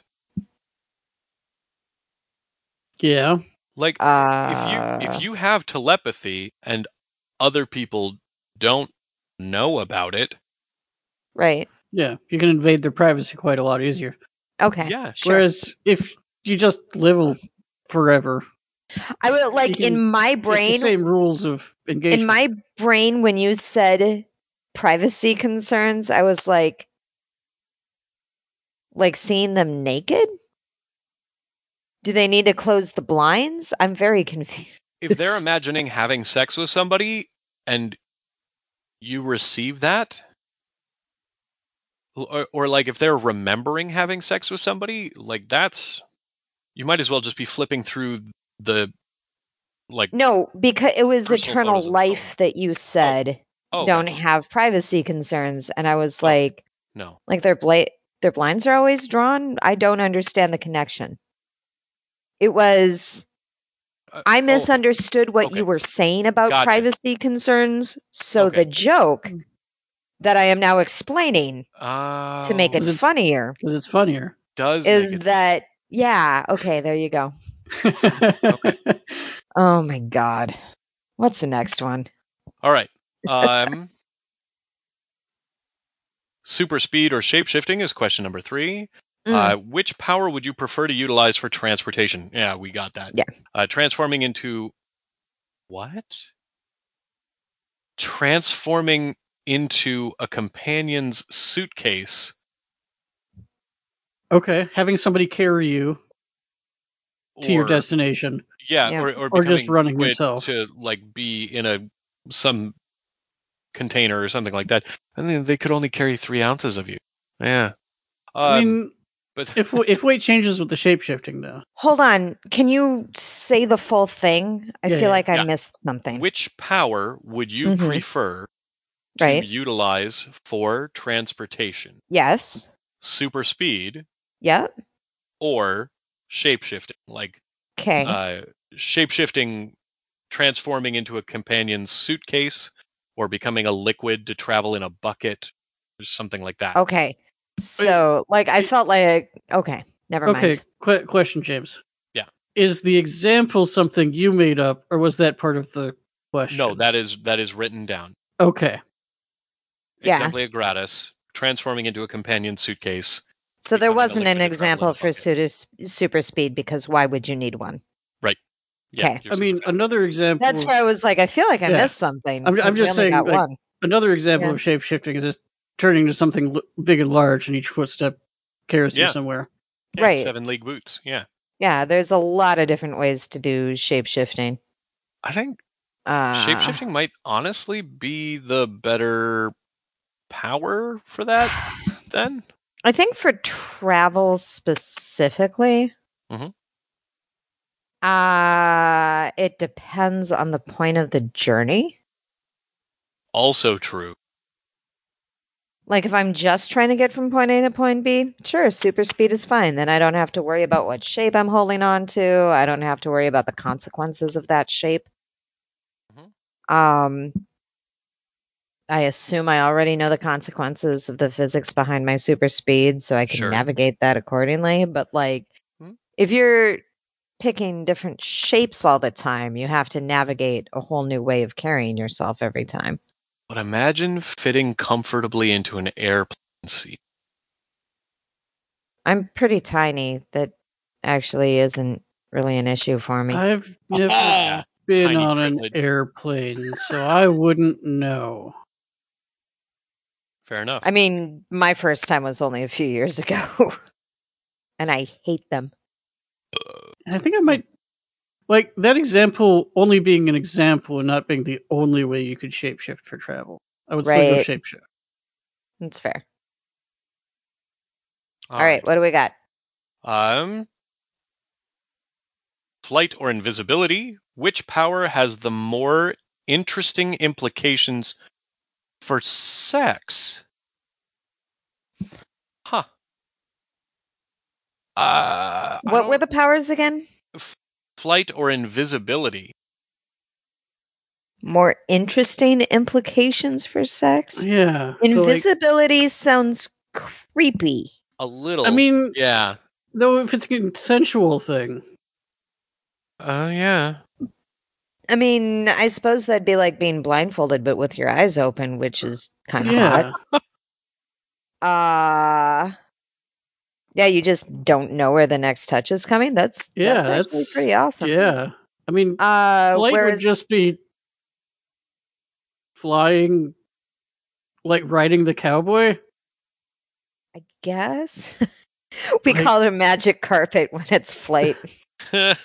yeah, Like Uh, if you if you have telepathy and other people don't know about it, right. yeah, you can invade their privacy quite a lot easier. Okay. yeah. Sure. Whereas if you just live forever, I would like you in can- my it's the brain, same rules of engagement. in my brain, when you said privacy concerns, I was like, like seeing them naked? Do they need to close the blinds? I'm very confused. If they're imagining having sex with somebody and you receive that, or, or like if they're remembering having sex with somebody, like that's, you might as well just be flipping through the, like, No, because it was Personal Eternal photos of the Life phone. that you said oh, okay. don't have privacy concerns, and I was Oh. like, No. like their bla- their blinds are always drawn. I don't understand the connection. It was Uh, I oh, misunderstood what okay. you were saying about Gotcha. privacy concerns. So Okay. the joke that I am now explaining uh, to make it Because it's- funnier Because it's funnier. does is make it that yeah, okay, there you go. okay. Oh my god. What's the next one? all right. Um, super speed or shapeshifting is question number three. Mm. Uh, which power would you prefer to utilize for transportation? Yeah, we got that. Yeah. Uh, transforming into what? Transforming into a companion's suitcase. Okay. Having somebody carry you to your or- destination. Yeah, Yeah. or or, Or just becoming running liquid yourself. to like be in a some container or something like that. I mean, they could only carry three ounces of you. Yeah. Um, I mean, but if w- if weight changes with the shape shifting, though. Hold on. Can you say the full thing? I Yeah, feel yeah. like I Yeah. missed something. which power would you Mhm. prefer to Right? utilize for transportation? Yes. Super speed Yep. or shapeshifting? Like Okay. uh, shapeshifting, transforming into a companion's suitcase, or becoming a liquid to travel in a bucket, or something like that. Okay. So, like, I it- felt like okay, never Okay. mind. Qu- question, James. Yeah. Is the example something you made up, or was that part of the question? No, that is that is written down. Okay. Yeah. Exemplia gratis, transforming into a companion suitcase. So there becoming a wasn't an liquid to travel in example a for bucket. super, super speed because why would you need one? Yeah, Okay. you're I mean, super fast. another example. That's where I was like, I feel like I Yeah. missed something. I'm- I'm 'cause we just only saying, got like- one. Another example Yeah. of shape shifting is just turning into something l- big and large, and each footstep carries Yeah. you somewhere. Yeah, Right. seven league boots. Yeah, Yeah, there's a lot of different ways to do shape shifting. I think Uh, shapeshifting might honestly be the better power for that. Then I think for travel specifically, Mhm. uh, it depends on the point of the journey. also true. Like if I'm just trying to get from point A to point B, sure, super speed is fine. Then I don't have to worry about what shape I'm holding on to. I don't have to worry about the consequences of that shape. Mhm. Um, I assume I already know the consequences of the physics behind my super speed, so I can Sure. navigate that accordingly. But like, Mhm. if you're picking different shapes all the time, you have to navigate a whole new way of carrying yourself every time. But imagine fitting comfortably into an airplane seat. I'm pretty tiny. That actually isn't really an issue for me. I've never Yeah, been tiny on privilege. an airplane, so I wouldn't know. Fair enough. I mean, my first time was only a few years ago, and I hate them. I think I might like that example only being an example and not being the only way you could shapeshift for travel. I would still Right. go shapeshift. That's fair. All All right, what do we got? Um, flight or invisibility. Which power has the more interesting implications for sex? Huh. Uh, I What were don't- the powers again? flight or invisibility? More interesting implications for sex? Yeah. so, like, Invisibility sounds creepy. A little. I mean, yeah. though, if it's a consensual thing, Oh, yeah. I mean, I suppose that'd be like being blindfolded but with your eyes open, which is kind of hot. yeah. Uh yeah, you just don't know where the next touch is coming. That's Yeah, that's actually that's- pretty awesome. Yeah. I mean, Uh flight would whereas just be flying Like riding the cowboy? I guess. We Like- call it a magic carpet when it's flight. Fuck.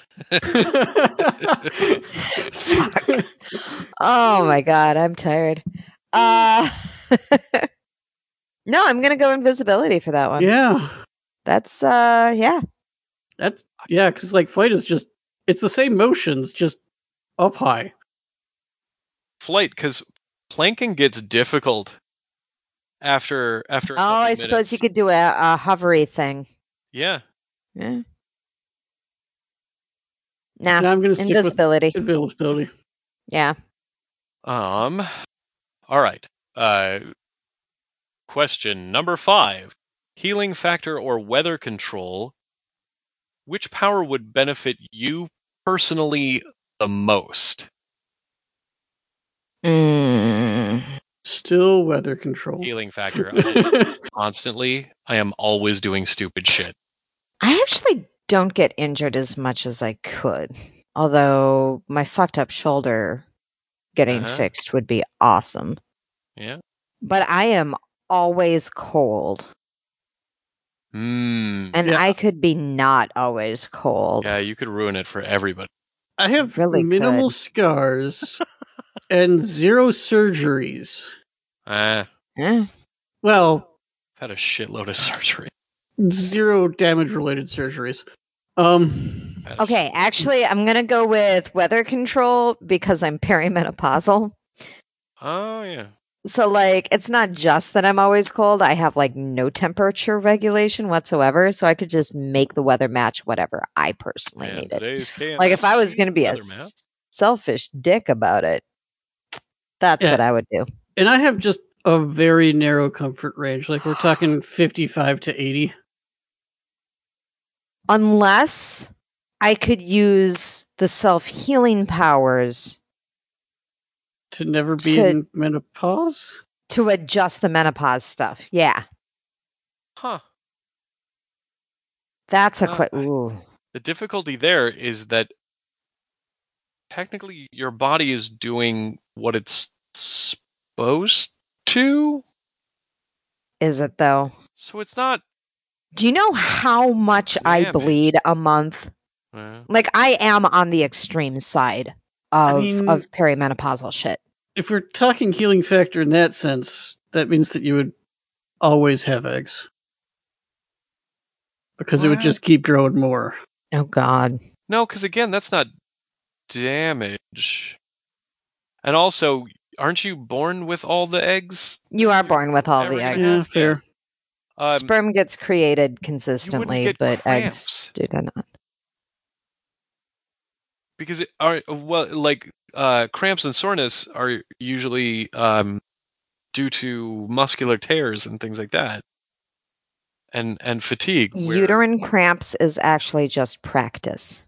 Oh my god, I'm tired. Uh No, I'm gonna go invisibility for that one. Yeah. That's uh yeah. That's yeah, because like flight is just it's the same motions, just up high. Flight, because planking gets difficult after after. A Oh, couple I minutes. suppose you could do a, a hovery thing. Yeah. Yeah. Nah, Now I'm gonna stick invisibility. with invisibility. Yeah. Um. All right. Uh. Question number five: healing factor or weather control. Which power would benefit you personally the most? Mm. Still weather control. Healing factor. I constantly. I am always doing stupid shit. I actually don't get injured as much as I could. Although my fucked up shoulder getting Uh-huh. fixed would be awesome. Yeah. But I am always cold. Hmm. And Yeah. I could be not always cold. Yeah, you could ruin it for everybody. I have Really minimal could. scars and zero surgeries. Ah, Eh. Well, I've had a shitload of surgery. zero damage related surgeries. Um Had a Okay, shitload. actually, I'm going to go with weather control because I'm perimenopausal. Oh yeah. So, like, it's not just that I'm always cold. I have, like, no temperature regulation whatsoever. So I could just make the weather match whatever I personally And needed. today's K M S Like, if I was going to be a weather map. s- selfish dick about it, that's Yeah. what I would do. and I have just a very narrow comfort range. Like we're talking fifty-five to eighty. Unless I could use the self-healing powers To never be To- in menopause? to adjust the menopause stuff. Yeah. Huh. That's a Uh, quick. I- Ooh. The difficulty there is that technically your body is doing what it's supposed to. Is it, though? So it's not. Do you know how much I Damage. bleed a month? Uh, Like, I am on the extreme side of, I mean- of perimenopausal shit. If we're talking healing factor in that sense, that means that you would always have eggs. Because it would What? just keep growing more. Oh, God. no, because again, that's not damage. And also, aren't you born with all the eggs? You are born with all the Everything eggs. Yeah, fair. Um, Sperm gets created you wouldn't consistently, get but cramps eggs do not. because it are well, like uh, cramps and soreness are usually um, due to muscular tears and things like that, and and fatigue. where- Uterine cramps is actually just practice.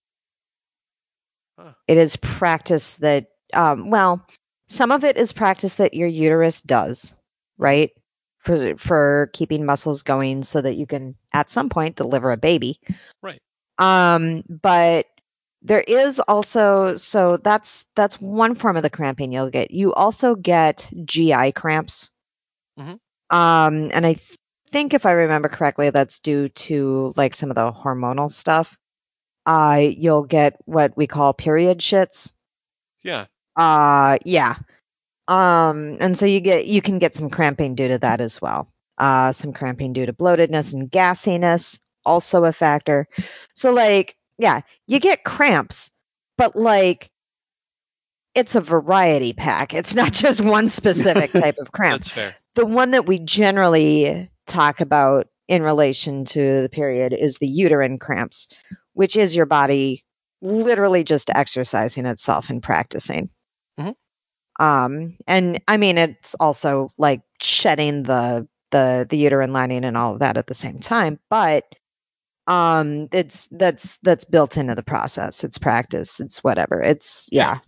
Huh. It is practice that, um, well, some of it is practice that your uterus does, right? For for keeping muscles going so that you can at some point deliver a baby. Right. Um, but there is also so that's that's one form of the cramping you'll get. You also get G I cramps. Mhm. Um, and I th- think if I remember correctly, that's due to like some of the hormonal stuff. Uh, you'll get what we call period shits. Yeah. Uh, yeah. Um, and so you get you can get some cramping due to that as well. Uh, some cramping due to bloatedness and gassiness, also a factor. So like, yeah, you get cramps, but like it's a variety pack. It's not just one specific type of cramp. That's fair. The one that we generally talk about in relation to the period is the uterine cramps, which is your body literally just exercising itself and practicing. Mhm. Um, and I mean, it's also like shedding the the the uterine lining and all of that at the same time, but um, it's that's that's built into the process. It's practice. It's whatever. It's yeah.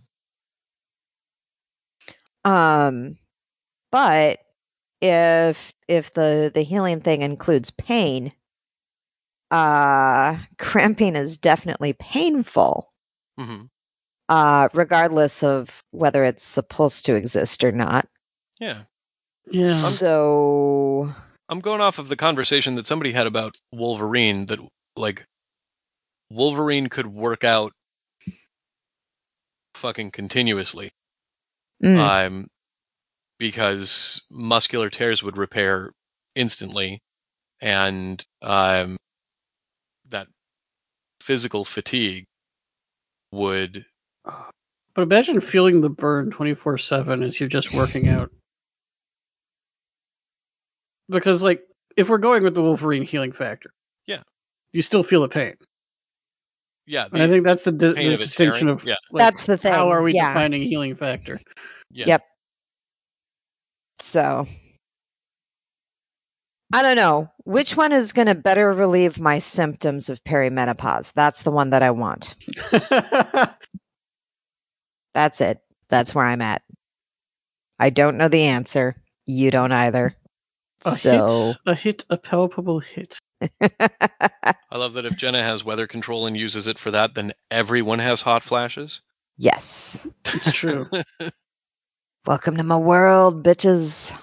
Um, but if if the the healing thing includes pain, uh, cramping is definitely painful. hmm Uh, regardless of whether it's supposed to exist or not. Yeah. Yeah. So I'm going off of the conversation that somebody had about Wolverine, that like Wolverine could work out fucking continuously. mm, Um, because muscular tears would repair instantly, and um, that physical fatigue would. But imagine feeling the burn twenty-four seven as you're just working out. Because, like, if we're going with the Wolverine healing factor, Yeah. you still feel the pain. Yeah, And I the think that's the, di- pain the of it distinction tearing. of Yeah. like, that's the thing. how are we yeah. defining healing factor? Yeah. Yep. So I don't know. Which one is going to better relieve my symptoms of perimenopause? That's the one that I want. That's it. That's where I'm at. I don't know the answer. You don't either. a so hit, a hit, a palpable hit. I love that if Jenna has weather control and uses it for that, then everyone has hot flashes. yes. It's true. Welcome to my world, bitches.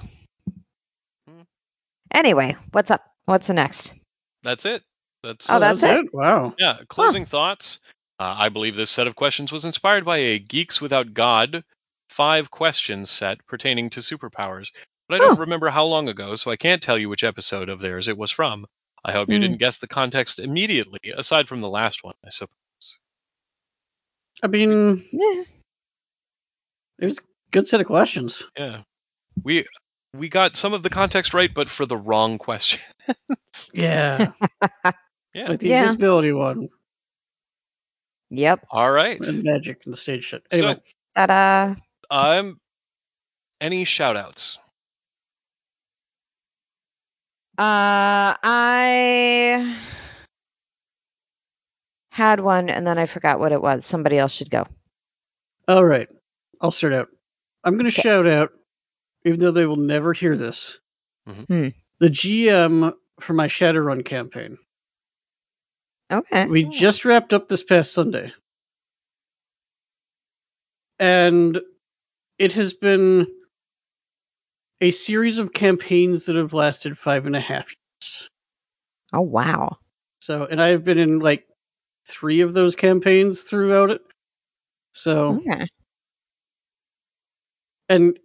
Anyway, what's up? What's the next? That's it. That's Oh, that's it? Wow. Yeah, closing thoughts. Uh, I believe this set of questions was inspired by a Geeks Without God five questions set pertaining to superpowers. But I don't Oh. remember how long ago, so I can't tell you which episode of theirs it was from. I hope you Hmm. didn't guess the context immediately, aside from the last one, I suppose. I mean, Yeah. it was a good set of questions. Yeah. We we got some of the context right, but for the wrong question. Yeah. Yeah. Like the Yeah. invisibility one Yep. All right. and magic and the stage shit. Anyway, So, Ta-da. um, any shout outs? Uh, I had one and then I forgot what it was. Somebody else should go. all right. I'll start out. I'm going to Okay. shout out, even though they will never hear this, Mhm. Hmm. the G M for my Shadowrun campaign. Okay. We Oh. just wrapped up this past Sunday. And it has been a series of campaigns that have lasted five and a half years. Oh, wow. So, and I've been in like three of those campaigns throughout it. So, Okay. and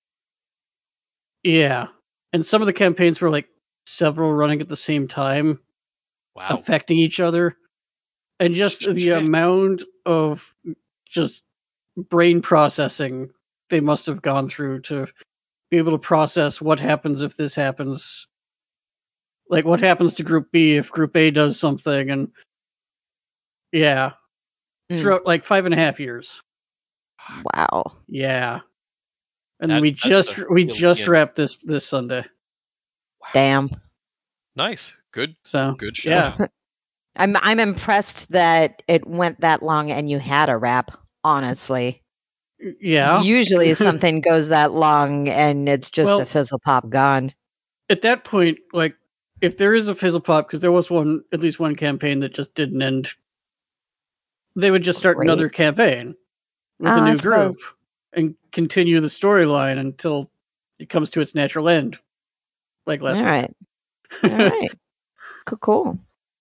yeah, and some of the campaigns were like several running at the same time, Wow. affecting each other. And just the Shit. amount of just brain processing they must have gone through to be able to process what happens if this happens. Like what happens to Group B if Group A does something, and yeah, Mm. throughout like five and a half years. Wow. Yeah, and That- we that's just a we really just good- wrapped this this Sunday. Damn. Nice. Good. So Good show. yeah, I'm I'm impressed that it went that long and you had a wrap, honestly. yeah. Usually something goes that long and it's just Well- a fizzle pop gone. At that point, like if there is a fizzle pop, because there was one at least one campaign that just didn't end, they would just start Great. another campaign with Oh, a I new group suppose. and continue the storyline until it comes to its natural end. Like last All week. right. All right. Cool, cool.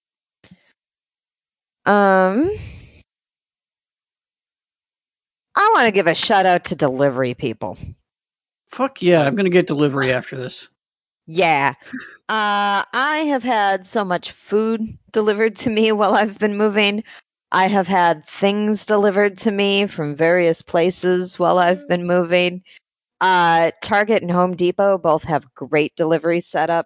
Um, I want to give a shout out to delivery people. Fuck yeah, I'm gonna get delivery after this. Yeah. Uh, I have had so much food delivered to me while I've been moving. I have had things delivered to me from various places while I've been moving. Uh, Target and Home Depot both have great delivery setup.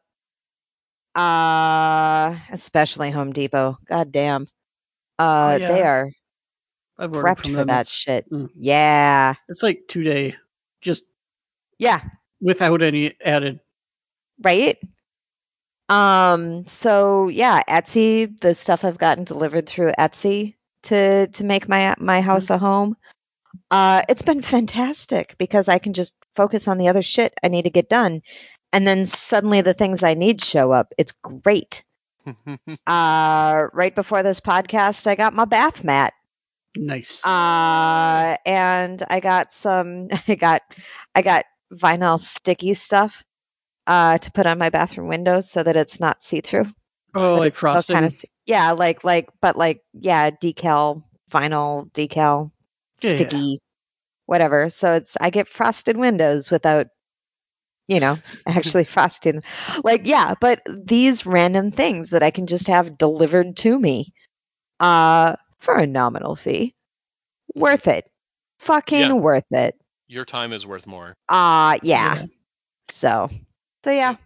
Uh, especially Home Depot. God damn. Uh, Oh, yeah. they are I've ordered prepped from for them. that It's, shit. mm. Yeah. it's like two day, just Yeah. without any added. Right? Um, so yeah, Etsy, the stuff I've gotten delivered through Etsy to to make my my house a home. Uh, it's been fantastic because I can just focus on the other shit I need to get done. And then suddenly the things I need show up. It's great. Uh, right before this podcast, I got my bath mat. Nice. Uh, and I got some, I got, I got vinyl sticky stuff uh, to put on my bathroom windows so that it's not see-through. Oh, But like it's still frosting. kind of yeah, like like but like yeah, decal, vinyl decal, Yeah, yeah. sticky, whatever. So it's I get frosted windows without, you know, actually frosting. Like yeah, but these random things that I can just have delivered to me, uh, for a nominal fee, worth it, fucking Yeah. worth it. Your time is worth more. Uh yeah. Yeah. So so yeah.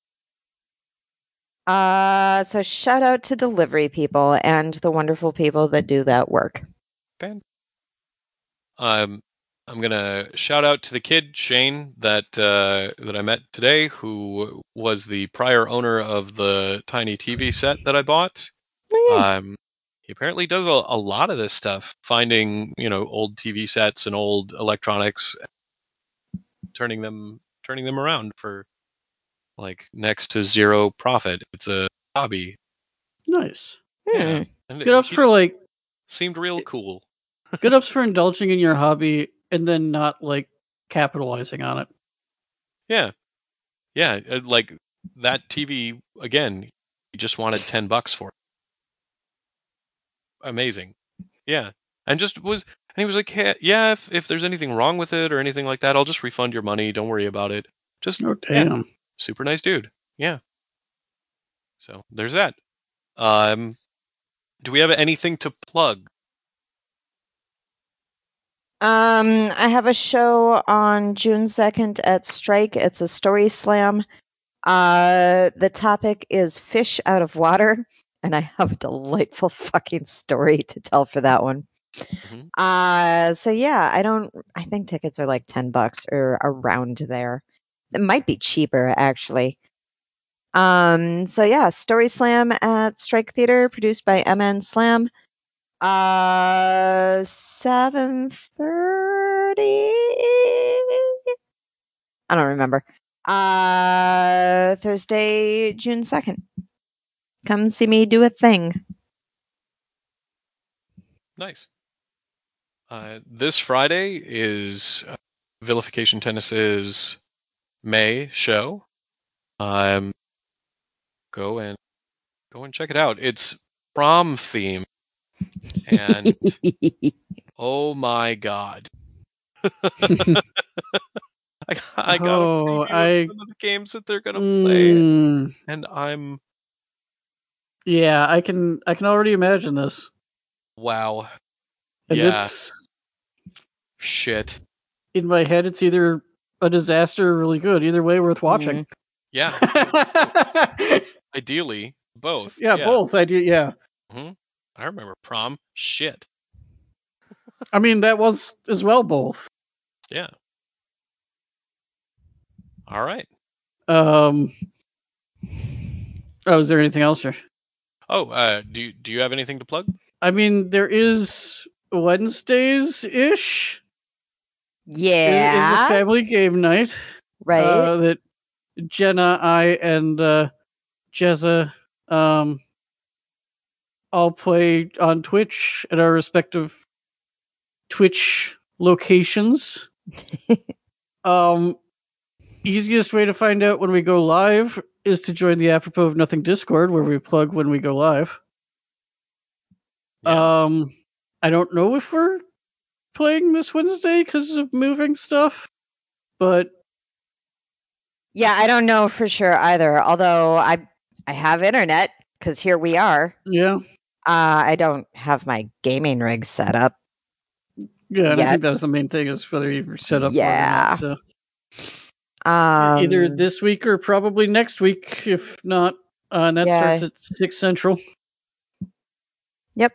Uh, so shout out to delivery people and the wonderful people that do that work. Um, I'm gonna shout out to the kid Shane that uh, that I met today, who was the prior owner of the tiny T V set that I bought. Um, he apparently does a, a lot of this stuff, finding you know old T V sets and old electronics, turning them turning them around for like next to zero profit. It's a hobby. Nice. Hmm. And Good ups he for like seemed real cool. good ups for indulging in your hobby and then not like capitalizing on it. Yeah, yeah, uh, like that T V again. He just wanted ten bucks for it. Amazing. Yeah, and just was, and he was like, hey, yeah, if if there's anything wrong with it or anything like that, I'll just refund your money. Don't worry about it. Just Oh yeah, damn. super nice dude. Yeah. So there's that. Um, do we have anything to plug? Um, I have a show on June second at Strike. It's a story slam. Uh, the topic is fish out of water, and I have a delightful fucking story to tell for that one. Mhm. Uh, so yeah, I don't, I think tickets are like ten bucks or around there. It might be cheaper actually. Um, so yeah, Story Slam at Strike Theater, produced by M N Slam. Uh, seven thirty. I don't remember. Uh, Thursday, June second. Come see me do a thing. Nice. Uh, this Friday is uh, Vilification Tennis's May show. Um, go and go and check it out. It's prom theme, and oh my god, I, I got a Oh, preview I- of some of the games that they're gonna play, Mm, and I'm yeah, I can I can already imagine this. wow, And yeah, it's shit, in my head it's either a disaster or really good. Either way worth watching. yeah. Ideally, both. yeah, both. I do yeah. hmm I remember prom. Shit. I mean that was as well both. Yeah. All right. Um Oh, is there anything else here? Oh, uh, do you, do you have anything to plug? I mean there is Wednesdays ish. Is a Yeah. family game night. Right. Uh, that Jenna, I, and uh, Jezza um, all play on Twitch at our respective Twitch locations. um, easiest way to find out when we go live is to join the Apropos of Nothing Discord, where we plug when we go live. Yeah. Um, I don't know if we're playing this Wednesday because of moving stuff, but Yeah, I don't know for sure either. Although I I have internet because here we are. yeah, Uh, I don't have my gaming rig set up. yeah, and I Yet. think that was the main thing is whether you set up Yeah. or not. So Um, either this week or probably next week, if not, uh, and that Yeah. starts at six central. Yep.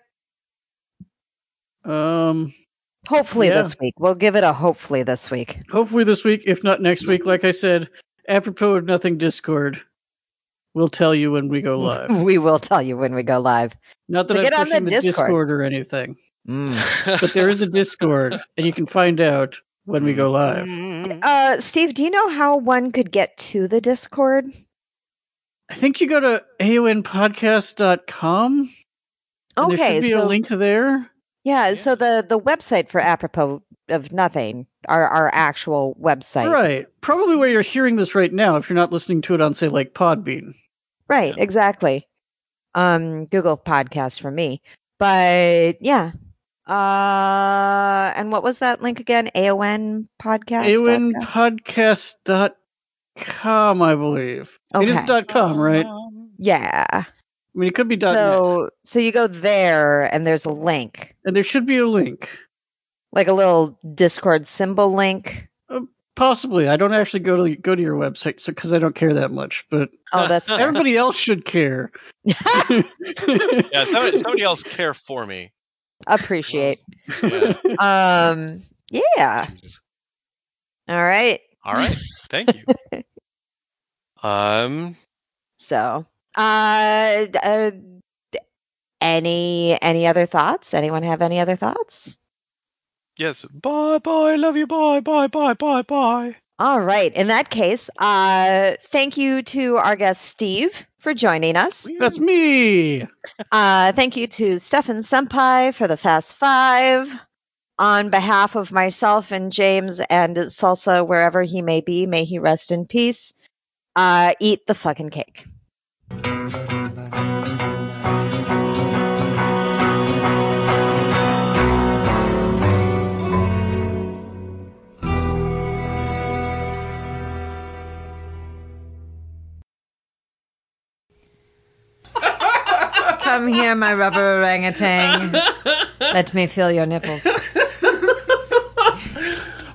Um, Hopefully Yeah. this week. We'll give it a hopefully this week. hopefully this week, if not next week. Like I said, apropos of nothing Discord, we'll tell you when we go live. We will tell you when we go live. Not that So I'm get on pushing the the Discord. Discord or anything, Mm. but there is a Discord, and you can find out when we go live. Uh, Steve, do you know how one could get to the Discord? I think you go to A O N podcast dot com. And there Okay, should be so a link there. yeah, Yeah. so the the website for Apropos of Nothing, our our actual website. Right. Probably where you're hearing this right now if you're not listening to it on, say, like Podbean. Right, Yeah. exactly. Um, Google Podcast for me. But yeah. Uh, and what was that link again? A O N podcast? A O N podcast dot com, I believe. It is Okay. dot .com, right? Yeah. I mean, it could be dot .net. So, so you go there and there's a link, And there should be a link. like a little Discord symbol link. Possibly. I don't actually go to go to your website so because I don't care that much, but Oh, that's fair. everybody else should care. Yeah, somebody, somebody else care for me. Appreciate. Yeah. Um, yeah. Jesus. All right. All right. Thank you. um. So, uh, uh, any any other thoughts? Anyone have any other thoughts? Yes. Bye. Bye. Love you. Bye. Bye. Bye. Bye. Bye. All right. In that case, uh, thank you to our guest Steve for joining us. That's me. Uh, thank you to Stefan Senpai for the Fast Five. On behalf of myself and James and Salsa, wherever he may be, may he rest in peace. Uh, eat the fucking cake. Come here, my rubber orangutan. Let me feel your nipples.